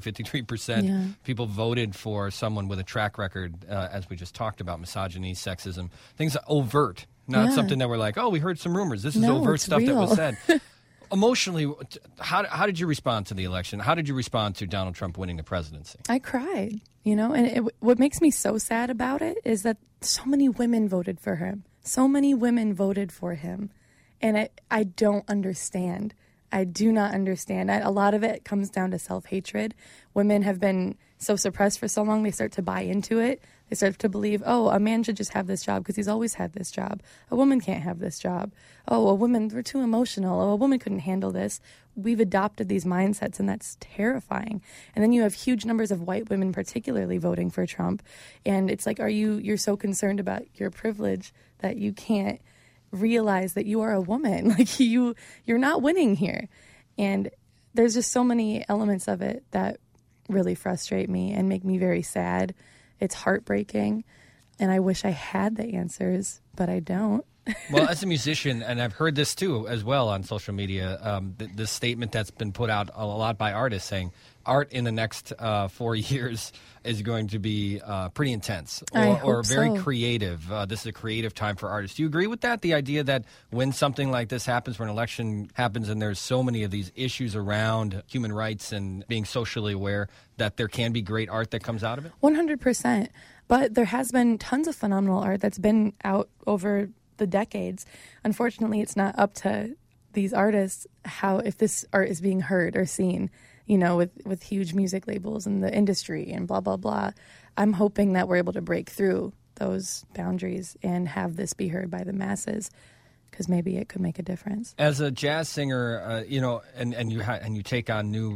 53% people voted for someone with a track record, as we just talked about, misogyny, sexism, things overt, not something that we're like, oh, we heard some rumors. This is overt stuff real. that was said. Emotionally, how did you respond to the election? How did you respond to Donald Trump winning the presidency? I cried, and what makes me so sad about it is that so many women voted for him. So many women voted for him. And I don't understand. I do not understand. A lot of it comes down to self-hatred. Women have been so suppressed for so long, they start to buy into it. They start to believe, oh, a man should just have this job because he's always had this job. A woman can't have this job. Oh, we're too emotional. Oh, a woman couldn't handle this. We've adopted these mindsets, and that's terrifying. And then you have huge numbers of white women particularly voting for Trump. And it's like, you're so concerned about your privilege that you can't realize that you are a woman. Like you're not winning here. And there's just so many elements of it that really frustrate me and make me very sad. It's heartbreaking, and I wish I had the answers, but I don't. Well, as a musician, and I've heard this too as well on social media, the statement that's been put out a lot by artists saying art in the next 4 years is going to be pretty intense or very creative. This is a creative time for artists. Do you agree with that? The idea that when something like this happens, when an election happens and there's so many of these issues around human rights and being socially aware, that there can be great art that comes out of it? 100%. But there has been tons of phenomenal art that's been out over the decades. Unfortunately, it's not up to these artists if this art is being heard or seen, with huge music labels and the industry and blah, blah, blah. I'm hoping that we're able to break through those boundaries and have this be heard by the masses, because maybe it could make a difference. As a jazz singer, and you take on new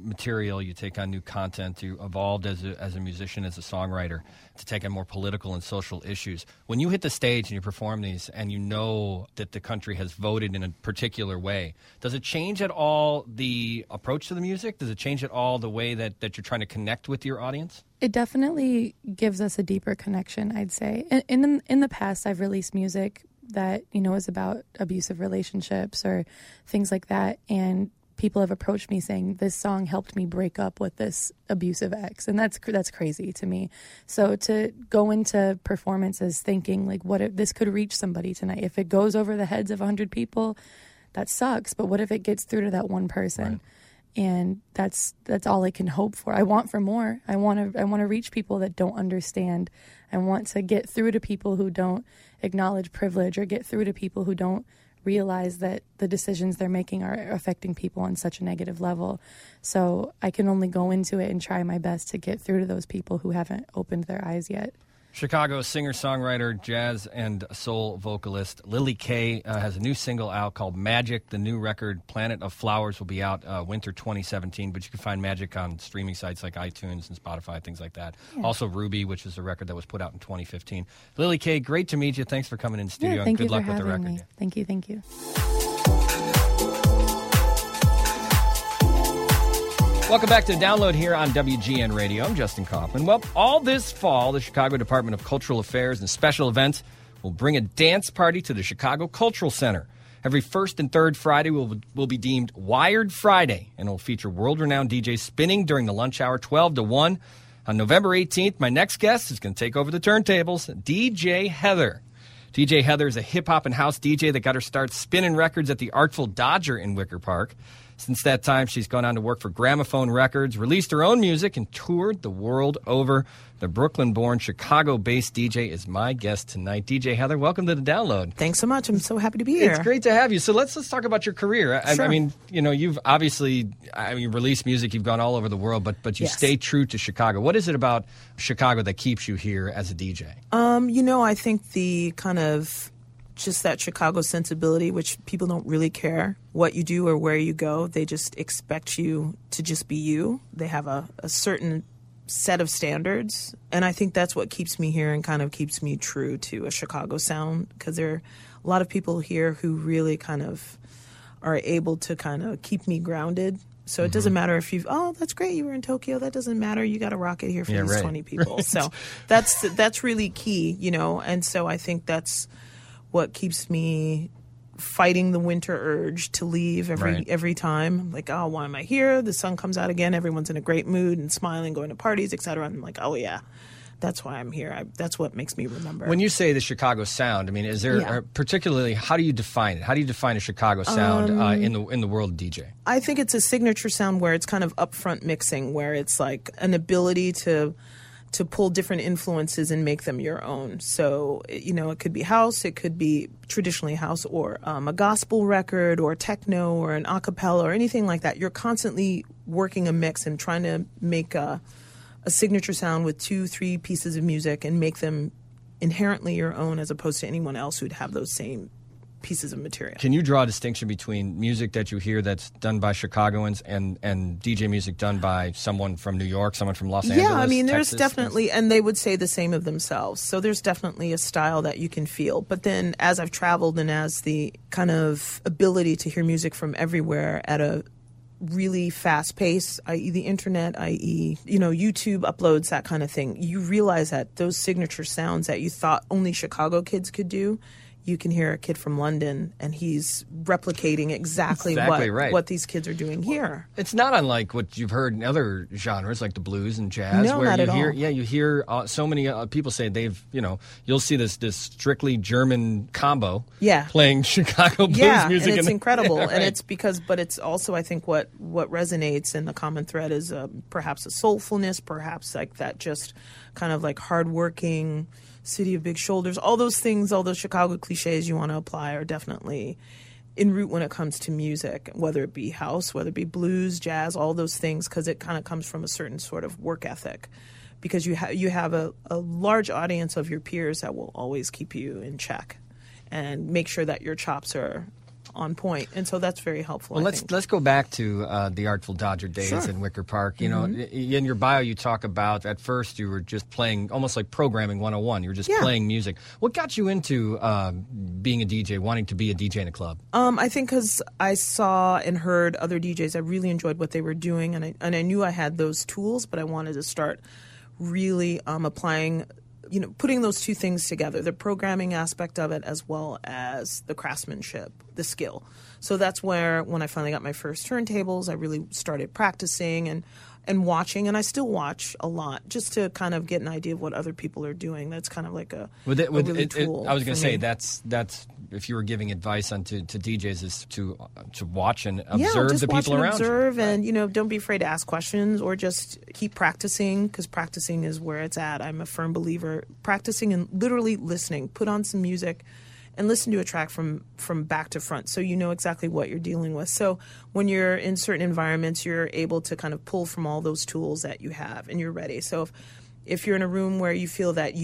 material, you take on new content, you evolved as a musician, as a songwriter, to take on more political and social issues. When you hit the stage and you perform these and you know that the country has voted in a particular way, does it change at all the approach to the music? Does it change at all the way that you're trying to connect with your audience? It definitely gives us a deeper connection, I'd say. In the past, I've released music that, is about abusive relationships or things like that, and people have approached me saying, this song helped me break up with this abusive ex, and that's crazy to me. So to go into performances thinking, like, what if this could reach somebody tonight? If it goes over the heads of 100 people, that sucks, but what if it gets through to that one person? Right. And that's all I can hope for. I want for more. I want to reach people that don't understand. I want to get through to people who don't acknowledge privilege, or get through to people who don't realize that the decisions they're making are affecting people on such a negative level. So I can only go into it and try my best to get through to those people who haven't opened their eyes yet. Chicago singer-songwriter, jazz and soul vocalist Lily Kay has a new single out called Magic. The new record, Planet of Flowers, will be out winter 2017, but you can find Magic on streaming sites like iTunes and Spotify, things like that. Yeah. Also Ruby, which is a record that was put out in 2015. Lily Kay, great to meet you. Thanks for coming in the studio, and good luck with the record. Me. Thank you. Welcome back to the Download here on WGN Radio. I'm Justin Kaufman. Well, all this fall, the Chicago Department of Cultural Affairs and Special Events will bring a dance party to the Chicago Cultural Center. Every first and third Friday will be deemed Wired Friday, and it will feature world-renowned DJs spinning during the lunch hour, 12 to 1. On November 18th, my next guest is going to take over the turntables, DJ Heather. DJ Heather is a hip-hop and house DJ that got her start spinning records at the Artful Dodger in Wicker Park. Since that time, she's gone on to work for Gramophone Records, released her own music, and toured the world over. The Brooklyn-born, Chicago-based DJ is my guest tonight. DJ Heather, welcome to the Download. Thanks so much. I'm so happy to be here. It's great to have you. So let's talk about your career. Sure. I mean, you've obviously released music. You've gone all over the world, but you stay true to Chicago. What is it about Chicago that keeps you here as a DJ? I think the kind of just that Chicago sensibility, which people don't really care what you do or where you go. They just expect you to just be you. They have a certain set of standards. And I think that's what keeps me here and kind of keeps me true to a Chicago sound, because there are a lot of people here who really kind of are able to kind of keep me grounded. So it doesn't matter if that's great, you were in Tokyo. That doesn't matter. You got to rock it here for these 20 people. Right. So that's really key, And so I think that's what keeps me fighting the winter urge to leave every time. Like, oh, why am I here? The sun comes out again. Everyone's in a great mood and smiling, going to parties, etc. I'm like, oh yeah, that's why I'm here. That's what makes me remember. When you say the Chicago sound, I mean, is there particularly, how do you define it? How do you define a Chicago sound in the world of DJ? I think it's a signature sound where it's kind of upfront mixing, where it's like an ability to pull different influences and make them your own. So, it could be house, it could be traditionally house, or a gospel record, or techno, or an a cappella, or anything like that. You're constantly working a mix and trying to make a signature sound with 2-3 pieces of music and make them inherently your own, as opposed to anyone else who'd have those same pieces of material. Can you draw a distinction between music that you hear that's done by Chicagoans and DJ music done by someone from New York, someone from Los Angeles? Yeah, I mean, there's Texas, definitely, and they would say the same of themselves. So there's definitely a style that you can feel. But then as I've traveled and as the kind of ability to hear music from everywhere at a really fast pace, i.e. the internet, i.e. YouTube uploads, that kind of thing, you realize that those signature sounds that you thought only Chicago kids could do, you can hear a kid from London, and he's replicating exactly what these kids are doing here. It's not unlike what you've heard in other genres, like the blues and jazz, no, where not you at hear, all. you hear so many people say you'll see this strictly German combo, playing Chicago blues music, and it's incredible, right. And it's but it's also, I think, what resonates, and the common thread is perhaps a soulfulness, perhaps like that, just kind of like hardworking. City of big shoulders, all those things, all those Chicago cliches you want to apply are definitely en route when it comes to music, whether it be house, whether it be blues, jazz, all those things, because it kind of comes from a certain sort of work ethic, because you have a large audience of your peers that will always keep you in check and make sure that your chops are on point, and so that's very helpful. Well, I let's think. go back to the Artful Dodger days Sure. in Wicker Park. You know, in your bio, you talk about at first you were just playing almost like programming 101. You were just playing music. What got you into being a DJ, wanting to be a DJ in a club? I think because I saw and heard other DJs, I really enjoyed what they were doing, and I knew I had those tools, but I wanted to start really applying, putting those two things together, the programming aspect of it as well as the craftsmanship, the skill. So that's where, when I finally got my first turntables, I really started practicing and watching, and I still watch a lot just to kind of get an idea of what other people are doing. That's kind of like a tool. I was going to for say me. that's if you were giving advice to DJs is to watch and just observe the watch people and around observe you. and don't be afraid to ask questions or just keep practicing, because practicing is where it's at. I'm a firm believer. Practicing and literally listening. Put on some music and listen to a track from back to front so you know exactly what you're dealing with. So when you're in certain environments, you're able to kind of pull from all those tools that you have and you're ready. So if you're in a room where you feel that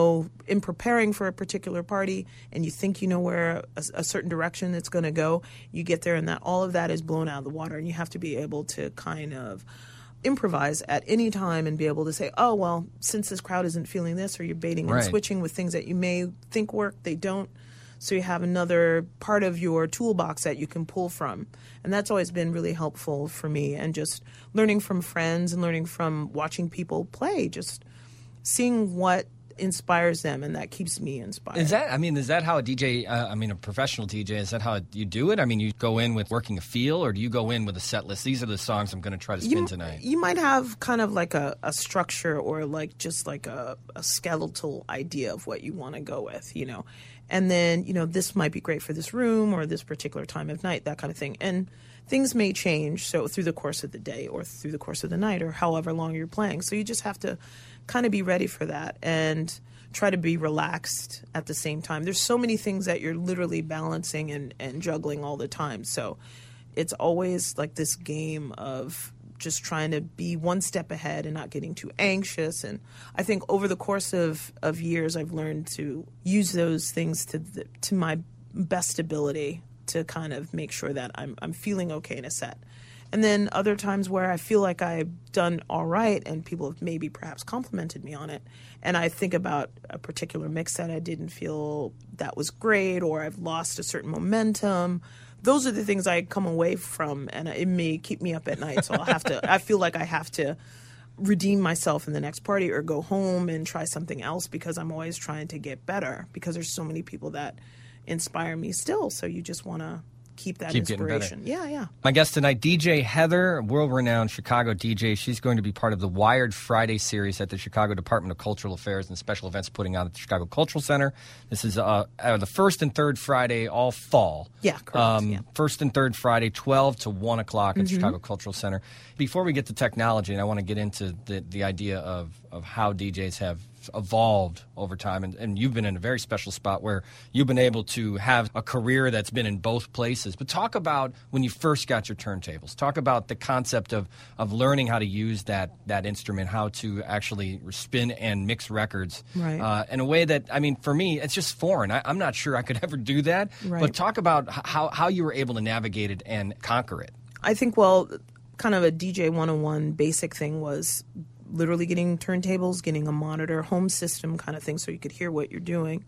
in preparing for a particular party and you think you know where a certain direction it's going to go, you get there and that all of that is blown out of the water, and you have to be able to kind of improvise at any time and be able to say, oh, well, since this crowd isn't feeling this, or you're baiting and switching with things that you may think work, they don't. So you have another part of your toolbox that you can pull from. And that's always been really helpful for me. And just learning from friends and learning from watching people play, just seeing what inspires them, and that keeps me inspired. Is that how a DJ, a professional DJ, is that how you do it? I mean, you go in with working a feel, or do you go in with a set list? These are the songs I'm going to try to spin tonight. You might have kind of like a structure, or like just like a skeletal idea of what you want to go with, And then, this might be great for this room or this particular time of night, that kind of thing. And things may change, so through the course of the day or through the course of the night or however long you're playing. So you just have to kind of be ready for that and try to be relaxed at the same time. There's so many things that you're literally balancing and juggling all the time. So it's always like this game of just trying to be one step ahead and not getting too anxious. And I think over the course of years, I've learned to use those things to my best ability to kind of make sure that I'm feeling okay in a set. And then other times where I feel like I've done all right and people have maybe perhaps complimented me on it, and I think about a particular mix that I didn't feel that was great, or I've lost a certain momentum, those are the things I come away from, and it may keep me up at night. So I feel like I have to redeem myself in the next party or go home and try something else, because I'm always trying to get better, because there's so many people that inspire me still. So you just want to keep that inspiration. Yeah. My guest tonight, DJ Heather, world-renowned Chicago DJ. She's going to be part of the Wired Friday series at the Chicago Department of Cultural Affairs and Special Events putting on at the Chicago Cultural Center. This is the first and third Friday all fall. Yeah, correct. First and third Friday, 12 to 1 o'clock at the Chicago Cultural Center. Before we get to technology, and I want to get into the idea of how DJs have evolved over time, and you've been in a very special spot where you've been able to have a career that's been in both places. But talk about when you first got your turntables. Talk about the concept of learning how to use that instrument, how to actually spin and mix records in a way that, for me, it's just foreign. I'm not sure I could ever do that. Right. But talk about how you were able to navigate it and conquer it. I think, kind of a DJ 101 basic thing was literally getting turntables, getting a monitor, home system kind of thing, so you could hear what you're doing,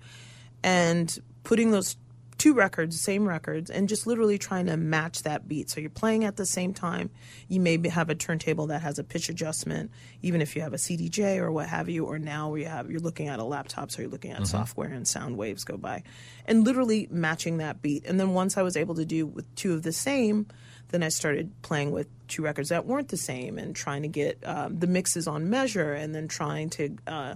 and putting those two records, same records, and just literally trying to match that beat. So you're playing at the same time. You may have a turntable that has a pitch adjustment, even if you have a CDJ or what have you, or now you're looking at a laptop, so you're looking at software and sound waves go by, and literally matching that beat. And then once I was able to do with two of the same, then I started playing with two records that weren't the same and trying to get the mixes on measure, and then trying to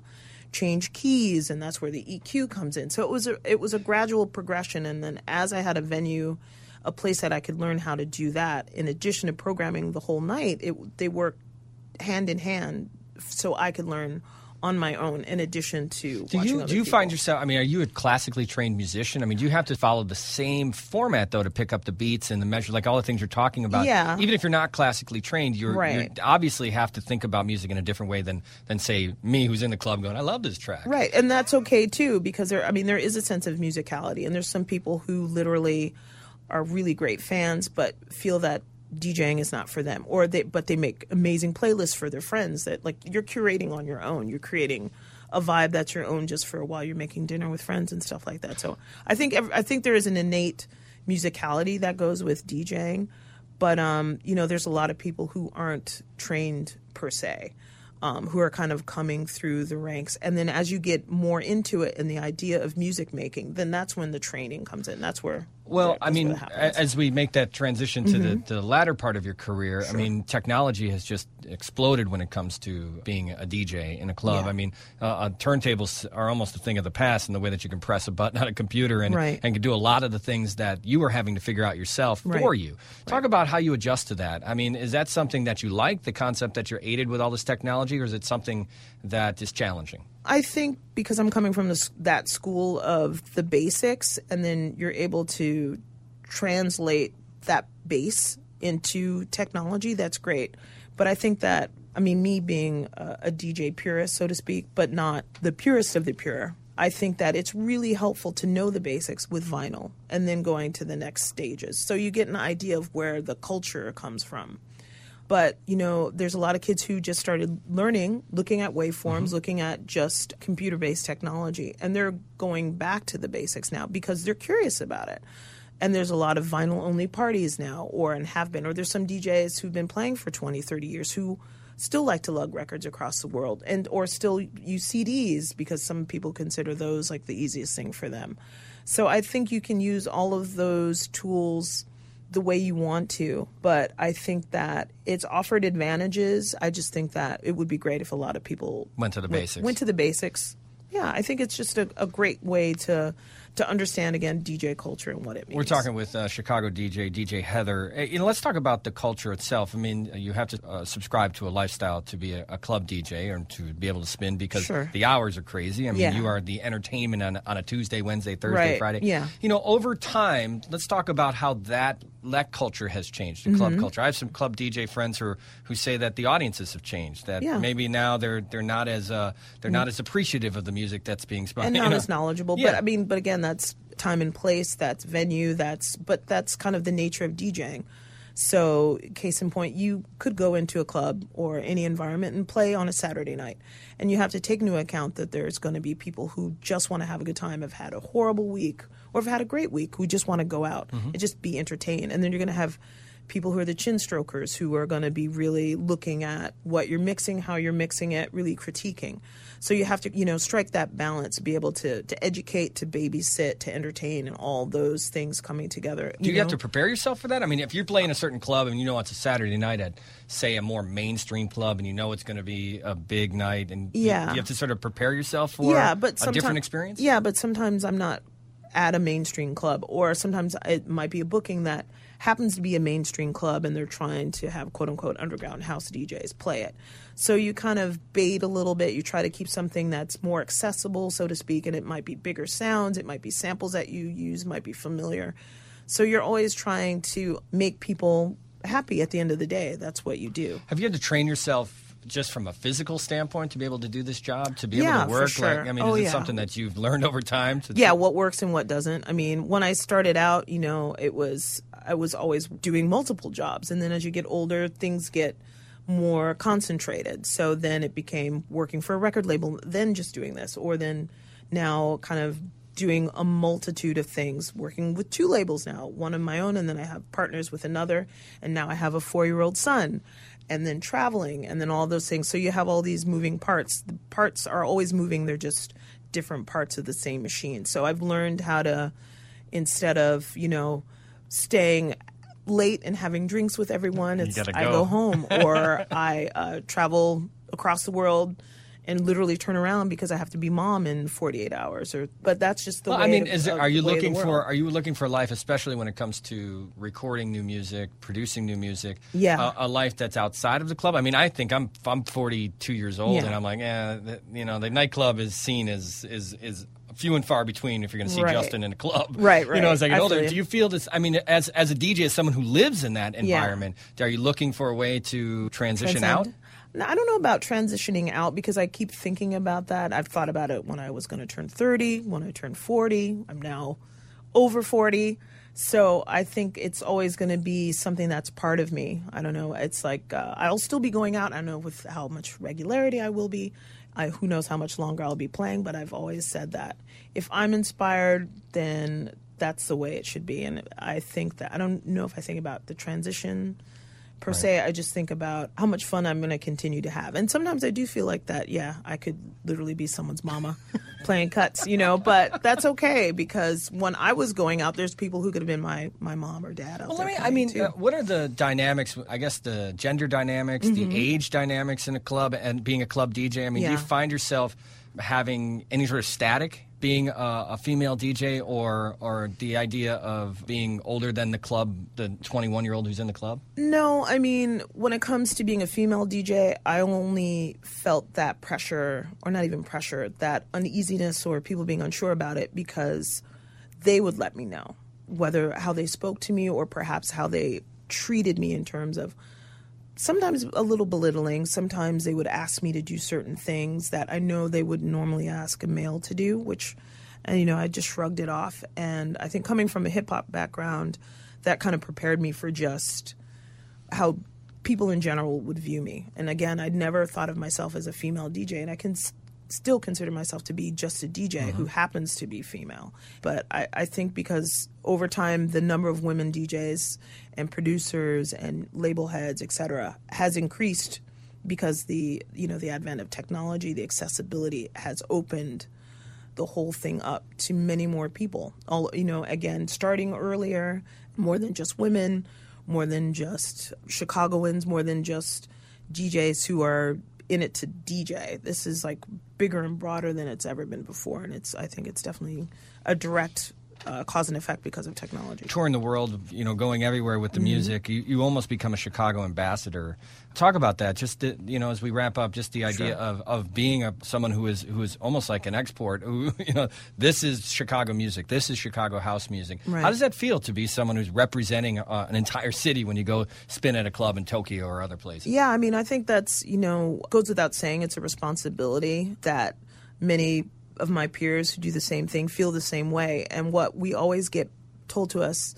change keys, and that's where the EQ comes in. So it was a gradual progression, and then as I had a venue, a place that I could learn how to do that, in addition to programming the whole night, they work hand in hand, so I could learn on my own in addition to watching other Do you people. find yourself, are you a classically trained musician? Do you have to follow the same format, though, to pick up the beats and the measure, like all the things you're talking about? Yeah. Even if you're not classically trained, you obviously have to think about music in a different way than say, me, who's in the club going, I love this track. Right, and that's okay, too, because there is a sense of musicality, and there's some people who literally are really great fans but feel that DJing is not for them, but they make amazing playlists for their friends that like you're curating on your own. You're creating a vibe that's your own just for while you're making dinner with friends and stuff like that. So I think there is an innate musicality that goes with DJing, but there's a lot of people who aren't trained per se, who are kind of coming through the ranks. And then as you get more into it and the idea of music making, then that's when the training comes in. That's where. Well, I mean, as we make that transition to the latter part of your career, I mean, technology has just exploded when it comes to being a DJ in a club. Yeah. I mean, turntables are almost a thing of the past in the way that you can press a button on a computer and can do a lot of the things that you are having to figure out yourself for you. Talk about how you adjust to that. I mean, is that something that you like, the concept that you're aided with all this technology, or is it something that is challenging? I think because I'm coming from that school of the basics, and then you're able to translate that base into technology, that's great. But I think that, I mean, me being a DJ purist, so to speak, but not the purest of the pure, I think that it's really helpful to know the basics with vinyl and then going to the next stages. So you get an idea of where the culture comes from. But, there's a lot of kids who just started learning, looking at waveforms, looking at just computer-based technology. And they're going back to the basics now because they're curious about it. And there's a lot of vinyl-only parties now, and have been. Or there's some DJs who've been playing for 20, 30 years who still like to lug records across the world or still use CDs because some people consider those like the easiest thing for them. So I think you can use all of those tools the way you want to, but I think that it's offered advantages. I just think that it would be great if a lot of people went to the basics. Yeah, I think it's just a great way to understand, again, DJ culture and what it means. We're talking with Chicago DJ Heather. Hey, let's talk about the culture itself. I mean, you have to subscribe to a lifestyle to be a club DJ or to be able to spin because the hours are crazy. I mean, you are the entertainment on a Tuesday, Wednesday, Thursday, Friday. Yeah. Over time, let's talk about how that culture has changed, the club culture. I have some club DJ friends who say that the audiences have changed, that maybe now they're not as appreciative of the music that's being spun. And not as knowledgeable. Yeah. But again, that's time and place, that's venue, that's kind of the nature of DJing. So, case in point, you could go into a club or any environment and play on a Saturday night. And you have to take into account that there's going to be people who just want to have a good time, have had a horrible week, or have had a great week, who just want to go out and just be entertained. And then you're going to have people who are the chin strokers who are going to be really looking at what you're mixing, how you're mixing it, really critiquing. So you have to, strike that balance, be able to educate, to babysit, to entertain, and all those things coming together. Do you have to prepare yourself for that? I mean, if you're playing a certain club and it's a Saturday night at, say, a more mainstream club and it's going to be a big night, and you have to sort of prepare yourself for a different experience? Yeah, but sometimes I'm not at a mainstream club, or sometimes it might be a booking that happens to be a mainstream club and they're trying to have quote-unquote underground house DJs play it. So you kind of bait a little bit. You try to keep something that's more accessible, so to speak, and it might be bigger sounds. It might be samples that you use, might be familiar. So you're always trying to make people happy at the end of the day. That's what you do. Have you had to train yourself just from a physical standpoint to be able to do this job, to be able to work? For sure. Is it something that you've learned over time? What works and what doesn't. I mean, when I started out, I was always doing multiple jobs. And then as you get older, things get more concentrated. So then it became working for a record label, then just doing this, or then now kind of doing a multitude of things, working with 2 labels now, one of my own, and then I have partners with another, and now I have a 4-year-old son, and then traveling, and then all those things. So you have all these moving parts. The parts are always moving. They're just different parts of the same machine. So I've learned how to, instead of, staying late and having drinks with everyone, I go home, or I travel across the world and literally turn around because I have to be mom in 48 hours. But that's just the way. Are you looking for life, especially when it comes to recording new music, producing new music? Yeah, a life that's outside of the club. I mean, I think I'm 42 years old, and I'm like, the nightclub is seen as few and far between if you're going to see Justin in a club. Right. As I get older, do you feel this? I mean, as a DJ, as someone who lives in that environment, are you looking for a way to transition out? No, I don't know about transitioning out because I keep thinking about that. I've thought about it when I was going to turn 30, when I turned 40. I'm now over 40. So I think it's always going to be something that's part of me. I don't know. It's like I'll still be going out. I don't know with how much regularity I will be. Who knows how much longer I'll be playing, but I've always said that if I'm inspired, then that's the way it should be. And I think that I don't know if I think about the transition per se. I just think about how much fun I'm going to continue to have. And sometimes I do feel like that, yeah, I could literally be someone's mama playing cuts, but that's okay because when I was going out, there's people who could have been my mom or dad out there. What are the dynamics, I guess the gender dynamics, the age dynamics in a club and being a club DJ? I mean, do you find yourself having any sort of static being a female DJ or the idea of being older than the club, the 21-year-old who's in the club? No, I mean, when it comes to being a female DJ, I only felt that pressure, or not even pressure, that uneasiness or people being unsure about it because they would let me know, whether how they spoke to me or perhaps how they treated me in terms of sometimes a little belittling. Sometimes they would ask me to do certain things that I know they would normally ask a male to do, which, I just shrugged it off. And I think coming from a hip-hop background, that kind of prepared me for just how people in general would view me. And again, I'd never thought of myself as a female DJ, and I can still consider myself to be just a DJ who happens to be female. But I think because over time, the number of women DJs and producers and label heads, etc., has increased because the advent of technology, the accessibility has opened the whole thing up to many more people. Again, starting earlier, more than just women, more than just Chicagoans, more than just DJs who are in it to DJ. This is like bigger and broader than it's ever been before, and I think it's definitely a direct cause and effect because of technology. Touring the world, going everywhere with the music, you almost become a Chicago ambassador. Talk about that, just as we wrap up, just the idea of being someone who is almost like an export. This is Chicago music. This is Chicago house music. Right. How does that feel to be someone who's representing an entire city when you go spin at a club in Tokyo or other places? Yeah, I mean, I think that's goes without saying. It's a responsibility that many of my peers who do the same thing feel the same way. And what we always get told to us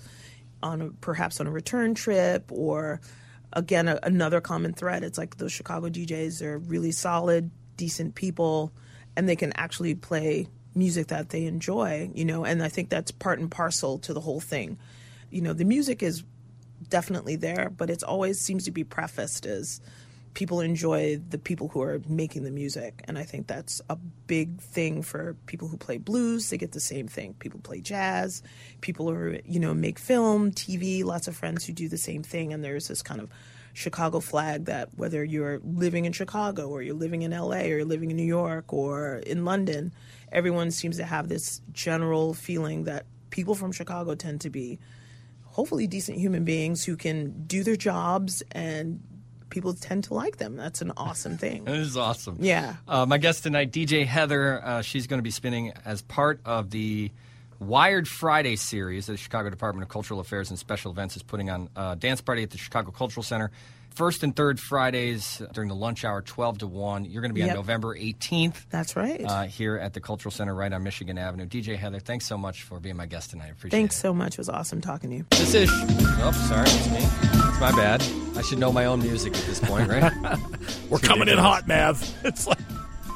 perhaps on a return trip or, again, another common thread, it's like those Chicago DJs are really solid, decent people, and they can actually play music that they enjoy, and I think that's part and parcel to the whole thing. The music is definitely there, but it always seems to be prefaced as people enjoy the people who are making the music. And I think that's a big thing for people who play blues. They get the same thing. People play jazz. People who, make film, TV, lots of friends who do the same thing. And there's this kind of Chicago flag that whether you're living in Chicago or you're living in LA or you're living in New York or in London, everyone seems to have this general feeling that people from Chicago tend to be hopefully decent human beings who can do their jobs and people tend to like them. That's an awesome thing. That is awesome. Yeah. My guest tonight, DJ Heather, she's going to be spinning as part of the Wired Friday series that the Chicago Department of Cultural Affairs and Special Events is putting on a dance party at the Chicago Cultural Center. First and third Fridays during the lunch hour, 12 to 1. You're going to be on November 18th. That's right. Here at the Cultural Center right on Michigan Avenue. DJ Heather, thanks so much for being my guest tonight. I appreciate it. Thanks so much. It was awesome talking to you. This is... Oh, sorry. It's me. It's my bad. I should know my own music at this point, right? We're coming in hot, Mav. It's like...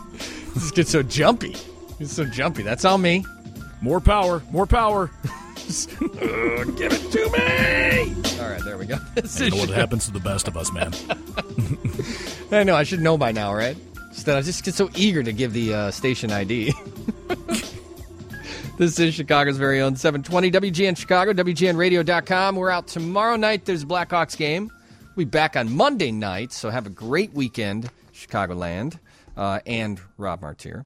This gets so jumpy. It's so jumpy. That's on me. More power. More power. Give it to me! All right, there we go. You know what happens to the best of us, man. I know. I should know by now, right? I just get so eager to give the station ID. This is Chicago's very own 720 WGN Chicago, WGNradio.com. We're out tomorrow night. There's a Blackhawks game. We'll be back on Monday night, so have a great weekend, Chicagoland, and Rob Martier.